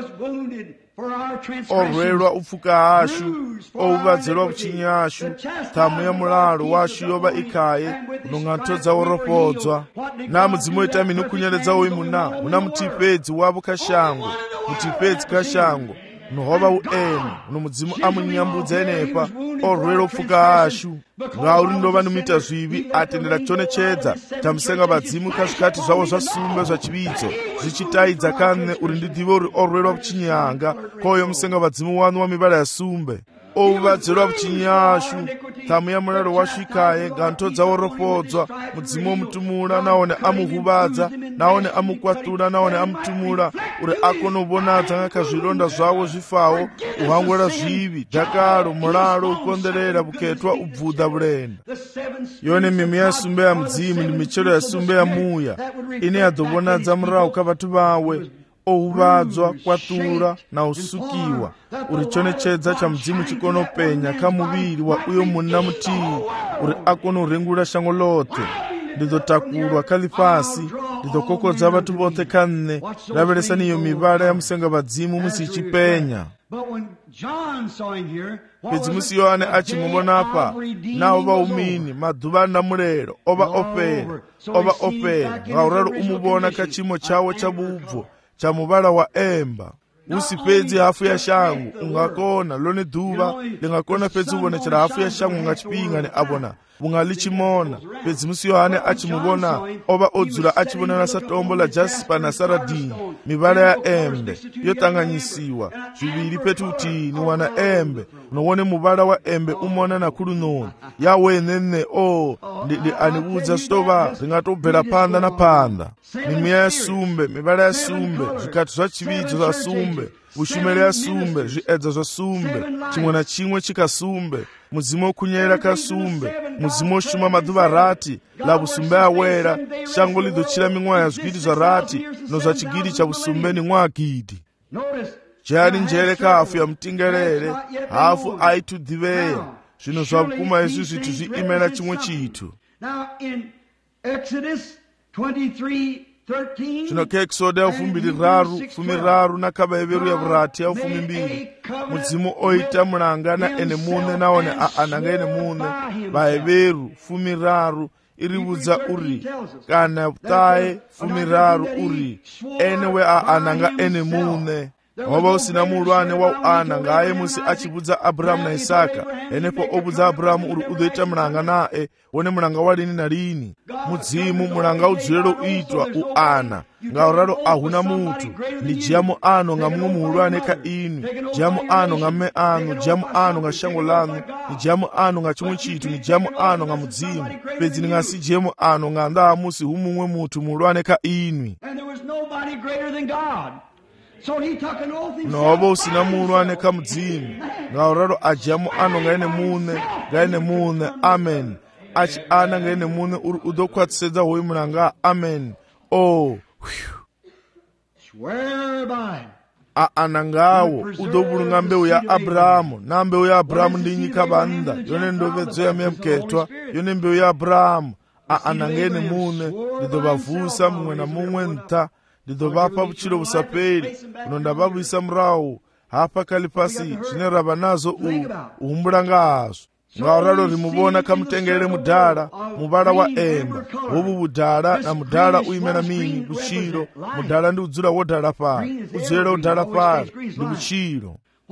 O rwelwa u pfuka hashu, o huvhadzelwa vhutshinyi hashu. Ṱhamu ya mulalo washu yo vha i khaye, no nga ntho dzawo ro fhodzwa. Na mudzimu o ita mini u khunyeledza hoyu munna? Hu na muthihi fhedzi wavho kha shango, muthihi fhedzi kha shango, no hovha u ene, no mudzimu a mu nyambudza henefha. O rwelwa u pfuka hashu, ngauri ndo vha ndi mu ita zwivhi, a tendela tshonetshedza tamusenga vhadzimu kha zwikhathi zwawo zwa sumbe zwa tshivhidzo, zwi tshi taidza kha nne uri ndi ḓivhe uri o rwelwa vhutshinyi hanga kha uyo musenga vhadzimu waṋu wa mivhala ya sumbe. O huvhadzelwa vhutshinyi hashu, ṱhamu ya mulalo washu i khaye, nga ntho dzawo ro fhodzwa. Mudzimu o mutumula nahone a mu huvhadza, nahone a mu kwaṱula nahone a mutumula uri a kone u vhonadza nga kha zwilonda zwawo zwifaho, u hangwela zwivhi, dakalo, mulalo, u konḓelela, vhukhethwa, u bvuḓa vhulenda. Yone mimi ya sumbe ya mudzimu ndi mitshelo ya sumbe ya muya ine ya ḓo vhonadza murahu kha vhathu vawe. O huvhadzwa, kwaṱula na u sukiwa uri tshonetshedza tsha mudzimu tshi kone u penya kha muvhili wa uyo munna muthihi uri a kone u rengula shango ḽoṱhe. Ndi ḓo takulwa kha ḽifhasi, ndi ḓo kokodza vhathu vhoṱhe kha nne. Lavhelesani iyo mivhala ya musenga vhadzimu musi i tshi penya. Fhedzi musi Yohane a tshi mu vhona afha, na o vha u mini maḓuvha a ndamulelo o vha o fhela, o vha o fhela. Ngauralo u mu vhona kha tshiimo tshawe tsha vhubvo cha muvhala wa emba. Husi fhedzi hafu ya shango unga kona, lone ḓuvha ḽi nga kona fhedzi u vhonetshela hafu ya shango nga tshifhinga ni a vhona vhunga ḽi tshi mona. Fhedzi musi Yohane a tshi mu vhona, o vha o dzula a tshi vhonala sa tombo ḽa jaspa na saradini, mivhala ya embe yo ṱanganyisiwa zwivhili fhethu huthihi. Ni wana embe, no wone muvhala wa embe u mona na khulunoni yawe nene. O ndi ndi ani vhudza zwitovha ri nga tou bvela phanḓa na phanḓa. Mimiya ya sumbe, mivhala ya sumbe, zwikhathi zwa tshivhidzo zwa sumbe, vhushumele ya sumbe, zwiedza zwa sumbe, tshiṅwe na tshiṅwe tshi kha sumbe. Mudzimu o khunyelela kha sumbe, mudzimu o shuma maḓuvha rati, ḽa vhusumbe awela. Shango ḽi ḓo tshila miṅwaha ya zwigidi zwa rati, no zwa tshigidi tsha vhusumbe ni ṅwaha gidi. Dzhani nzhele kha hafu ya mutingelele, hafu a i thu ḓivhea. Zwino zwa vhukuma hezwi zwithu zwi imela tshiṅwe tshithu. Zwino kha Exodo ya fumbiliraru, fumiraru na kha Vhahevheru ya vhurathi ya fumimbili, mudzimu o ita mulanga na ene muṋe nahone a ananga ene muṋe. Vhahevheru fumiraru i ri vhudza uri, kana vhuṱahe fumiraru uri, ene we a ananga ene muṋe. Ho vha hu sina muhulwane wa u ana ngaye musi a tshi vhudza Abrahamu na Isaka. Henefho o vhudza Abrahamu uri u ḓo ita mulanga nae, wone mulanga wa lini na lini. Mudzimu mulanga u dzulela u itwa u ana, ngauralo a huna muthu. Ndi dzhia muano nga muṅwe muhulwane kha inwi, dzhia muano nga mme anu, dzhia muano nga shango ḽaṋu, ni dzhia muano nga tshiṅwe tshithu, ni dzhia muano nga mudzimu. Fhedzi ni nga si dzhie muano nga nnḓa ha musi hu muṅwe muthu muhulwane kha inwi. No hovha hu sina muhulwane kha mudzimu, ngauralo a dzhia muano nga ene muṋe, nga ene muṋe. Amen. A tshi ana nga ene muṋe uri u ḓo khwaṱhisedza hoyu mulanga. Amen. O a ana ngawo u ḓo vhulunga mbeu ya Abrahamu, na mbeu ya Abrahamu ndi nnyi kha vhannḓa? Yone ndovedzo ya muyamkhethwa, yone mbeu ya Abrahamu. A ana nga ene muṋe, ndi ḓo vha vusa muṅwe na muṅwe nṱha. ndi ḓo vhafha vhutshilo vhusapeli uno nda vha vhuisa murahu hafha kha ḽifhasi zwine ra vha nazwo u humbula nga hazwo. Ngauralo ri muvhona kha mutengele mudala, muvhala wa emba. Hovhu vhudala na mudala u imela mini? Vhutshilo. Mudala ndi u dzula wo dala fhala, u dzulela u dala fhala ndi vhutshilo.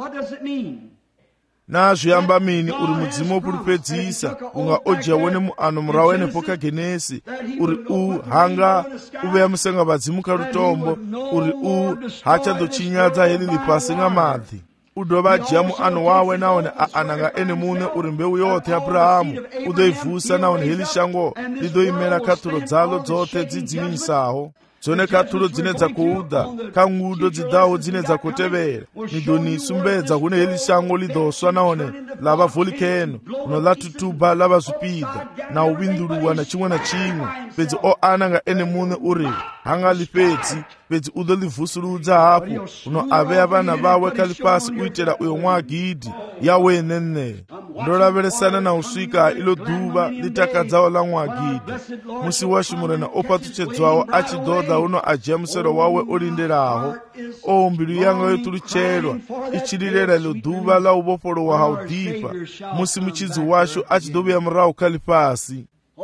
Na zwi amba mini uri mudzimu wo pulupedzisa unga o dzhia wone muano murahu henefho kha Genesi uri u hanga u vhea musenga vhadzimu kha lutombo, uri u ha tsha ḓo tshinyadza heḽi ḽifhasi nga maḓi. U dovha a dzhia muano wawe nahone a ana nga ene muṋe uri mbeu yoṱhe ya Abrahamu u ḓo i vusa, nahone heḽi shango ḽi ḓo imela khaṱhulo dzaḽo dzoṱhe dzi dzinimisaho, dzone khaṱhulo dzine dza khou ḓa kha ngudo dzi ḓaho dzine dza khou tevhela. Ni ḓo ni sumbedza hune heḽi shango ḽi ḓo swa nahone ḽa vha volikeno, no ḽa thutuba ḽa vha zwipiḓa na u vhinḓuluwa na tshiṅwe na tshiṅwe. Fhedzi o ana nga ene muṋe uri ha nga ḽi fhedzi, fhedzi u ḓo ḽi vusuludza hafhu uno a vhea vhana vhawe kha ḽifhasi u itela uyo ṅwaha gidi yawe ene. Ndo lavhelesana na u swika ha iḽo ḓuvha ḽi takadzaho ḽa ṅwaha gidi, musi washu murena o fhaṱutshedzwaho a tshi ḓo ḓa uno a dzhia muselo wawe o lindelaho. O, mbilu yanga yo ṱulutshelwa i tshi lilela ḽo ḓuvha ḽa u vhofholowa ha u ḓifha, musi mutshidzi washu a tshi ḓo vhuya murahu kha ḽifhasi.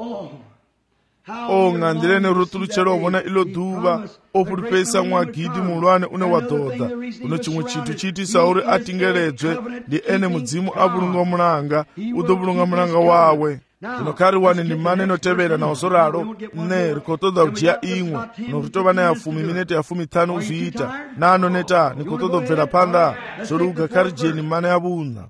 O, nga nḓila ene ro ṱulutshelwa u vhona iḽo ḓuvha, o fhulufhedzisa ṅwaha gidi muhulwane une wa ḓo ḓa. Uno tshiṅwe tshithu tshi itisa uri a tingeledzwe ndi ene mudzimu a vhulunga mulanga, u ḓo vhulunga mulanga wawe. Zwino kha ri wane ndi mane no tevhela naho zwo ralo, nṋe ri khou ṱoḓa u dzhia iṅwe no ri tou vha na ya fumi minete ya fumi ṱhanu u zwi ita. Na ano neta ni khou ṱoḓa u bvela phanḓa, zwo luga kha ri dzhieni mane ya vhuṋa.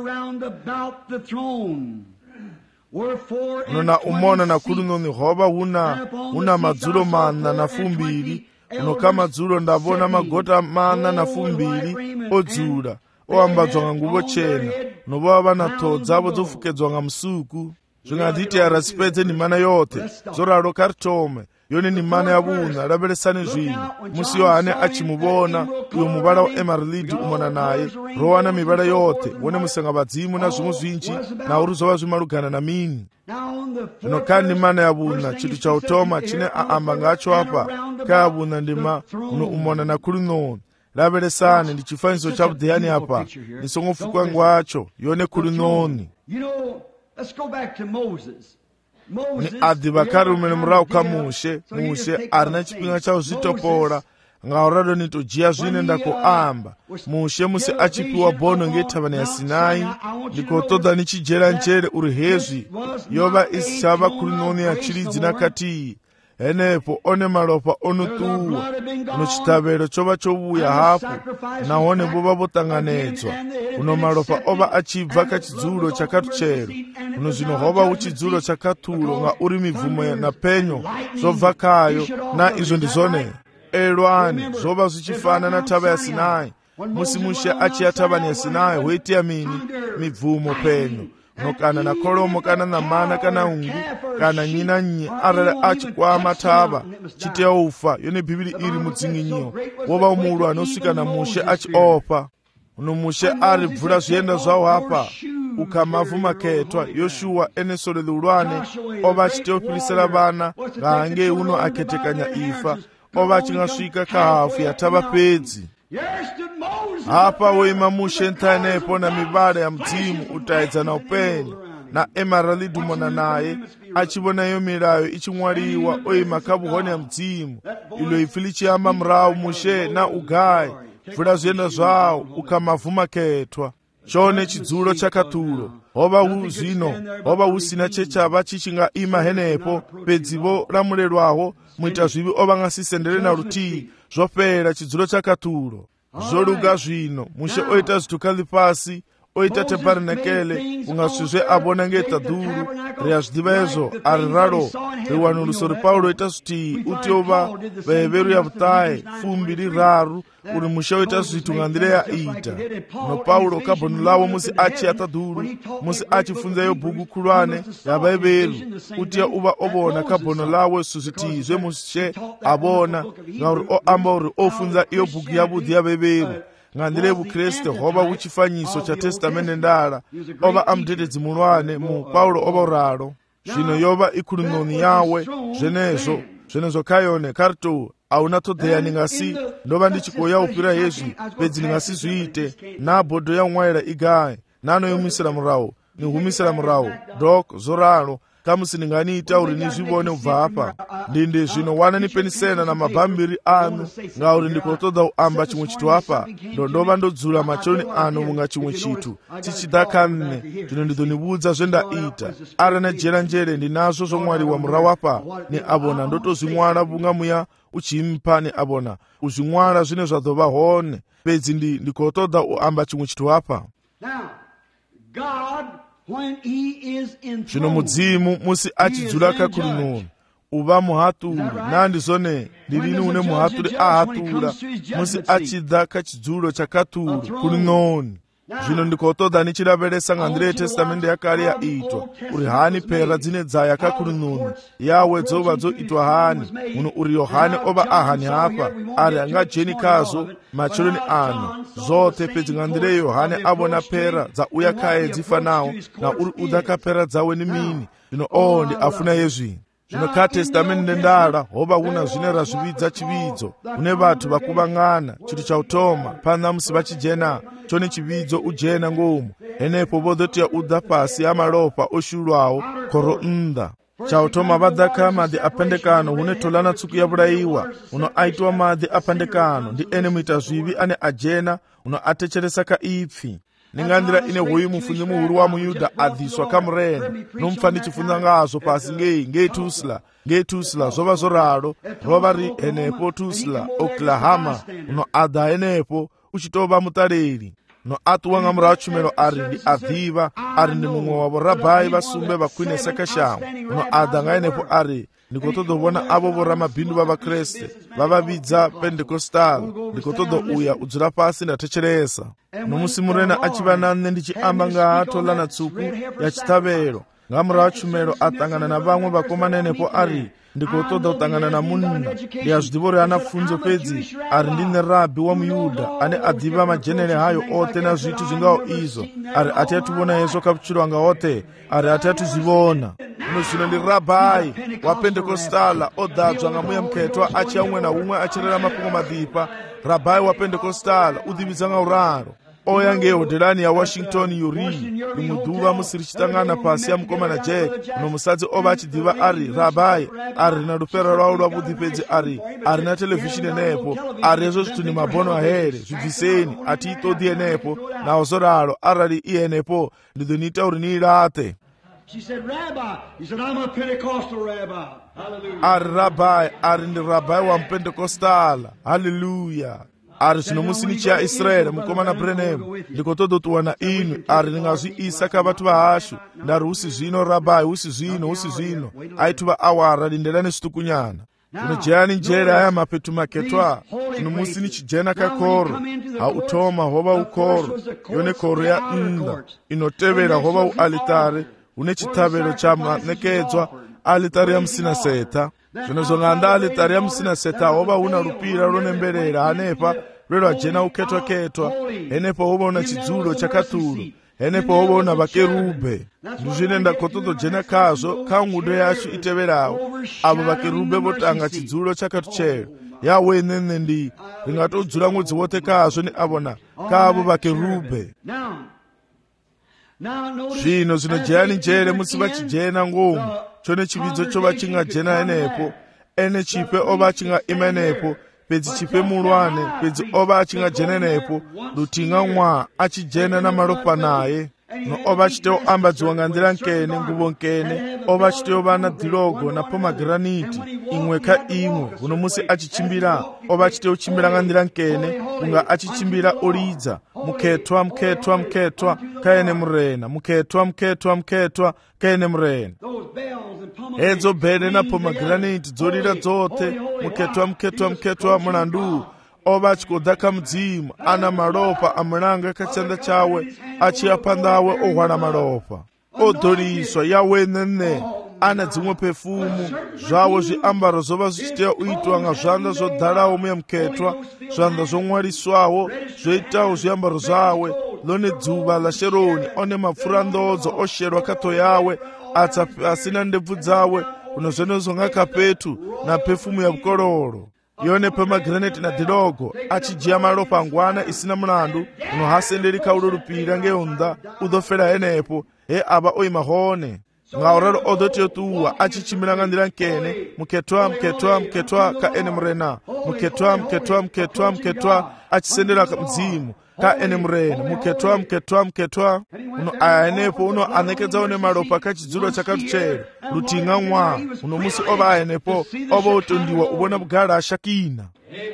No na u mona na khulunoni hovha huna huna madzulo maṋa na fumbili. No kha madzulo nda vhona magota maṋa na fumbili o dzula, o ambadzwa nga nguvho tshena, no vha vha na ṱhoho dzavho dzo fukedzwa nga musuku. Zwi nga ḓi itea ra si fhedze ni mana yoṱhe, zwo ralo kha ri thome. Yone ni mana ya vhuṋa, lavhelesani zwino. Musi Yohane a tshi muvhona uyo muvhala wa emerald u mona naye, ro wana mivhala yoṱhe, wone musenga vhadzimu na zwiṅwe zwinzhi, na uri zwo vha zwi malugana na mini. Zwino kha ni mana ya vhuṋa, tshithu tsha u thoma tshine a amba ngatsho hafha kha ya vhuṋa ndi ma uno u mona na khulunoni. Lavhelesani, ndi tshifanyiso tsha vhuḓeyani hapa, ndi songo pfukwa ngwatsho, yone khulunoni. Ni a ḓivha kha ri umele murahu kha Mushe. Mushe a ri na tshifhinga tsha u zwi topola, ngauralo ni to dzhia zwine nda khou amba. Mushe musi a tshi fhiwa bono ngei thavhani ya Sinai, ndi khou ṱoḓa ni tshi dzhiela nzhele uri hezwi yo vha i si tsha vha khulunoni ya tshilidzi na khathihi. Henefho one malofha o no ṱuwa, no tshiṱavhelo tsho vha tsho vhuya hafhu, nahone vho vha vho ṱanganedzwa. Uno malofha o vha a tshi bva kha tshidzulo tsha khathutshelo. Uno zwino ho vha hu tshidzulo tsha khathulo, ngauri mibvumo na phenyo zwo bva khayo, na izwo ndi zwone. Elwani, zwo vha zwi tshi fana na thavha ya Sinai. Musi Mushe a tshi ya thavhani ya Sinai, ho itea mini? Mibvumo, phenyo. No kana na kholomo kana na mana kana ngu kana nnyi na nnyi arali a tshi kwama thavha tshi tea u fa. Yone Bivhili iri mudzinginyiwa wo vha muhulwane u swika na Mushe a tshi ofha. Uno Mushe a ri bvula zwienda zwawo hafha u kha mavu makhethwa. Yoshuwa ene sole ḽihulwane o vha a tshi tea u fhirisela vhana nga hangei uno a khetekanya ifa. O vha a tshi nga swika kha hafu ya thavha fhedzi. Hafha wo ima Mushe nṱha henefho na mivhala ya mudzimu u taidza na u penya, na emerald u mona naye a tshi vhona iyo milayo i tshi ṅwaliwa o ima kha vhuhone ha mudzimu. Iḽo ipfi ḽi tshi amba murahu, Mushe na u gai bvula zwienda zwawo u kha mavu makhethwa. Tshone tshidzulo tsha khathulo ho vha hu zwino, ho vha hu sina tshe tsha vha tshi tshi nga ima henefho. Fhedzi vho lamulelwaho muita zwivhi o vha nga si sendele na luthihi. Zwo fhela tshidzulo tsha khathulo. Zwo luga zwino, Mushe o ita zwithu kha ḽifhasi, o ita tabernakeḽe, unga zwithu zwe a vhona ngei ṱaḓulu. Ri a zwi ḓivha hezwo, a ri ralo ri wanulusa uri Paulo o ita zwithihi. U tea u vha vhevheru ya vhuṱahe fumbili raru uri Mushe o ita zwithu nga nḓila ya ita. No Paulo kha bono ḽawe musi a tshi ya ṱaḓulu, musi a tshi funza yo bugu khulwane ya vhevheru, u tea u vha o vhona kha bono ḽawe zwithu zwithihi zwe Mushe a vhona, ngauri o amba uri o funza iyo bugu yavhuḓi ya vhevheru. Nga nḓila ya vhukriste ho vha hu tshifanyiso tsha testamende ndala. O vha a mudededzi muhulwane mu Paulo o vha ralo. Zwino yo vha i khulunoni yawe. Zwenezwo zwenezwo kha yone kha ri tou auna ṱhoḓea ni nga si ndo vha ndi tshi khou ya u fhira hezwi fhedzi ni nga si zwi ite na bodo ya ṅwalela i gai na no humisela murahu ni humisela murahu dok zwo ralo kha musi ni nga ni ita uri ni zwi vhone u bva hafha ndi ndi zwino wana ni penisena na mabambiri anu ngauri ndi khou ṱoḓa u amba tshiṅwe tshithu hafha ndo ndo vha ndo dzula matsheloni ano vhunga tshiṅwe tshithu tshi tshi ḓa kha nne zwino ndi ḓo ni vhudza zwe nda ita arali na dzhiela nzhele ndi nazwo zwo ṅwaliwa murahu hafha ni a vhona ndo to zwi ṅwala vhunga muya u tshi mpha ni a vhona u zwi ṅwala zwine zwa ḓo vha hone fhedzi ndi ndi khou ṱoḓa u amba tshiṅwe tshithu hafha zwino mudzimu musi a tshi dzula kha khulunoni u vha muhaṱuli na ndi zwone ndi lini hune muhaṱuli a haṱula musi a tshi ḓa kha tshidzulo tsha khaṱulo khulunoni zwino ndi khou ṱoḓa ni tshi lavhelesa nga nḓila ya testamende ya kale ya itwa uri hani phera dzine dza ya kha khulunoni yawe dzo vha dzo itwa hani muno uri yohane o vha a hani hafha ari a nga dzheni khazwo matsheloni ano zwoṱhe fhedzi nga nḓila ya yohane a vhona phera dza uya khaye dzi fanaho na uri u ḓa kha phera dzawe ni mini zwino o ndi a funa hezwi zwino kha testamende ndala ho vha hu na zwine ra zwi vhidza tshivhidzo hune vhathu vha kuvhangana tshithu tsha u thoma phanḓa musi vha tshi dzhena tshone tshivhidzo u dzhena ngomu henefho vho ḓo tea u ḓa fhasi ha malofha o shulwaho khoro nnḓa tsha u thoma vha ḓa kha maḓi a phandekano hune tholana tsuku ya vhulaiwa huno a itiwa maḓi a phandekano ndi ene muita zwivhi ane a dzhena huno a thetshelesa kha ipfi ndi nga nḓila ine hoyu mufunzi muhulu wa muyuda a ḓiswa kha murena no mpfa ndi tshi funza ngazwo fhasi ngei ngei tusla ngei tusla zwo vha zwo ralo ro vha ri henefho tusla oklahoma no a ḓa henefho u tshi tou vha muṱaleli no a ṱuwa nga murahu tshumelo a ri ndi a ḓivha a ri ndi muṅwe wa vhorabai vha sumbe vha khwinesa kha shango no a ḓa nga henefho a ri ndi khou ṱoḓa u vhona avho vhoramabindu vha vakreste vha vha vhidza pentecostal ndi khou ṱoḓa uya u dzula fhasi nda thetshelesa no musi murena a tshi vha na nṋe ndi tshi amba nga ha tholana tsuku ya tshiṱhavhelo nga murahu ha tshumelo a ṱangana na vhaṅwe vhakomana henefho a ri ndi khou ṱoḓa u ṱangana na munna ndi a zwi ḓivha uri ana pfunzo fhedzi a ri ndi nṋe rabi wa muyuda ane a ḓivha madzhenele hayo oṱhe na zwithu zwi ngaho izwo a ri a thi athu vhona hezwo kha vhutshilo hanga hoṱhe a ri a thi athu zwi vhona no zwino ndi rabai wa pentecostala o ḓadzwa nga muya mukhethwa a tshi ya huṅwe na huṅwe a tshi rela mafhungo maḓipha rabai wa pentecostala u ḓivhidza nga uralo o ya ngei hodelani ya washington uri ḽiṅwe ḓuvha musi ri tshi ṱangana fhasi ya mukomana jack no musadzi o vha a tshi ḓivha a ri rabai a ri na lufhera lwawe lwavhuḓi fhedzi a ri a ri na televishini henefho a ri hezwo zwithu ni mabono a hele zwi bviseni a thi i ṱoḓi henefho naho zwo ralo arali i henefho ndi ḓo ni ita uri ni i laṱe She said, Rabbi. He said, I'm a Pentecostal rabbi. Hallelujah. a ri rabai a ri ndi rabai wa mupentecostala halleluya a ri zwino musi ni tshi ya israele mukomana branham ndi khou ṱoḓa u ṱuwa na inu a ri ndi nga zwi isa kha vhathu vha hashu nda ri hu si zwino rabai hu si zwino hu si zwino a i thuvha awara lindelani zwiṱukunyana zwino dzhenani nzhele haya mafhethu makhethwa zwino musi ni tshi dzhena kha khoro ha u thoma ho vha u khoro yone khoro ya nnḓa ino tevhela ho vha u alitare hune tshiṱhavhelo tsha maṋekedzwa alitari ya musinasetha zwino zwo nga nnḓa alitari ya musinasetha ho vha hu na lupila lwo nembelela hanefha lwe lwa dzhena u khethwakhethwa henefho ho vha hu na tshidzulo tsha khaṱulo henefho ho vha hu na vhakerube ndi zwine nda khou ṱoḓa u dzhena khazwo kha ngudo yashu i tevhelaho avho vhakerube vho tanga tshidzulo tsha khathutshelo yawe nṋe ndi ri nga tou dzula ṅwedzi woṱhe khazwo ni a vhona kha avho vhakerube zwino zwino dzhenani nzhele musi vha tshi dzhena ngomu tshone tshivhidzo tsho vha tshi nga dzhena henefho ene tshiphe o vha a tshi nga ima henefho fhedzi tshiphe muhulwane fhedzi o vha a tshi nga dzhena henefho luthihi nga ṅwaha a tshi dzhena na malofha naye no o vha a tshi tea u ambadziwa nga nḓila nkene nguvho nkene o vha a tshi tea u vha na ḓilogo na pomagraniti iṅwe kha iṅwe huno musi a tshi tshimbila o vha a tshi tea u tshimbila nga nḓila nkene unga a tshi tshimbila o lidza mukhethwa mukhethwa mukhethwa kha ene murena mukhethwa mukhethwa mukhethwa kha ene murena hedzo bede na pomagraniti dzo lila dzoṱhe mukhethwa mukhethwa mukhethwa mulandu o vha a tshi khou ḓa kha mudzimu a na malofha a mulanga kha tshanḓa tshawe a tshi ya phanḓa awe o hwala malofha o ḓoliswa yawe nṋe a na dziṅwe pefumu zwawe zwiambaro zwo vha zwi tshi tea u itiwa nga zwanḓa zwo ḓalaho muya mukhethwa zwanḓa zwo ṅwaliswaho zwo itaho zwiambaro zwawe ḽone dzuvha ḽa sheroni one mapfura nḓodzo o shelwa kha ṱho yawe a tsa fhasi na ndebvu dzawe huno zwenezwo nga kha fhethu na pefumu ya vhukololo yone magraneti na dilogo achijia malopa angwana isina mlandu uno hasendeli kaululupira ngeunda udofera enepo e aba oimahone ngaurero odotio tuwa achichimilanga ndila nkene muketwa mketwa mketwa ka ene mrena muketwa mketwa mketwa mketwa achisendela mzimu ka ene mrena muketwa mketwa mketwa uno aenepo uno anekedza one malopa kachidzulwa chakatuchera lutinga ng'wa uno musi oba aenepo oba utondiwa ubona bugala ashakina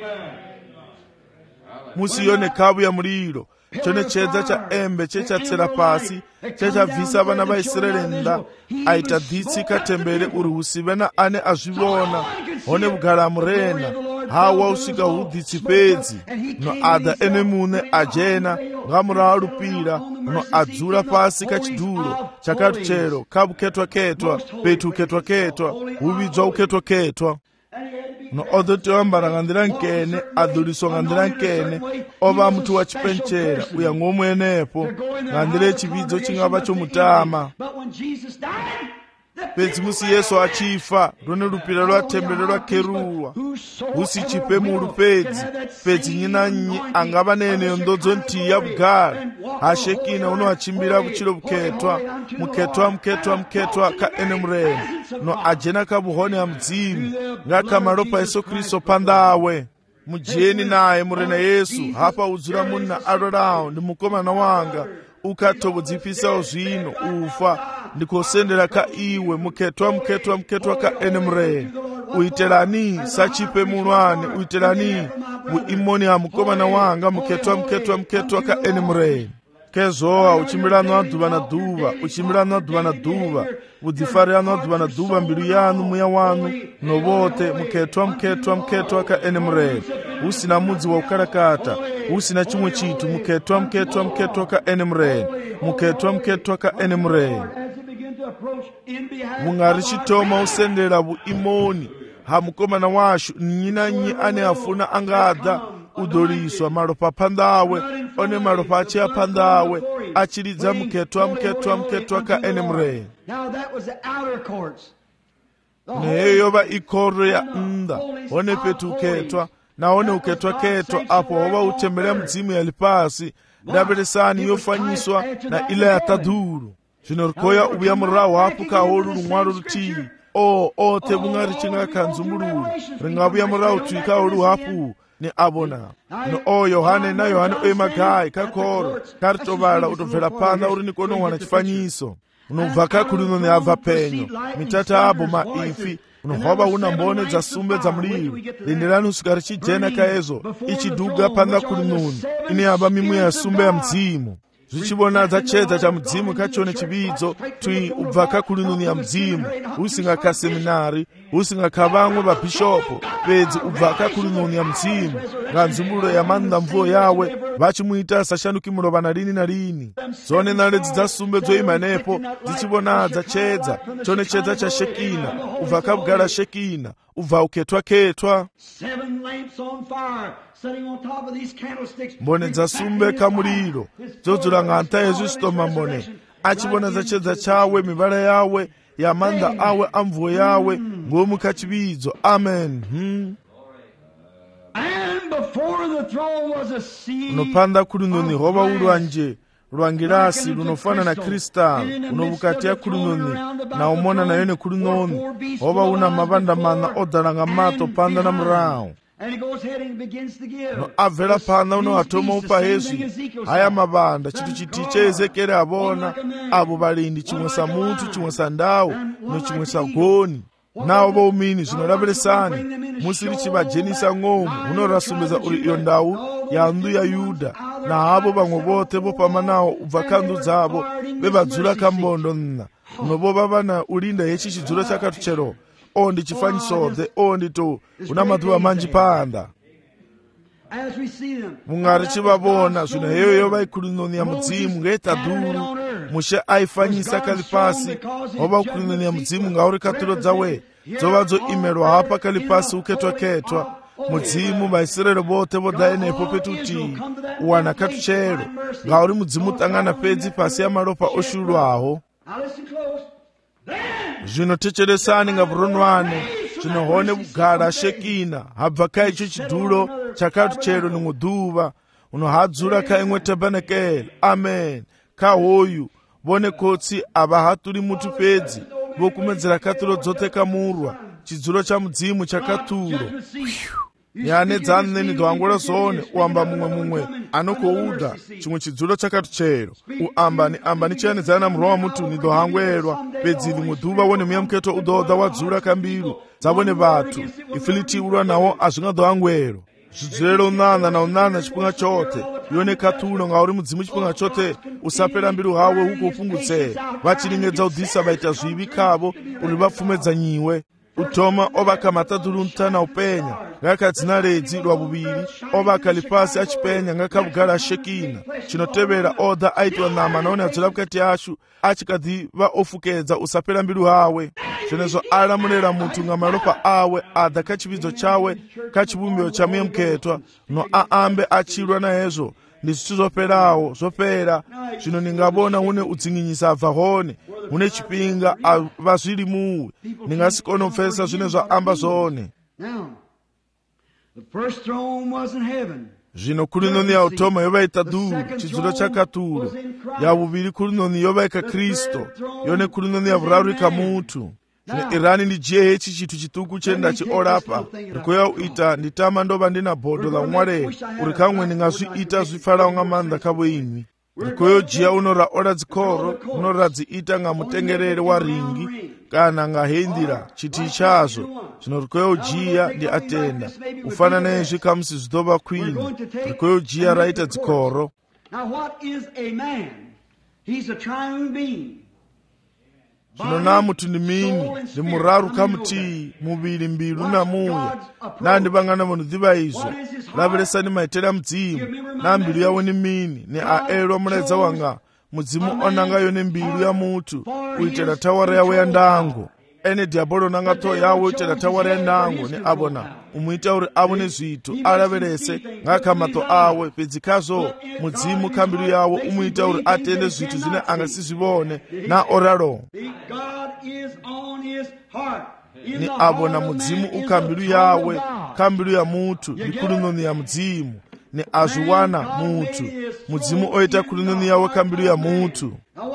musi yone kabu ya muliro chone chedza cha embe chechatsera pasi chechabvisa vana vaisraeri nda aita dhitsi katembere uri husivena ane azvivona hone bugala murena hawa usvika hudhitsi pedzi no adha ene mune ajena ngamura alupira no adzura pasi kachidhuro chakatuchero kabuketwa-ketwa petu ketwa-ketwa huvidzwa uketwa-ketwa no odotiwa mbarangandira nkene adhuliso ngandira nkene ova mutu wa chipenchera uya ng'omwenepo ngandire chividzo chingava chomutama pedzi musi yesu achifa rune lupira lwatembere lwakeruwa husi chipemuru pedzi pedzi nyinanyi angava neneyo ndodzo ntiya bugara hashekina uno achimbira buchilo buketwa muketwa muketwa muketwa ka ene murena no ajena kabuhone ya mdzimu ngaka malopa Yesu Kristo pandawe mujeni naye murena Yesu hapa udzura munna adorawo ndi mukomana wanga ukatobudzipisa zvino ufa ndikosendera ka iwe muketwa muketwa muketwa ka ene murena uiterani sachipe mulwane uiterani muimoni ya mukomana wanga muketwa muketwa muketwa ka ene murena kezoa uchimbilano adhuva na dhuva uchimbilano adhuva na dhuva udzifarano adhuva na dhuva mbilu yanu muya wanu novote muketwa muketwa muketwa ka ene murena usina mudzi wa ukarakata usina chimwe chitu muketwa muketwa muketwa ka ene murena muketwa muketwa ka ene murena mungari chitoma usendera buimoni ha mukomana washu nyinanyi ane afuna angadha udoliswa malopa pandawe one malopa achia pandawe achiridza muketwa muketwa muketwa ka ene murena neyo va ikoro ya nda one petu uketwa na one uketwa ketwa apo hova utembelea mdzimu ya lipasi ndaberesani yofanyiswa na ile ya tadhuru zvinorikoya ubuya murau hapo kaholu rumwaro rutii o o tebungari chinga kanzumbululu ringabuya murau tuikaholu hapo ni abona no o Yohane na Yohane oimagai kakoro karitovala utovela panda uri nikono wana chifanyiso unovaka kulino ne ava penyo mitata abo maifi unohoba una mbone za sumbe za mlilo lindelani usikari chijena kaezo ichiduga panda kulinuni ini aba mimu ya sumbe ya mzimu zvichibona dzachedza cha mdzimu kachone chibidzo tui ubvaka kulinuni ya mdzimu usingaka seminari usingaka vamwe vabhishopo pedzi ubvaka kulinuni ya mdzimu nganzumbulo ya manda mvuo yawe vachimuita sashandukimuro na lini na lini zone naledzi dzasumbe dzoimanepo dzichibona dzachedza chone chedza cha shekina ubvaka bugara shekina ubva uketwa-ketwa mbone dzasumbe kamuliro dzodzula ng'anta yezu sitoma mbone achibona dzachedza chawe mivala yawe ya manda awe amvuo yawe ngomu kachibidzo amen hmm. unopanda kulinoni hova ulwanje lwangirasi lunofana na kristalo unovukatia kulinoni na umona na yone kulinoni hova una mavanda mana odalanga mato panda na mrao no avela panda uno atoma upa Yesu haya mavanda chitu chitiche Ezekieli abona abo balindi chimwe sa mutu chimwe sa ndawu no chimwe sa goni nawo baumini zvinolaveresani musiri chivajenisa ng'omu unorasumbeza uri iyo ndawu ya ndu ya Yuda na havo vamwe vote vopamanawo ubva kandu dzavo vevadzula kambondo nna unovo vana ulinda yechi chidzula chakatuchero o ndi chifanyisodze o ndito una madhuva manji panda mungari chivavona zvino heyoyo vaikulinoni ya mudzimu ngeitadhuru mushe aifanyisa kalipasi hova kulinoni ya mudzimu ngauri katuro dzawe dzova dzoimerwa hapa kalipasi uketwa-ketwa mudzimu vaisraeri vote vodaenepo petuti uwana katuchero ngauri mudzimu tangana pedzi pasi ya malopa oshulwaho zvino techeresani ngavurondwane zvinohone kugara shekina habva kaicho chidulo chakati chero rimwe dhuva unohadzura kaimwe tabanakeli. Amen. Kahoyu vone kotsi ava haturi mutu pedzi vokumedzera katuro dzote kamurwa chidzuro cha mudzimu chakaturo neanedzane nidwangora zone uamba mumwe mumwe anokouda chimwe chidzuro chakati chero uamba ni amba nichianedzana na murwa wa mutu nidohangwerwa pedzi limwe dhuva wone muyamuketo udodha wadzura kambiru dzavone vatu ifiliti urwa nawo azvingadohangwero zvidzurero unana na unana chipunga chote yone katulo ngauri mudzimu chipunga chote usapera mbiru hawe huko upfungutse vachiringedza udhisa vaita zvivi kavo uri vapfumedza nyiwe utoma ovaka mataduru ntana upenya ngakadzina redzi rwa vuviri ovaka lipasi achipenya ngakavugara shekina chinotevera odha aitwa nama naone adzura vukati ashu achikadhiva ofukedza usapera mbiru hawe zvenezvo alamunera mutu ngamaropa awe adha kachividzo chawe kachivumbiro chamuyemuketwa no aambe achirwa nahezvo ndizvi zvoperawo zvopera zvino ndingavona une udzinginyisa abva hone une chipinga ava zviri muwe ndingasikondopfesa zvine zvaamba zvone. Zvino kurinoni yautoma yovaita duru chidzuro chakaturo yavuviri kurinoni yovaika Kristo yone kurinoni yavuraru ikamutu zvino irani ndijehechi chitu chituku chenda chiorapa rikoya uita nditama ndova ndina bhodho la umwarero uri kamwe ndingazviita zvifarawo ng'amanda kavo imwi rikoyo jiya unora ora dzikoro unora dziita ng'amutengerere wa ringi kana ng'ahendira chiti chazvo zvino rikoyo jiya ndi atenda ufana nezvi kamusi zvidova kwini rikoyo jiya raita dzikoro. Zvino namutu ndi mini ndi muraru kamuti muviri mbiru na muya nandi vangana vanhu dhiva izvo laveresani maitera mudzimu na mbiru yawo ni mini ni aelwa muledza wanga mudzimu onanga yone mbiru ya mutu uitera tawara yawo ya ndango ene diabolo nanga to yawo uitera tawara ya ndango ni abona umuita uri avone zvitu alaverese ngakamato awe pedzikazo mudzimu kambiru yawo umuita uri atende zvitu zvine angasizvivone na oraro ni abona mudzimu ukambiru yawe kambiru ya mutu ni kurinoni ya mudzimu ni azviwana mutu mudzimu oita kurinoni yawe kambiru ya mutu.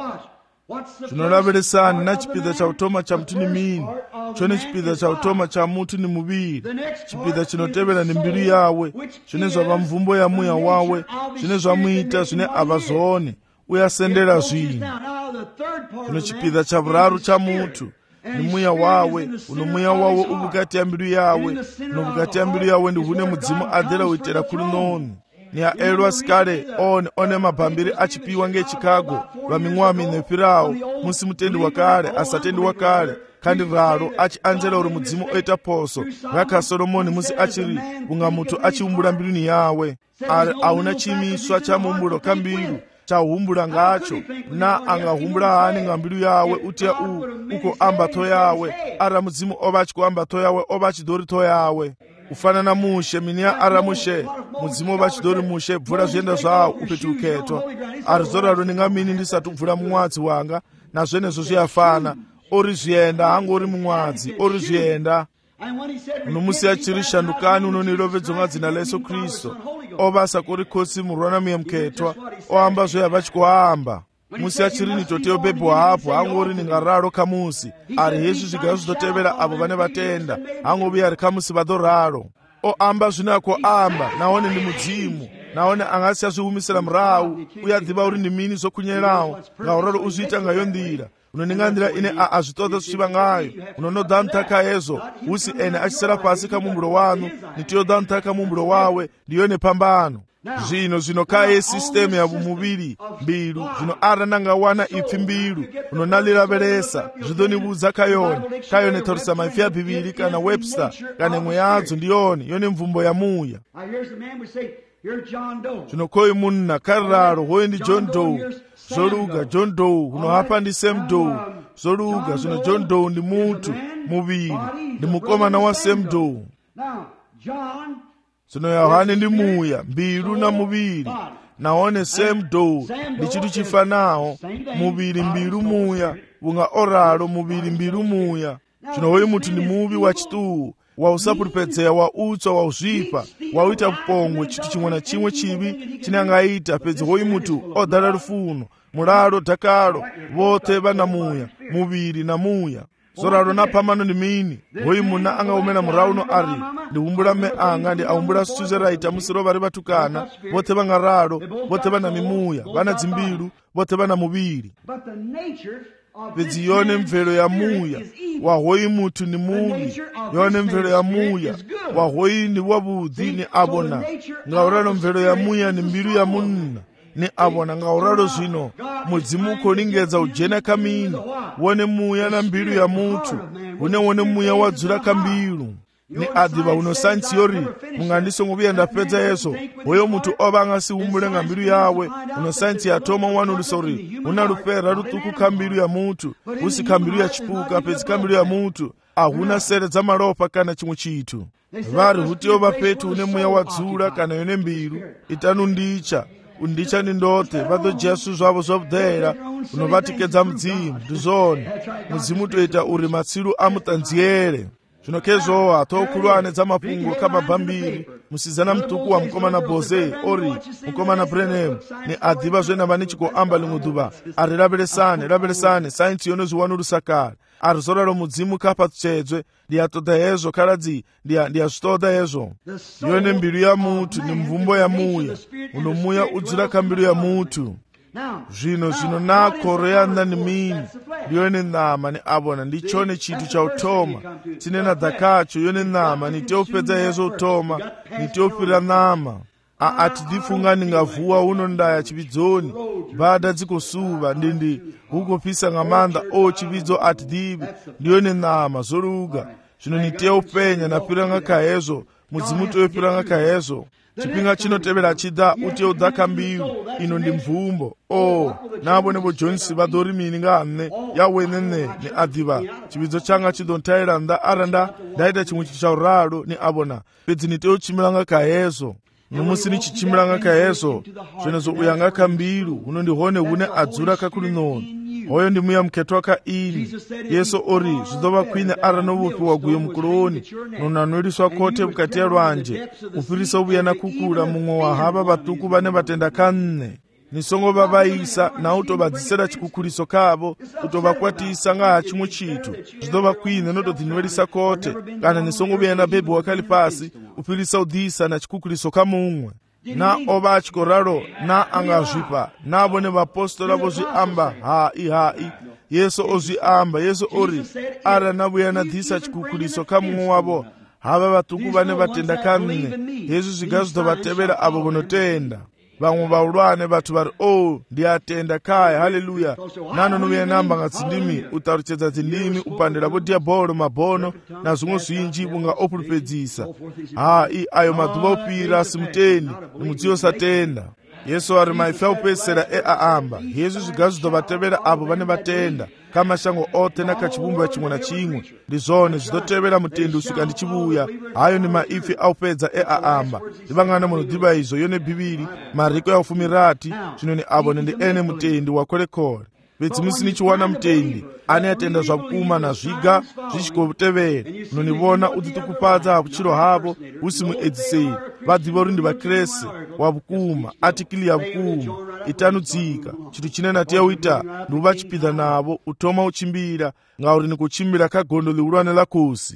Zvinoraveresani na chipiza cha utoma cha mutu ni mini chone chipiza cha utoma cha mutu ni muviri chipiza chinotevera ni mbiru yawe zvine zvava mvumbo ya muya wawe zvine zvamuita zvine ava zvone uyasendera zvinhu. Zvino chipiza cha vuraru cha mutu ni muya wawe uno muya wawe uvukati ya mbiru yawe novukati ya mbiru yawe ndi hune mudzimu adhera uitera kurinoni ni aelwa sikale one one mabhambiri achipiwa ngechikago vaming'wa minepirawo musi mutendi wakale asatendi wakale kandi raro achianzela uri mudzimu oita poso ngaka Solomoni musi achiri kunga mutu achiumbura mbiruni yawe ari auna chimiswa cha mumbulo kambiru chahumbura ngacho na angahumbura hani ngambiru yawe utia u uko ambato yawe ara mudzimu ovachikuamba to yawe ovachidori to yawe ufana na mushe minia aramushe mudzimu ovachidori mushe bvura zvienda zvawo upeti uketwa arizoraro ningamini ndisati ubvura mumwadzi wanga nazvenezvo zviyafana ori zvienda hangori mumwadzi ori zvienda unomusi achiri shandukani unonirovedza dzina la Yesu Kristo ovasa kuri kosi murwana muyemuketwa oamba zvoyavachikuamba musi achiri nitoteo bebho hapo hangori ningararo kamusi ari hezvi zvigaro zvitotevera avo vane vatenda hangovi ari kamusi vadoraro oamba zvinako amba naone ndi mudzimu naone angasi azviumisira murau uye adhiva uri ndimini zokunyerawo ngauraro uzviita ngayo ndira unoningandira ine azvitoda zvichiva ngayo unonodha ntaka yezo usi ene achisera pasi kamumbulo wanu nitiyodha ntaka mumbulo wawe ndiyo nepambano. Zvino zvino kaye sistemu ya vumuviri mbiru zvino ara nangawana ipfi mbiru unonaliraveresa zvidonibudza kayone kayone torisa maifi ya bhiviri kana Webster kana imwe yadzo ndiyoni yone mvumbo ya muya. Zvino koyi munna kararo hoyi ndi John Doe zoluga John Doe unohapa ndi Sam Doe zoluga zvino John Doe ndi mutu muviri ndi mukomana wa Sam Doe. Zvino Yohane ndi muya mbiru na muviri naone Sam Doe ndi chitu chifanawo muviri mbiru muya unga oralo muviri mbiru muya Zvino hoyu munthu ndi muvi wa chituwu, wa usapulupedzera, wa utswa, wa uzvipa, wa uita pongwe chinthu chimwe na chimwe chivi chine angaita. Pedzi hoyu munthu odala lufuno, mulalo, dakalo, vothe vanamuya, muviri na muya. Zoralo na pamano ndi mini. Hoyu muna angaumena murauno ari, ndiumbula me anga ndi aumbula suzeraita musiro vari vatukana, vothe vangaralo, vothe vana mimuya, vana dzimbilu, vothe vana muviri. Pedzi yone mvelo ya muya wa hoyu munthu ni muvi, yone mvelo ya muya wa hoyu ni wavudhi ni abona. Ngauralo mvelo ya muya ni mbilu ya munna ni abona. Ngauralo zvino mudzimu ukoningedza ujena kamini, wone muya na mbilu ya munthu, une wone muya wadzula kambilu ni adhiva unosansi yori mungandisongovia ndapedza yeso. Hoyo munthu ova angasiumbule nga mbilu yawe, unosansi yatoma wanulusa uri una lupera lutuku kambilu ya munthu, usi kambilu ya chipuka. Pedzi kambilu ya munthu ahuna sere dza malopa kana chimwe chithu. Vari huti ova petu une muya wadzula kana yone mbilu itanu ndicha undicha ni ndote vado jesu zvavo zvakudhera unovatikedza mudzimu. Ndizvone mudzimu toita uri matsilu amutanziere. Zvino kezvowa toukulwane dzamapungo kamabhambiri musizana mutuku wa mukomana Boze ori mukomana Brenham ni adhiva zvena vane chikoamba limwe dhuva ari raveresane raveresane sainzi yonozviwanulusa kare ari zoraro mudzimu kapatuchedzwe ndiyatoda hezvo karadzi ndiyazvitoda hezvo. Yone mbilu ya munthu ni mvumbo ya muya, uno muya udzula kambilu ya munthu. Zvino zvino na koro yanda ni mini ndiyone nama ni abona ndichone chinthu cha utoma tinena dhakacho. Yone nama niteupedza yezo utoma niteupira nama a atidifunga ningavuwa uno ndaya chividzoni bada dzikosuva ndindi hukopisa ngamanda o chividzo atidivi ndiyone nama zoruga. Zvino niteupenya napira ngakahezo mudzimu toupira ngakahezo. Chipinga chinotevera chida uti udhaka mbilu ino ndi mvumbo. O nabo nebo Jonesi vadori mini ngane yawenene ni adhiva chividzo changa chidontaira nda aranda ndaita chimwe chichauralo ni abona. Pedzi niteuchimilanga kahezo nomusi ni chichimilanga kahezo zvenezo uyanga kambilu unondihone une adzura kakulinono. Hoyo ndi muya muketwa ka ini. Yesu ori zvidova kwine ara novupi waguyo mukuroni nonanoeriswa kote mukati ya rwanje upirisa ubuya na kukula mumwe wa hava vatuku vane vatenda kanne nisongo vavaisa na utovadzisera chikukuliso kavo utovakwatisa nga chimwe chithu zvidova kwine notodzinwerisa kote kana nisongo ubuya na bebe wakali pasi upirisa udhisa na chikukuliso kamumwe. Na ova achikoraro na angazvipa navo nevapostola vozviamba hai hai Yesu ozviamba. Yesu ori ara nabuya nadhisa chikukuliso kamumwe wavo hava vatuku vane vatenda kanne. Yesu zviga zvitovatevera avo vonotenda. Vamwe vaulwane vatu vari o ndiyatenda kaya haleluya nano nobuya namba ngatsindimi utaruchedza dzindimi upandira vo diabolo mabono na zvimwe zvinji bunga opulupedzisa. Hai ayo madhuva upira simuteni nimudziyo satenda. Yesu ari maife aupesera e aamba. Yesu zviga zvitovatevera avo vane vatenda kamashango ote nakachivumbiwa chimwe na chimwe ndizvone zvitotevera mutendi usvika ndichivuya. Hayo ni maife aupedza e aamba ndivangana munodhiva izvo yone bhiviri mariko ya ufumirati. Zvino ni avo ndi ene mutendi wakolekole. Pedzi musinichiwana mutendi ane atenda zvakuma na zviga zvichikotevera unonivona udzitukupadza hakuchiro havo usimuedzisei vadhiva uri ndi vakresi wavukuma atikili ya vukuma itanudzika chinthu chine natiyauita nduvachipidha navo utoma uchimbira ngauri nikuchimbira kagondo liulwane la kusi.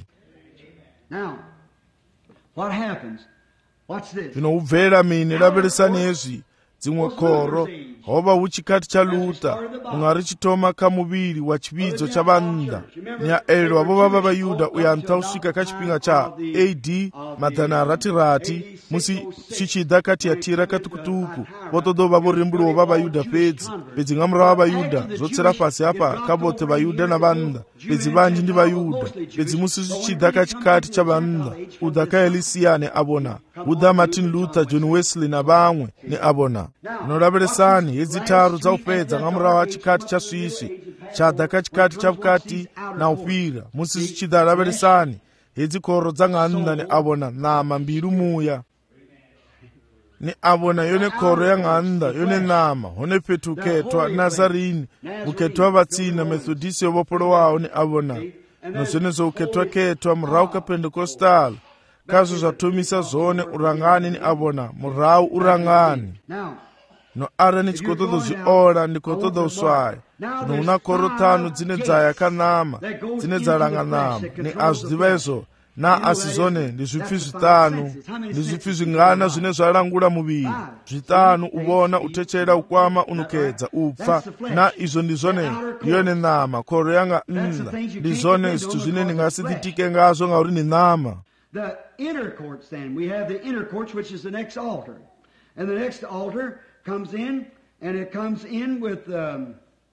Zvino ubvera mini raveresani ezvi dzimwe koro hova huchikati cha Lutha ungari chitoma kamuviri wa chividzo cha vanda nyaelwa vo vava vayudha uya antausvika kachipinga cha A D madhana ratirati musi chichida katiyatira katukutuku votodova vorimbuliwo va vayudha pedzi pedzi ngamura va vayudha zotsera pasi apa kavote vayudha na vanda pedzi vanji ndi vayudha pedzi musi chichida kachikati cha vanda udha kaelisiyane abona udha Martin Luther John Wesley na vamwe ni abona. Noraveresani hedzitaru dzaupedza ngamura wa chikati cha swiswi chadha kachikati cha vukati na upira musi zvichida raveresani hedzikoro dzang'anda ni abona nama mbiru muya ni abona yone koro yang'anda yone nama hone petu uketwa Nazarini uketwa vatsina Methodisi yovopolo wao ni abona nozvenezo uketwa-ketwa murau kapendekostal kazvo zvatomisa zvone urangani ni abona murau urangani no ara ni chikotodo zviola ndikotodo uswaya zvino una koro tano dzine dzaya kanama dzine dzaranganama ni azvidiva izvo na asi zvone ndizvipfi zvitanu ndizvipfi zvingana zvine zvarangura muviri zvitanu uvona utechera ukwama unokedza upfa na izvo ndizvone iyo ni nama koro yanga nda ndizvone zvithu zvine ndingasititike ngazvo ngauri ni nama. The inner courts, then we have the inner courts, which is the next altar, and the next altar comes in, and it comes in with um,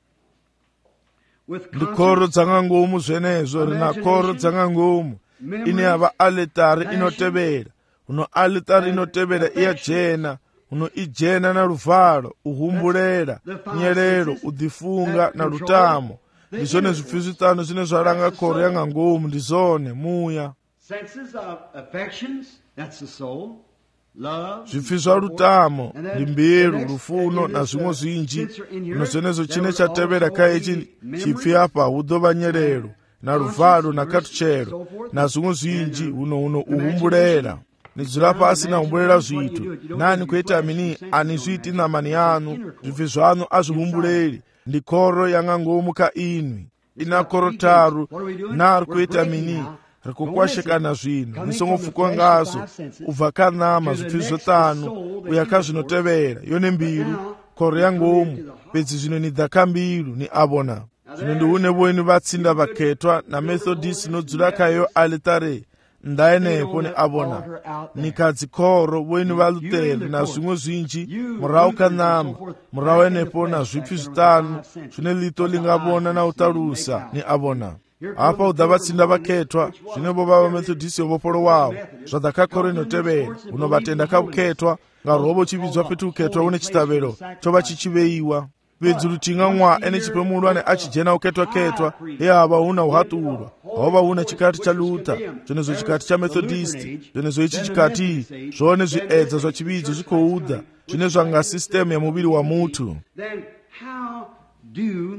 with koro dzangangomu zvenezvo rina koro dzangangomu ine yava alitari inotevera uno alitari inotevera iya jena uno ijena na ruvharo uhumbulera nyerero udhifunga na rutamo ndizvone zvipfi zvitano zvine zvaranga koro yangangomu ndizvone muya senses of affections, that's the soul, love, zvipfi zvarutamo ndi mbiru rufuno na zvimwe zvinji unozvenezo chine chatevera kaichi chipfi apa hudova nyerero na ruvharo na katuchero na zvimwe zvinji uno uno uhumbulera nidzira pasi na humbulera zvitu nani kuita mini anizviti namani yanu zvipfi zvanu azvihumbuleri ndi koro yangangomuka inwi ina koro taru nari kuita mini rikukwashikana zvino nisongofukwa ngazo ubva kanama zvipfi zvitano uyaka zvinotevera yone mbiru koro yangomu pedzi zvino ni dzakambiru ni abona zvino ndiune voini vatsinda vaketwa namethodist nodzura kayo alitare ndaenepo ni abona nikadzikoro voini valuteri na zvimwe zvinji murau kanama murau enepo na zvipfi zvitano zvine lito lingavona na utarusa ni abona apa udzavatsinda vaketwa zvine vova vamethodisi vopolo wavo zvadzakakoro inotevera unovatenda kakuketwa ngarovo chividzwa peti uketwa une chitavero chova chichiveiwa pedzi rutinga mwa ene chipemulwane achijena uketwa-ketwa eyava una uhatulwa hova una chikati cha luta zvenezo chikati cha methodisti zvenezo ichi chikati zvone zviedza zvachividzo zvikoudza zvine zvanga sistemu yamuviri wa mutu. Then how do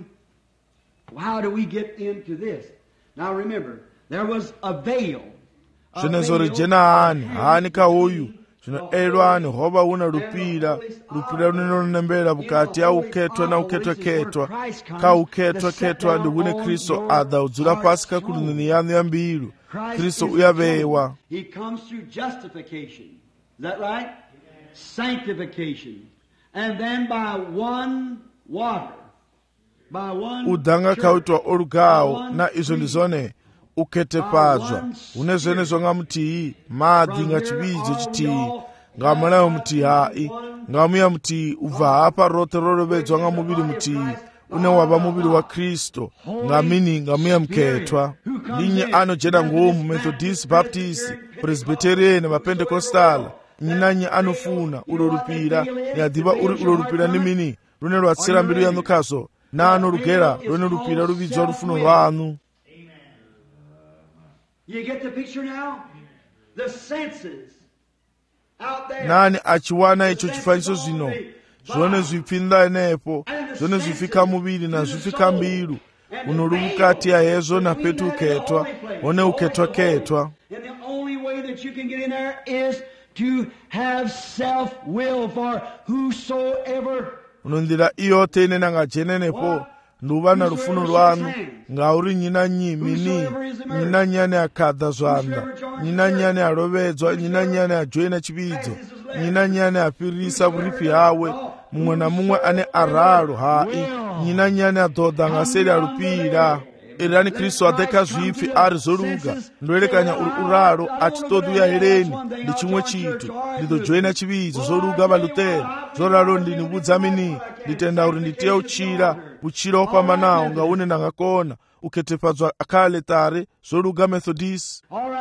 how do we get into this? Now remember, there was a veil. Zvenezo rijena hani hani kauyu zvino elwani hova una lupira lupira runonembera vukati ya uketwa na uketwa-ketwa ka uketwa-ketwa ndi une Kristo adha udzura pasi kakulunini yanu ya mbiru Kristo uyavewa. He comes through justification. Is that right? Sanctification. And then by one water. By one udanga kautwa orugawo na izvo ndizvone uketepadzwa une zvenezvo nga mutii madzi nga chividzo chitii nga mulayo mutii hai nga muya mutii ubva hapa rote rorovedzwa nga muviri mutii une wava muviri wa Kristo nga mini nga muya muketwa ndinyi anojeda ngomu Methodist, Baptist, Presbyterian, Vapendekostala nyinanyi anofuna ulorupira nyadiva uri ulorupira ni mini rune rwatsira mbiru yanu kaso nano rugera rune rupira ruvidzwa rufuno rwanu. You get the picture now? The senses out there. Nani achiwana icho chifanyiso zvino zvone zvipinda nepo zvone zvifika muviri na zvifika mbiru unori mukati yaezvo na petu uketwa one uketwa-ketwa. And the only way that you can get in there is to have self-will for whosoever. Unondira iyo tene nangajenenepo nduva na rufuno rwanu ngauri nyinanyi mini nyinanyi ane akadha zvanda nyinanyi ane arovedzwa nyinanyi ane ajoina chividzo nyinanyi ane apirisa uripi hawe mumwe na mumwe ane araro hai nyinanyi ane adhodha ngaseri arupira irani Kristo adheka zvipfi ari zoruga ndoerekanya uri uraro achitoduya hereni ndi chimwe chitu ndidojoina chividzo zoruga valuteri zoraro ndinibudza mini nditenda uri nditiye uchira uchira opambanawo nga une ndangakona uketepadzwa akaletare zoruga Methodist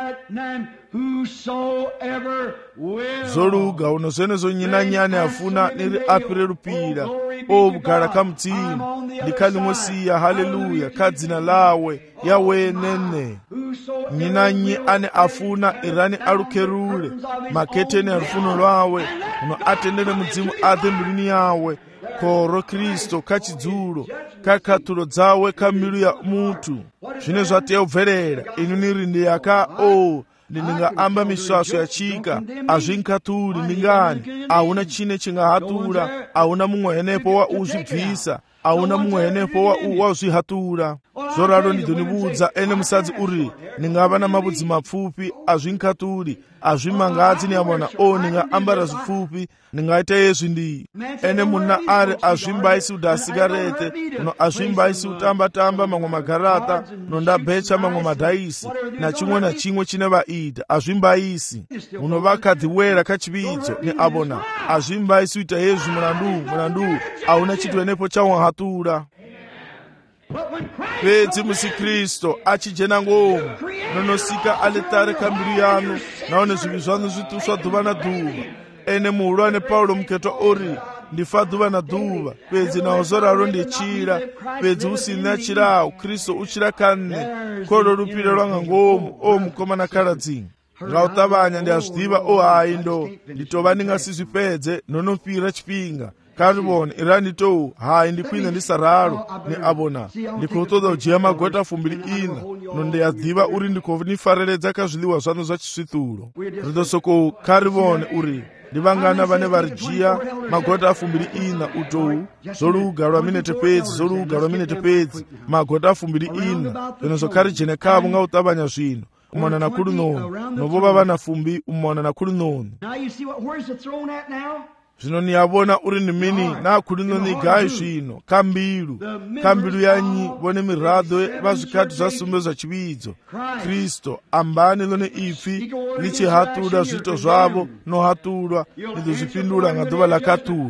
zoruga uno zvenezo nyinanyane afuna niri apire rupira obugara kamutsini ndikalimosiya haleluya kadzina lawe yawe nene nyinanyi ane afuna irani arukerure maketeni arufuno lwawe uno atendere mudzimu adhe mbirini yawe koro Kristo kachidzulo kakaturo dzawe kamiru ya mutu zvine zvateya kubverera inu niri ndiyaka o ndingaamba miswaswo yachika hazvinkatuli ndingani hauna chine chingahatura hauna mumwe henepo wa uzvibvisa hauna mumwe henepo wa uzvihatura zvoraro ndidhonibudza ene musadzi uri ndingava namabudzi mapfupi hazvinkatuli hazvimangadzi niyabona o ndingaambara zvipfupi ndingaita yezvi ndi ene muna ari hazvimbaisi kuti asikarete uno hazvimbaisi kutamba-tamba mamwe magarata uno ndabhecha mamwe madhaisi nachimwe nachimwe chine vaita hazvimbaisi uno vakadhiwera kachividzo ni abona hazvimbaisi kuita yezvi mulandu mulandu hauna chitwenepo chawahatura pedzi musi kristo achijena ngomu nonosika aletare kambiru yanu naone zvivi zvanu zvituswa dhuva na dhuva ene muhulwane paulo muketwa ori ndifa dhuva na dhuva pedzi nawo zoraro ndichira pedzi usina chirawo kristo uchira kanne kodo rupire rwanga ngomu o mukomana karadzinga ngautavanya ndiyazvidiva o hayi ndo nditova ndingasizvipedze nonopira chipinga karibona irandito hayi ndikwine ndisararo ni abona ndikotoda ujiya magota fumbiri ina nondeyadhiva uri ndikonifareredza kazviliwa zvano zvachisvitulo ridosoko karibone uri ndivangana vane varijiya magota afumbiri ina utou zoluga lwa minete pedzi zoluga lwa minete pedzi magota afumbiri ina zvinozokharijene kavo ngautavanya zvino umwana nakulu nono novova vana fumbi umwana nakulu nono zvino niyavona uri nimini nakhuli nonigayi zvino kambilu kambilu yanyi vone miradho vazvikati zvasumbe zvachividzo kristo ambani lone ipfi lichihatula zvito zvavo nohatulwa nidozvipindula ngadhova lakatulwa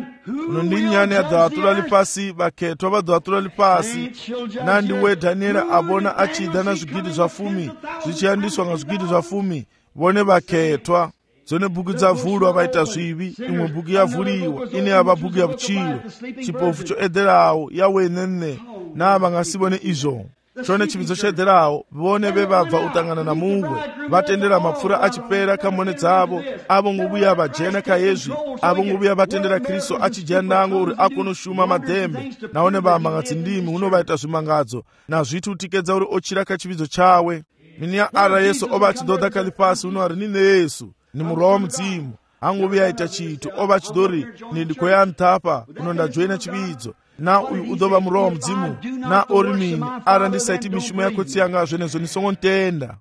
uno ndinyani adhohatula lipasi vaketwa vadhohatula lipasi nandiwe dhaniera avona achidha na zvigidi zvafumi zvichiyandiswa nga zvigidi zvafumi vone vaketwa dzone bhuku dzavhurwa vaita zvivi imwe bhuku yavhuriwa ine yava bhuku yavuchiro chipofu choedherawo yawenene navavangasivone izvo chone chividzo choedherawo vone vevabva utangana namungwe vatendera mapfura achipera kamone dzavo avo ngovuya vajena kayezvi avo ngovuya vatendera kristu achidya ndango uri akonoshuma madhembe naone vamangadzindimi unovaita zvimangadzo nazviti utikedza uri ochira kachividzo chawe mini ya ara yesu ova achidhodha kalipasi uno ari nine yesu ni murwa wa mudzimu hangovi aita chito ova achidori nindikoyantapa unondajoina chividzo na uyu udova murwa wa mudzimu na ori mini ara ndisaiti mishumo yako tsiyanga zvenezvo nisongontenda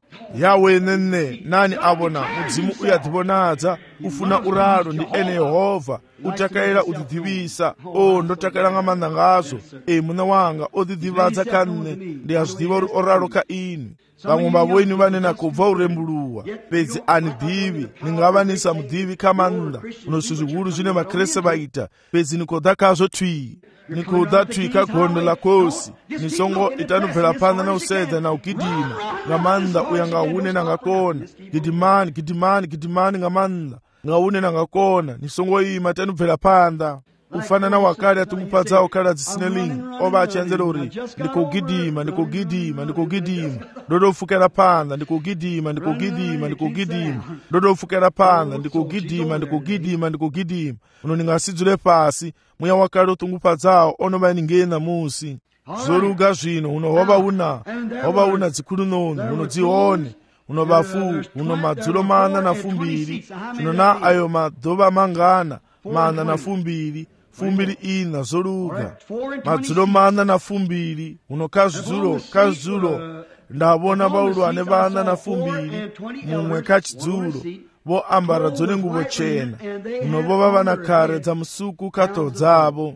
yawenene nani avona mudzimu uyadhivonadza ufuna uraro ndi ene yehovha utakaira udhidhivisa o ndotakaira nga manda ngazvo e muna wanga odhidhivadza kanne ndiyazvidiva uri oraro ka ini vamwe vavoini vanena kubva urembuluwa pedzi anidhivi ningavanisa mudhivi kamanda unosvi zvikuru zvine vakreste vaita pedzi nikodha kazvo twii nikodha twii kagondo lakosi nisongo itanobvera panda nausedza naugidhima ngamanda uya ngaune nangakona gidhimani gidhimani gidhimani ngamanda ngaune nangakona nisongoima tanobvera panda ufanana wakale atumupadzawo kale adzisine lingi ova achianzela uri ndikugidhima ndikugidhima ndikugidhima ndodofukira panda ndikugidhima ndikugidhima ndikugidhima ndodofukira panda ndikugidhima ndikugidhima ndikugidhima uno ndingasidzule pasi mweya wakale utungupadzawo onova ningena musi zoluga zvino uno hova una hova una dzikulu nono uno dzione uno vafu uno madzulo mana na fumbiri zvino na ayo madhova mangana mana na fumbiri fumbiri ina zoluga madzulo mana na fumbiri uno kazudzulo kazudzulo ndavona vaulwane vana na fumbiri mumwe kachidzulo vo ambara dzone nguvo chena uno vova vana kare dza musuku kato dzavo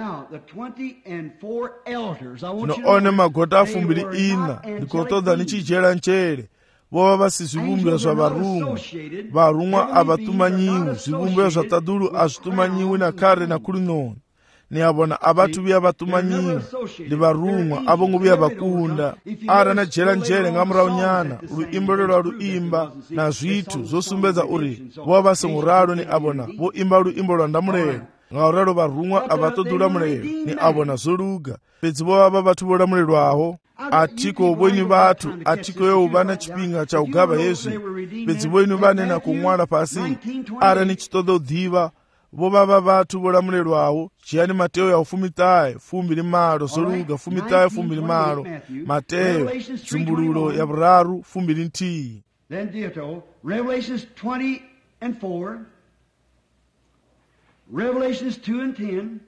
uno one magota afumbiri ina ndikotoda nichijera nchere vova vasizvivumbiro zvavarumwa varumwa avatumanyiwi zvivumbiro zvatadulu azvitumanyiwi nakare nakuri nono niyavona avatuviya vatumanyiwi ndi varumwa avongoviya vakunda ara najera njere ngamuraunyana ruimbo rwerwa ruimba na zvitu zosumbedza uri vova vasenguralo ni avona voimba ruimbo rwandamurero ngauralo varumwa avatodula murero ni avona zoluga pedzi vova vatu volamurerwaho atiko bwenyu vatu atiko yewo vana chipinga cha ugava yezvi pedzi bwenyu vanena kumwala pasi ara nichitoda udhiva vobaba vathu volamulelwawo chiyani Mateyo ya ufumi taye fumbi limalo zoluka fumi taye fumbi limalo Mateyo zumbululo ya vuraru fumbi lintiyi. Then Dito, Revelations twenty and four, Revelations two and ten.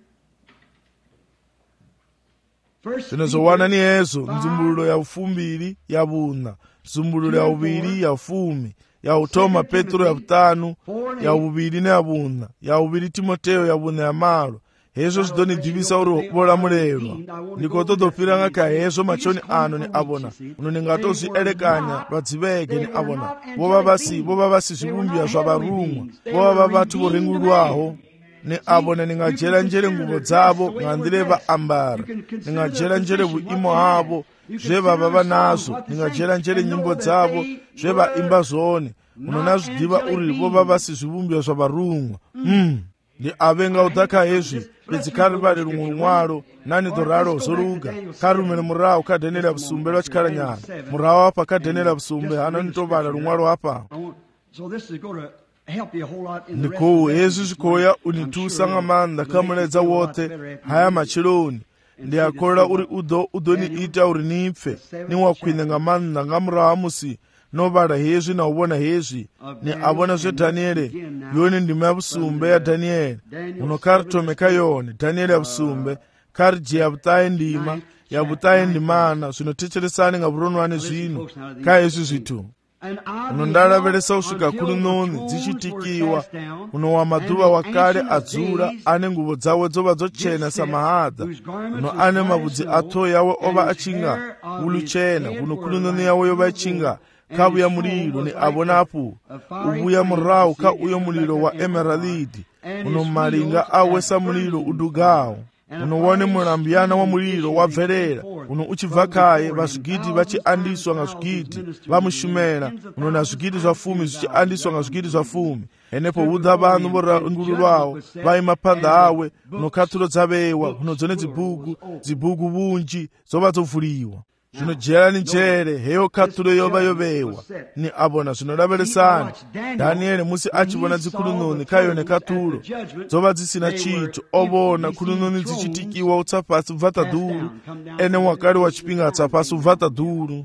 Zinozowana ni ezo nzumbululo ya ufumbiri ya buna, zumbululo ya ubiri ya ufumi, ya utoma Petro ya butanu, ya ubiri ne ya buna, ya ubiri Timoteyo ya buna ya malo. Hezo zidoni divisa uro bola mulelwa. Nikoto dofira nga ka hezo machoni ano ni abona. Uno ningato zi elekanya batzibeke ni abona. Boba basi, boba basi zibumbi ya zwabarumwa. Boba babatu boringulwaho. Ni abona ningajela njele ngubo zabo ngandile ba ambara. Ningajela njele bu imo habo. Jeba baba nazo. Ningajela njele nyimbo zabo. Jeba imba zone. Uno nazo diba uri boba basi zibumbi ya zwabarumwa. Hmm. Ni abenga utaka hezwi bezikari bali lumwalo nani doralo zoluga karumene murao kadenela busumbe lwa chikala nyana murao hapa kadenela busumbe hana nitobala lumwalo hapa. So this is going to help you a whole lot in the rest Niko of the Yesu zikoya unitusa ngamanda kamuleza wote haya machiloni ndi akola uri udo udoni ita uri nipfe ni wakwine ngamanda ngamurao musi nobala hezwi na ubona hezwi ni abona zwe Daniele yoni ndime ya busumbe ya Daniele uno karitomeka yoni Daniele ya busumbe kariji ya butaye ndima ya butaye ndimana zino ticheresani nga buronwane zwino ka Yesu zitu uno ndalabelesa usika kuli noni zichitikiwa uno wa maduwa wakale azura ane ngubo zawe zoba zochena samahada uno ane mabudzi ato yawe oba achinga ulu chena uno kuli noni yawe yoba achinga kabu ya mulilo ni abonapu ubuya murau ka uyo mulilo wa emeralidi uno malinga awesa mulilo udugao uno wone mulambiyana wa mulilo wa verera uno uchivakaye basugidi bachi andiswa nga sugidi bamushumera uno na sugidi za fumi zichi andiswa nga sugidi za fumi enepo udha bantu bora ngululwao bayi mapanda awe uno katulo zabewa uno zone zibugu zibugu bunji zoba zovuliwa zino jela ni njere heyo katulo yoba yobewa ni abona zino labelesani Daniele musi achibona zikulu noni kayone katulo zoba zisina chitu obona kulu noni zichitikiwa utsapasi uvata duru ene wakari wa chipinga atsapasi uvata duru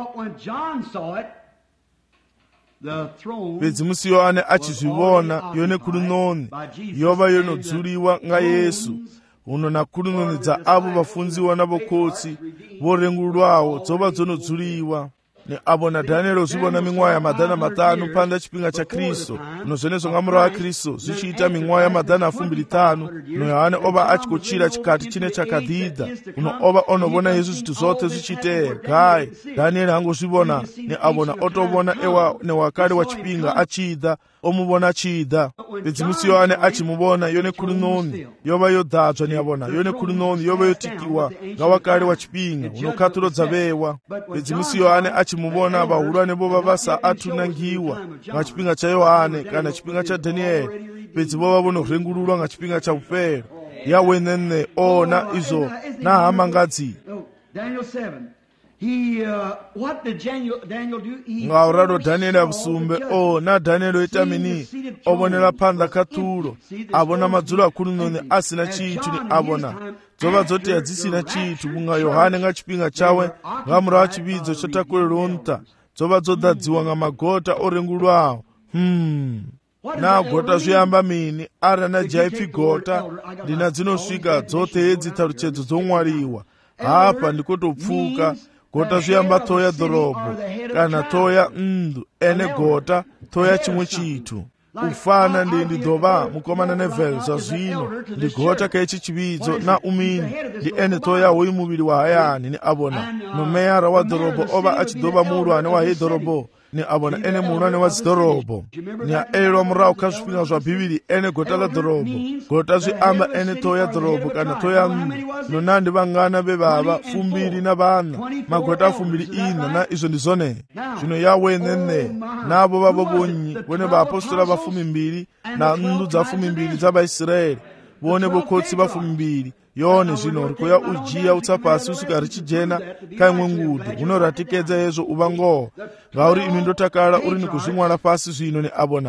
pezi musi yoane achizibona yone kulu noni yoba yono dzuliwa nga Yesu uno na kulu noni za abo bafunziwa na bokotsi borengulwawo zoba zono dzuliwa ni abona Daniel uzibona mingwaya madana matanu panda chipinga cha Kristo uno zonezo ngamuro wa Kristo zichiita mingwaya madana afumbili tanu uno yaane oba achikochira chikati chine chakadhida uno oba onobona Yesu zitu zote zichite gai Daniel hango uzibona ni abona otobona ewa ne wakali wa chipinga achida omubona achida bezimusi yoane achimubona yone kulu noni yoba yodadzwa ni abona yone kulu noni yoba yotikiwa nga wakali wa chipinga uno katulo zabewa bezimusi yoane achimubona bahulwane boba basa atunangiwa nga chipinga cha Yohane kana chipinga cha Daniel bedzi boba bono rengululwa nga chipinga cha ufero yawenene ona izo na hamangadzi. Daniel seven. He, uh, what did Daniel, Daniel do? He ngaurado Daniel abusumbe o na Daniel etamini obonela panda katulo abona madzulo akulu noni asina chitu ni abona zoba zote yazisina chitu bunga Yohane nga chipinga chawe ngamura wa chibidzo chotakulelonta zoba zodadziwa nga magota orengulwawo hmm na gota zuyamba mini ara na jaifi gota lina zinosvika dzote edzi taruchedzo zomwariwa hapa ndikotopfuka gota zuyamba toya dhorobo kana toya mndu ene gota toya chimwe chitu ufana ndi ndi doba mukomana nevel za zwino ndi gota kechi chibidzo na umini ndi ene toya woyi mubili wa hayani ni abona no meyara wa dhorobo oba achidoba mulwane wa hei dhorobo ni abona ene mulwane wa zidorobo ni a ero murao kazvipinga zva bhibhiri ene gota la dhorobo gota zviamba ene toya dhorobo kana toya mndu nonandi vangana bebaba fumbiri na vana magota fumbiri ina na izvo ndizone zvino yawenene navo vavo vonyi vone vaapostola vafumi mbiri na mndu dzafumi mbiri dzavaisraeri vone vokotsi vafumi mbiri yone zvino rikuya ujiya utsapasi usika richijena kaimwe ngudu unoratikedza yezvo uva ngoho ngauri imi ndotakala uri nikuzvimwala pasi zvino ni abona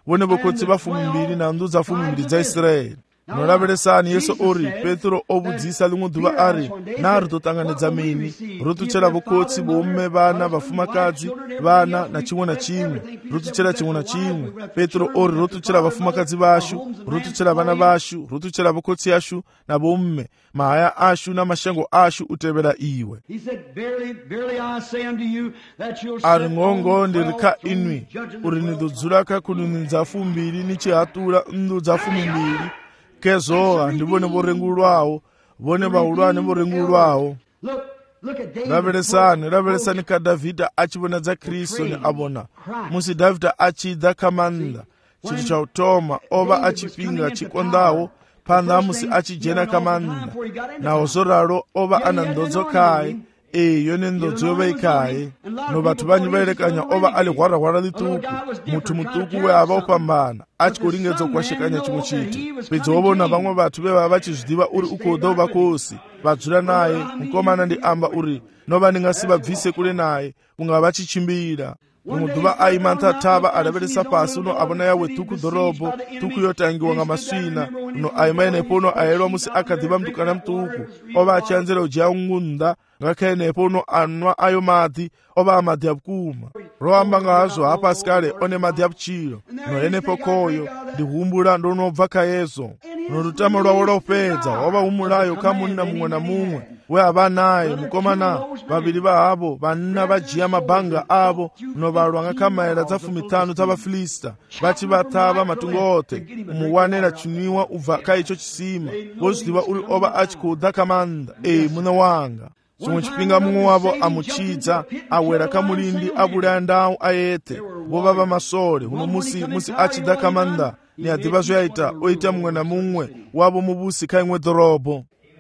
vone vokotsi va fumimbiri na ndudza fumimbiri dza Israeli. Nolavelesani Yesu ori Petro obudzisa limwe duva ari nari totanganidza mini rotuchera vokotsi vomme vana vafumakadzi vana na chimwe na chimwe rotuchera chimwe na chimwe. Petro ori rotuchera vafumakadzi vashu rotuchera vana vashu rotuchera vokotsi ashu na vomme mahaya ashu na mashango ashu utevera iwe. Ari ng'ongo ndirika inwi uri nidodzulaka kuninidza fumbiri nichihatura ndudza fumimbiri kezoha ndivone vorengulwawo vone vaulwane vorengulwawo. Ravelesani ravelesani ka Davhidha achivonadza Kristu ni avona musi Davhidha achidza kamanda chinthu cha utoma ova achipinga chikondawo panda musi achijena kamanda nawo zoralo ova ana ndodzo kaye e yone ndodzo yova ikaye no vathu vanyi vaelekanya ova ali hwarahwara lituku muthu mutuku we ava upambana achikoringedza kukwashikanya chimwe chiti pedzi wovona vamwe vathu veva vachizvidiva uri ukoda uvakosi vadzura naye mukomana ndi amba uri nova ndingasi vabvise kule naye kunga vachichimbira. Mumuduva aimanta tava adavelesa pasi uno avona yawe tuku dhorobo tuku yotangiwa nga maswina uno aimaenepo uno aelwa musi akadhiva mtukana mtuku ova achianzela ujia ungunda ngakhaenepo uno anwa ayo madhi ova amadhi apukuma roamba ngazo hapasikale one madhi apuchilo no enepo koyo ndihumbula ndonobva kayezo no lutamo lwawo lopedza ova humulayo kamunna mumwe na mumwe we ava naye mukomana vaviri vahavo vanna vajiya mabhanga avo no valwa ngakhamayela dza fumitano dza vafilista vachi vatava matungo ote umuwanela chiniwa ubva kaicho chisima vozvidiva uri ova achikuda kamanda e muna wanga. Chimwe chipinga mumwe wavo amuchidza awera kamulindi avulaya ndawu ayete vova vamasole uno musi musi achida kamanda ni adhiva zvoyaita oita mumwe na mumwe wavo muvusi kaimwe dhorobo.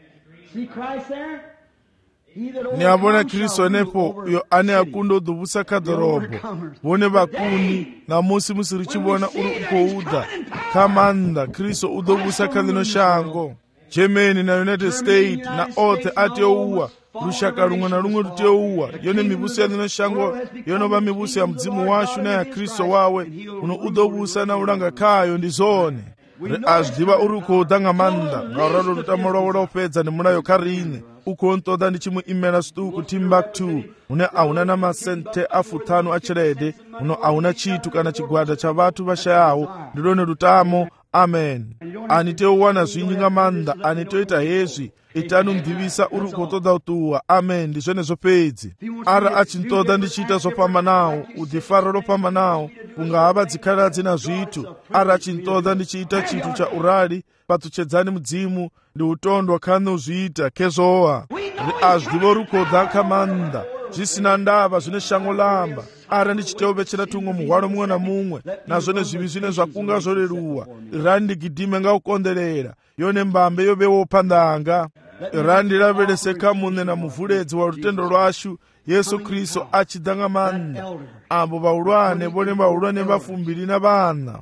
Ni avona Kristu enepo uyo ane akundo udhuvusa kadhorobo vone vakuni na musi musi richivona uri ukouda kamanda Kristu udhuvusa kalino shango. Germany na United States na othe ateuwa rushaka rumwe na rumwe ruteuwa yone mivusi yalino shango yonova mivusi ya mdzimu washu na ya Kristo wawe uno udhovusa na ulanga kayo ndizone azvidiva uri ukoda ngamanda ngauralo lutamo lwawo lopedza nemunayo karine ukontoda ndichimuimela situku Timbuktu une auna na masente afutano achirede uno auna chitu kana chigwada cha vatu vashayawo ndilone lutamo. Amen. Aniteuwana zwinji ngamanda anitoita hezvi itanu mdhivisa uri ukotoda utuwa. Amen. Ndizvene zvopedzi ara achintoda ndichiita zvopambanawo udhifaro lopambanawo kungava dzikaladzi na zvitu ara achintoda ndichiita chitu cha urali patuchedzani mudzimu ndi utondwa kani uzviita kezowa azvidivo rukodza kamanda zvisina ndava zvine shango lamba ara ndichiteuvechera tumwe muhwaro mumwe na mumwe nazvone zvivi zvine zvakunga zvoreruwa irani ndigidhime ngaukonderera yone mbambe yovewo pandanga irani ndiraveleseka mune na muvhuledzi wa rutendo rwashu Yesu Kristu achidza ngamanda avo vaulwane vone vaulwane vafumbiri na vana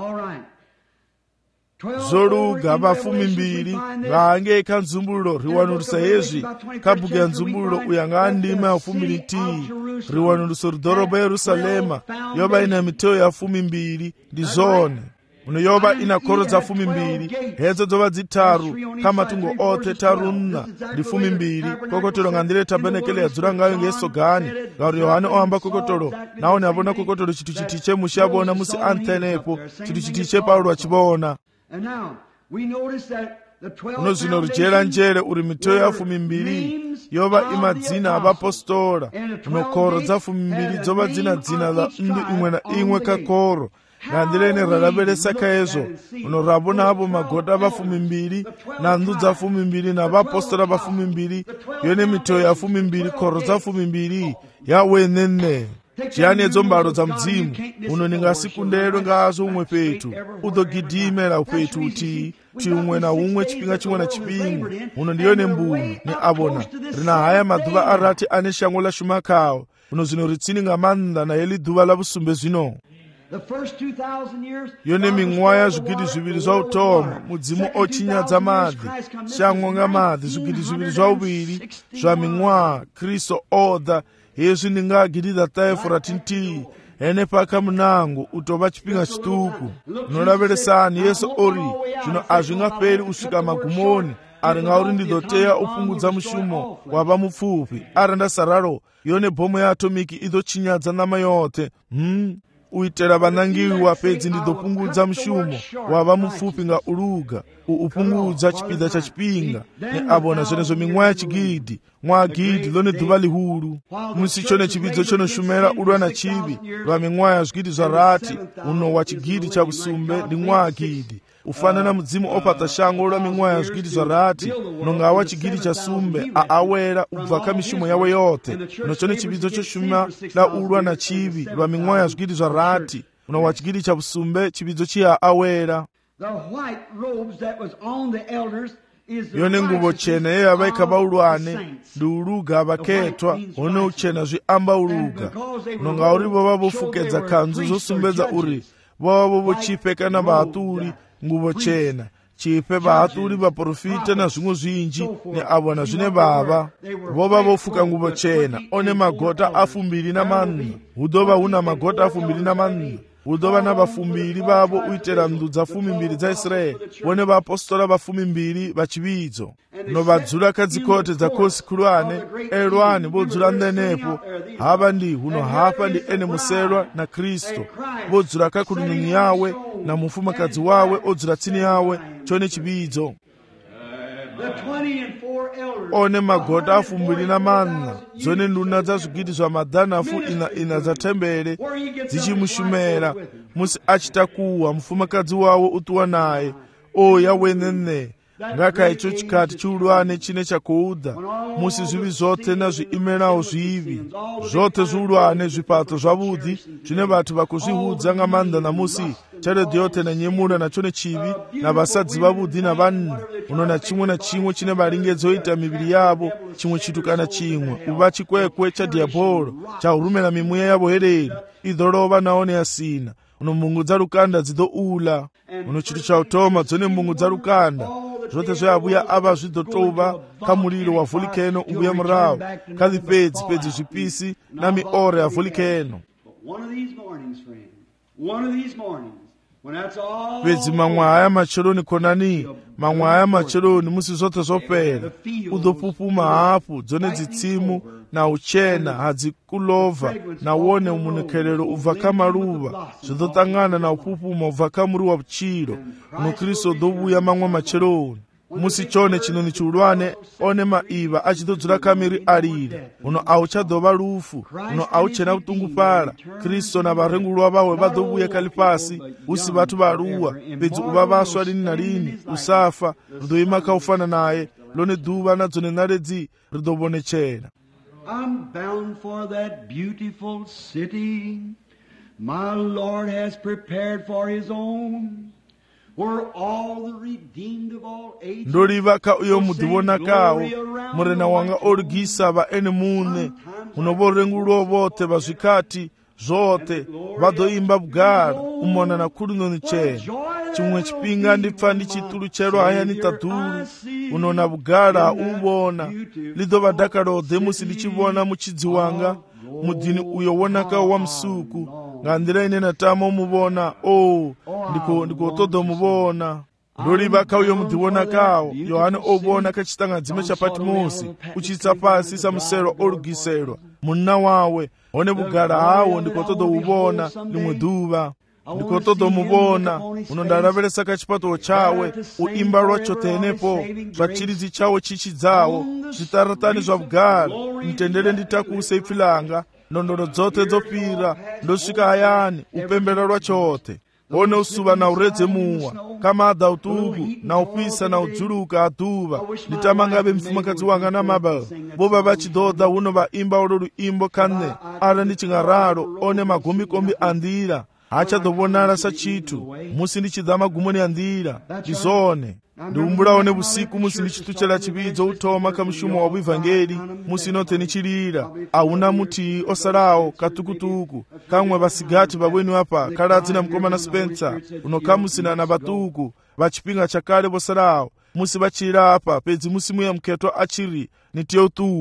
zoluga vafumi mbiri ngaange kanzumbululo riwanulusa hezvi kabhuku ya nzumbululo uyanga ndima ya fumi litii riwanuluso ridhorobo Yerusalema yoba ina miteo ya fumi mbiri ndizone uno yoba ina koro dza fumi mbiri hedzo dzova dzitaru kamatungo othe tarunna ndi fumi mbiri kokotolo ngandire tabanekele yadzura ngayo ngesogani ngauri Yohane oamba kokotolo naone avona kokotolo chitu chitiche mushavona musi antenepo chitu chitiche Paulo achivona. Uno zvino rijera njere uri miteo ya fumi mbiri yova imadzina avapostola uno koro dza fumi mbiri dzova dzina dzina la mndu imwe na imwe kakoro ngandirene raravelesa kaezo uno rabona avo magoda vafumi mbiri na ndu dza fumi mbiri na vapostola vafumi mbiri yone miteo ya fumi mbiri koro dza fumi mbiri yawenene chiyani edzo mbalo dza mdzimu uno ningasikundedwe ngazo umwe petu udhogidhimela upetu uti ti umwe na umwe chipinga chimwe na chipinga uno ndiyone mbunu ni avona rina haya madhuva arati ane shango la shumakawo uno zvino ritsini ngamanda na yeli dhuva la vusumbe zvino yone ming'wa ya zvigidi zviviri zva utoma mudzimu ochinyadza madhi shango nga madhi zvigidi zviviri zva uviri zva ming'wa Kristo oda hezvi ndingagididza taefura tintii ene paka mnango utova chipinga chituku nolaveresani yesu ori zvino hazvingaperi usvika magumoni ari ngauri ndidoteya upfungudza mushumo wava mupfupi ari ndasararo yone bhomo yeatomiki idochinyadza nama yote hmm? uitera vanangiwa pedzi ndidopungudza mushumo wava mupfupi nga uluga upungudza chipida cha chipinga neavona zvenezvo mimwa ya chigidhi mwa gidhi lone dhuva lihulu musi chone chipidzo chonoshumera ulwa na chivi lwa mimwa ya zvigidhi zvarati uno wa chigidhi cha busumbe ndi mwa gidhi ufanana mudzimu opata shango lwa mimwa ya zvigidhi zvarati unongawa chigidhi cha sumbe aawera ubva kamishumo yawe yote uno chone chipidzo choshuma la ulwa na chivi lwa mimwa ya zvigidhi zvarati uno wa chigidhi cha busumbe chipidzo chiya awera yone nguvo chena yeyavaika vaulwane ndi uluga vaketwa one uchena zviamba uluga unonga uri vova vofukedza khanzu zosumbedza uri vova vovochipfeka na vahatuli nguvo chena chipe vahatuli vaprofita na zvimwe zvinji neavona zvine vava vova vofuka nguvo chena one magota afumbiri na manna hudova huna magota afumbiri na manna hudova na vafumbiri vavo uitera ndudza fumi mbiri dza Israeli vone vaapostola vafumi mbiri vachividzo no vadzula kadzikote dza kosi kulwane elwane vodzula nenepo hava ndi huno hapa ndi ene muselwa na Kristo vodzula kakulununi yawe na mufumakadzi wawe odzula tsini yawe chone chividzo one magota afumbiri na manna dzone nduna dza zvigidhi zva madhanafu ina ina dza tembere dzichimushumera musi achitakuwa mufumakadzi wawe utuwa naye o yawenene ngaka icho chikati chiulwane chine chakuudha musi zvivi zvote na zviimerawo zvivi zvote zviulwane zvipato zvavudhi zvine vatu vakuzvihudza nga manda na musi charedhi yote na nyemura na chone chivi na vasadzi vavudhi na vanna unona chimwe na chimwe chine varingedzoita miviri yavo chimwe chitu kana chimwe uva chikwekwe cha diabolo chahurumela mimweya yavo hereri idhorova naone yasina uno mbungu dza lukanda dzidoula uno chitu chautoma dzone mbungu dza lukanda zvote zveavuya ava zvidotova kamuliro wa volikeno uvuya murawo kazipedzi pedzi zvipisi na miore ya volikeno pedzi mamwe aya macheloni konani mamwe aya macheloni musi zvote zvopera udopupuma hafu dzone dzitsimu na uchena hadzikulovha na wone umunekelero ubva kamaruva zvidotangana na upupuma ubva kamuri wa buchiro uno Kristo dovuya mamwe macheloni musi chone chinoni chiulwane one maiva achidodzula kamiri arire uno auchadova rufu uno auchena kutungupala Kristo na varengulwa vawe vadovuya kalipasi usi vatu varuwa pedzi uva vaswa lini na lini usafa ridoima kaufana naye lone dhuva nadzone naredzi ridovonechera. I'm bound for that beautiful city my Lord has prepared for his own, where all the redeemed of all ages ndolivaka uyo mudhivona kawo murena wanga origisa va ene mune unovorengulwa vote vazvikati zvote vadoimba bugara umona na kulunoni chena chimwe chipinga ndipfa ndi chitulu chero hayani tadhuru unona bugara uvona lidova dakalodhe musi ndichivona muchidzi wanga mudhini uyo wonaka wa msuku ngandira ine natama umuvona o ndiko ndiko todo muvona ndolivaka uyo mudhivona kawo yohane ovona kachitanga dzime cha Patimosi uchitsa pasi samusero orugiselwa munna wawe one bugara hawo ndiko todo uvona limwe dhuva ndiko todo muvona unondaraveresa kachipato chawe uimba lwacho tenepo zvachiridzi chawo chichidzawo zvitaratani zva bugara mtendere nditakuse ipfilanga ndondoro dzote dzopira ndosvika hayani upembera lwachote one usuva na uredze muwa kamadha utuku na upisa na udzuluka adhuva nditamangave mfumakadzi wanga na mabala vova vachidhodha uno vaimba olo luimbo kane ara ndichingararo one magomikombi andira hachadovonala sachitu musi ndichidza magumoni andira ndizone ndiumbula one busiku musi ndichituchela chividzo utoma kamushumo wa buvangeli musi note nichilira auna muti osalawo katukutuku kamwe vasigati vabweni apa kaladzi na mkoma na Spencer uno kamusina na batuku vachipinga chakale vosalawo musi vachira apa pedzi musi muya mketwa achiri nitiyoutuwa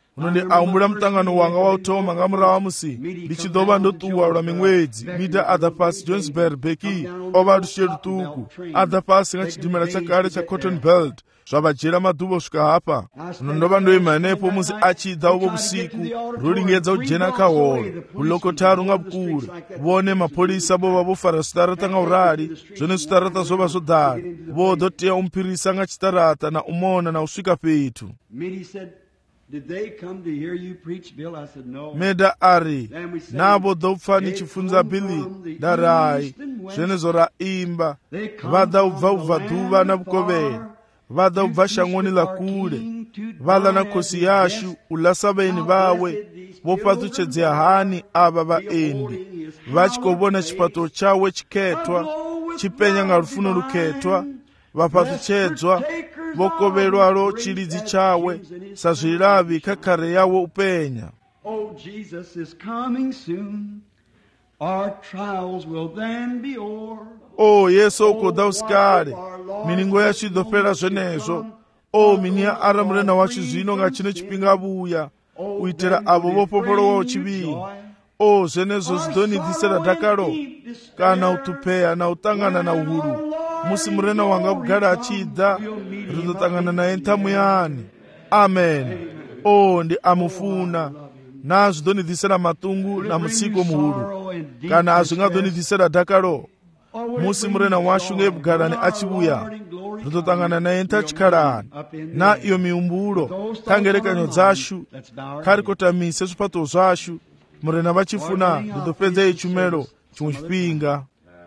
uno ndi aumbula mtangano wanga wa uthoma nga murahu wa musi ndi tshi ḓo vha ndo ṱuwa lwa miṅwedzi mita a ḓa fhasi Johannesburg Beki o vha lushe luṱuku a ḓa fhasi nga tshidimela tsha kale tsha Cotton Belt zwa vha dzhiela maḓuvha u swika hafha. Uno ndo vha ndo ima henefho musi a tshi ḓa uvho vhusiku ro lingedza u dzhena kha holo vhulokotharu nga vhukule vhone mapholisa vho vha vho fara zwiṱaraṱa nga u rali zwone zwiṱaraṱa zwo vha zwo ḓala vho ḓo tea u mphirisa nga tshiṱaraṱa na u mona na u swika fhethu. Did they come to hear you preach, Bill? I said, no. Meda ari, nabo ḓo pfa ni tshi funza Billy, nda rai, zwenezwo ra imba, vha ḓa u bva ubva ḓuvha na vhukovhela, vha ḓa u bva shangoni ḽa kule, vha ḽa na khosi yashu, u ḽa sa vhaeni vhawe, vho fhaṱutshedzea hani avha vhaendi, vha tshi khou vhona tshifhaṱuwo tshawe tshikhethwa, tshi penya nga lufuno lukhethwa, vha fhaṱutshedzwa, vho kovhelwalo tshilidzi tshawe sa zwilavhi kha khare yawo u penya. Oh, Jesus is coming soon. Our trials will then be o'er. O Yesu u khou ḓa usikale, milingo yashu i ḓo fhela zwenezwo. O mini ya ara murena washu zwino nga tshino tshifhinga vhuya, u itela avho vho popolowaho tshivhini. O zwenezwo zwi ḓo ni ḓisela dakalo, kana u ṱhuphea na u ṱangana na uhulu. Musi murena wanga vhugala a tshi ḓa ri ḓo ṱangana naye nṱha muyani. Amen. O ndi a mufuna na zwi ḓo ni ḓisela maṱungu na mutsiko muhulu, kana a zwi nga ḓo ni ḓisela dakalo. Musi murena washu nge vhugalani a tshi vhuya ri ḓo ṱangana naye nṱha tshikhalani. Na iyo mihumbulo kha ngelekanyo dzashu kha ri kotamise zwifhaṱuwo zwashu murena vha tshi funa ri ḓo fhedza iyi tshumelo tshiṅwe tshifhinga.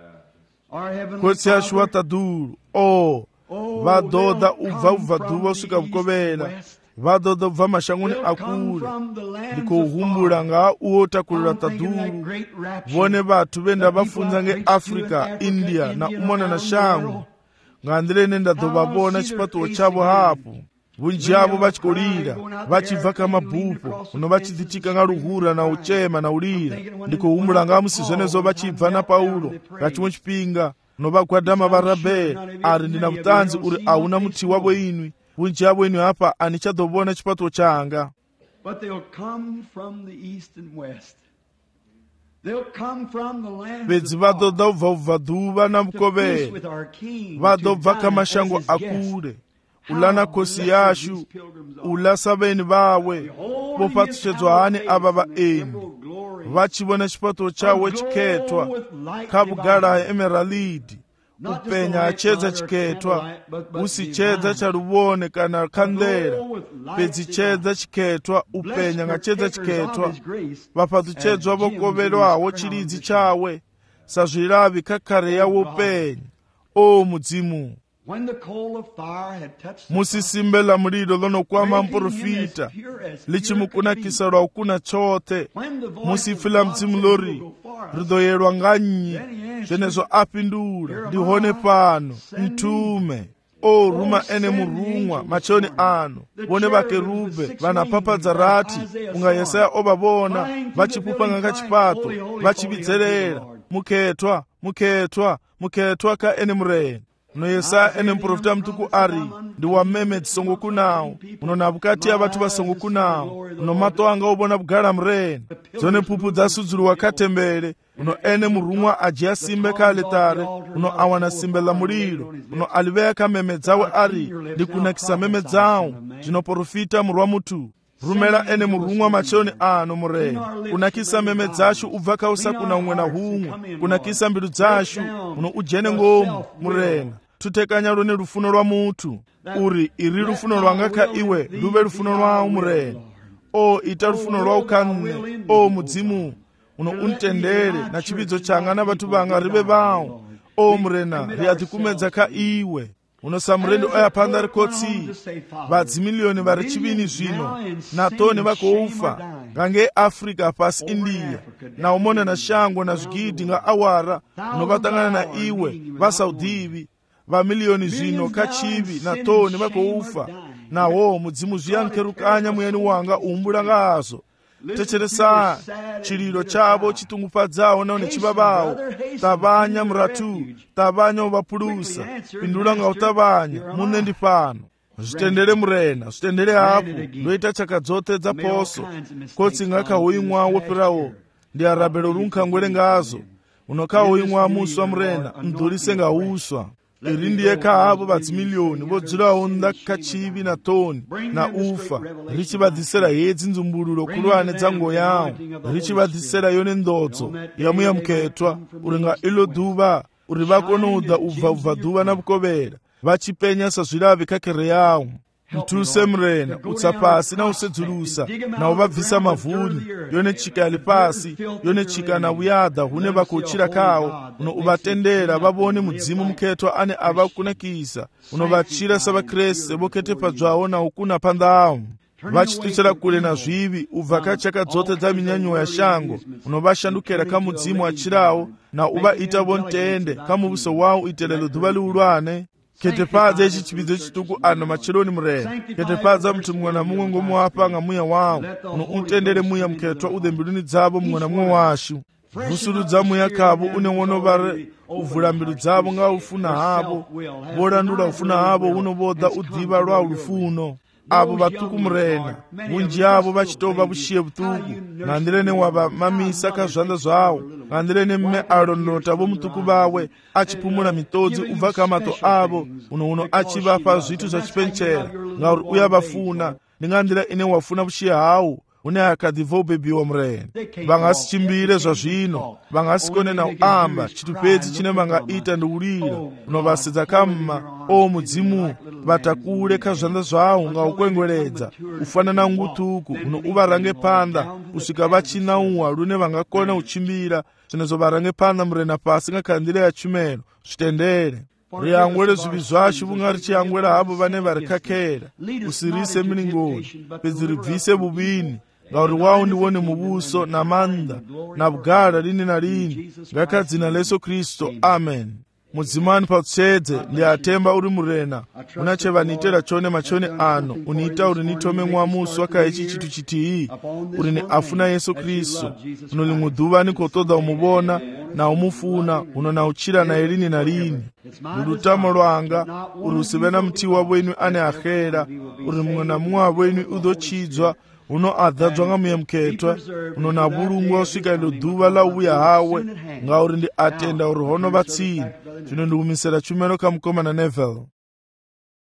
Khotsi yashu wa ṱaḓulu, o vha ḓo ḓa u bva ubva ḓuvha u swika vhukovhela, vha ḓo ḓa u bva mashangoni a kule. Ndi khou humbula nga ha uwo takulula ṱaḓulu, vhone vhathu vhe nda vha funza nge Afrika, India na u mona na shango, nga nḓila ine nda ḓo vha vhona tshifhaṱuwo tshavho hafhu. Vhunzhi havho vha tshi khou lila, vha tshi bva kha mabufho, uno vha tshi ḓitika nga luhura na u tshema na u lila. Ndi khou humbula nga musi zwenezwo vha tshi bva na Paulo nga tshiṅwe tshifhinga, no vha gwadama vha rabela, ari ndi na vhuṱanzi uri a hu na muthihi wavho inwi. Vhunzhi havho inwi hafha a ni tsha ḓo vhona tshifhaṱuwo tshanga. But they'll come from the east and west. They'll come from the land fhedzi vha ḓo ḓa u bva ubva ḓuvha na vhukovhela, vha ḓo bva kha mashango a kule, u ḽa na khosi yashu, u ḽa sa vhaeni vhawe. Vho fhaṱutshedzwa hani avha vhaeni, vha tshi vhona tshifhaṱuwo tshawe tshikhethwa kha vhugala ha emeralidi, u penya ha tshedza tshikhethwa, hu si tshedza tsha luvhone kana khanḓela, fhedzi tshedza tshikhethwa, u penya nga tshedza tshikhethwa. Vha fhaṱutshedzwa vho kovhelwaho tshilidzi tshawe sa zwilavhi kha khare yawo u penya. O mudzimu, musi simbe ḽa mulilo ḽo no kwama mprofita ḽi tshi mu kunakisa lwa u kuna tshoṱhe, musi ipfi ḽa mudzimu ḽo ri ri ḓo yelwa nga nnyi, zwenezwo a fhindula, ndi hone fhano, nthume. O ruma ene murumwa matshoni ano, vhone vhakerube vha na phapha dza rathi, unga Yesaya o vha vhona vha tshi fhufha nga kha tshifhaṱo vha tshi vhidzelela, mukhethwa, mukhethwa, mukhethwa kha ene murena. No Yesaya ene mprofita mtuku ari, ndi wa meme songo kunawo, uno na vhukati ha vhathu vha songo kunawo, uno maṱo anga u vhona vhugala murena. Dzone phuphu dza sudzuliwa kha tembele, uno ene murumwa a dzhia simbe kha aḽitare, uno a wana simbe ḽa mulilo, uno a ḽi vhea kha meme dzawe ari, ndi kunakisa meme dzau. Zwino porofita murwa muthu, rumela ene murumwa matshoni ano murena, kunakisa meme dzashu u bva kha u sa kuna huṅwe na huṅwe, kunakisa mbilu dzashu, uno u dzhene ngomu murena. Thutekanya lune lufuno lwa muthu, uri iri lufuno lwanga kha iwe luvhe lufuno lwawu murena. O ita lufuno lwawu kha nne, o mudzimu, uno untendele na tshividzo tshanga na vhathu vhanga rive vawu. O murena, ri a ḓikumedza kha iwe. Uno sa murendi o ya phanḓa ri khotsi, vhadzimiliyoni vha ri tshivhini zwino, na ṱoni vha khou fa, nga ngei Afrika fhasi India, na u mona na shango na zwigidi nga awara, uno vha ṱangana na iwe, vha sa u ḓivhi. Vha miliyoni zwino kha tshivhi na ṱoni vha khou fa, naho mudzimu zwi a nkherukanya muyani wanga u humbula ngazwo. Thetshelesa tshililo tshavho tshitungufhadzaho nahone tshivhavhaho. Ṱavhanya murathu, ṱavhanya u vha phulusa, fhindula nga u ṱavhanya, muṋe ndi fhano. zvitendere murena zvitendere hapo ndoita chaka dzote dzaposo kotsi ngakauimwa woperawo ndi arabelo runkangwere ngazo unokauimwa muswa murena mdhurise ngauswa iri ndiye kahavo vadzimiliyoni vodzirawo ndakachivi na toni na ufa richivadzisera hedzi nzumbululo kulwane dzango yawo richivadzisera yone ndodzo yamuyamuketwa uri nga ilo dhuva uri vakonodza ubva ubva dhuva na vukovera vachipenya sazviravi kakere yawo mtuse murena utsa pasi na usedzulusa na uvabvisa mavhuni yone chika yali pasi yone chika na uyadha hune vakuchira kawo uno uvatendera vavone mudzimu muketwa ane ava kunakisa unovachira savakreste vokete padzvawo na ukuna pandawo vachituchira kule na zvivi ubva kachaka dzote dza minyanyo ya shango unovashandukira kamudzimu achirawo na uvaita vontende kamuvuso wawo itelelo dhuva liulwane ketepadza ichi chipidzo chituku ano macheloni murena ketepadza mtu mumwe na mumwe ngomuwapanga muya wawo uno umtendere muya muketwa udhe mbiluni dzavo mumwe na mumwe washu vusuludza muya kavo une wonovare uvula mbilu dzavo nga ufuna havo volandula ufuna havo uno vodha udhiva lwa ulufuno avo vatuku murena vunji avo vachitova vushiye vutuku ng'andirene wavamamisa kazvanda zvawo ng'andirene mme alondota vomutuku vawe achipumula mitodzi ubva kamato avo uno uno achivapa zvitu zvachipenchera ngauri uyavafuna nding'andira ine wafuna vushiye hawo une akadhibva ubebiwa murena vangasichimbire zvazvino vangasikone na uamba chitupedzi chine vangaita ndiulira unovasedza kamma o mudzimu vatakule kazvanda zvawo ngaukwengweredza ufanana ngutuku uno uvarange panda kusvika vachinauwa lune vangakona uchimbira zvinezo varange panda murena pasi ngakhandire ya chumelo zvitendere riyangwere zvivi zvacho vunga richiyangwera havo vane vari kakera usirise milingoni pedzi ribvise vuvini ngauri wawo ndiwone mubuso na manda na bugara lini na lini ngakadzina leso kristo amen mudzimani pautsedze ndiatemba uri murena unachevanitera chone machone ano uniita uri nitome mwamusi wakaichi chitu chitiyi uri ni afuna yesu kristo uno limwe dhuva nikotodza umuvona na umufuna uno na uchira na elini na lini lulutamo lwanga uri usive na mti wavwenyu ane akhera uri mumwe na mumwe wavwenyu udhochidzwa uno adhadzwa ngamuya muketwa uno na vulungwa usvika ilo dhuva la uya hawe ngauri ndi atenda uri hono vatsini zvino ndikumisira chumero kamukomana Neville.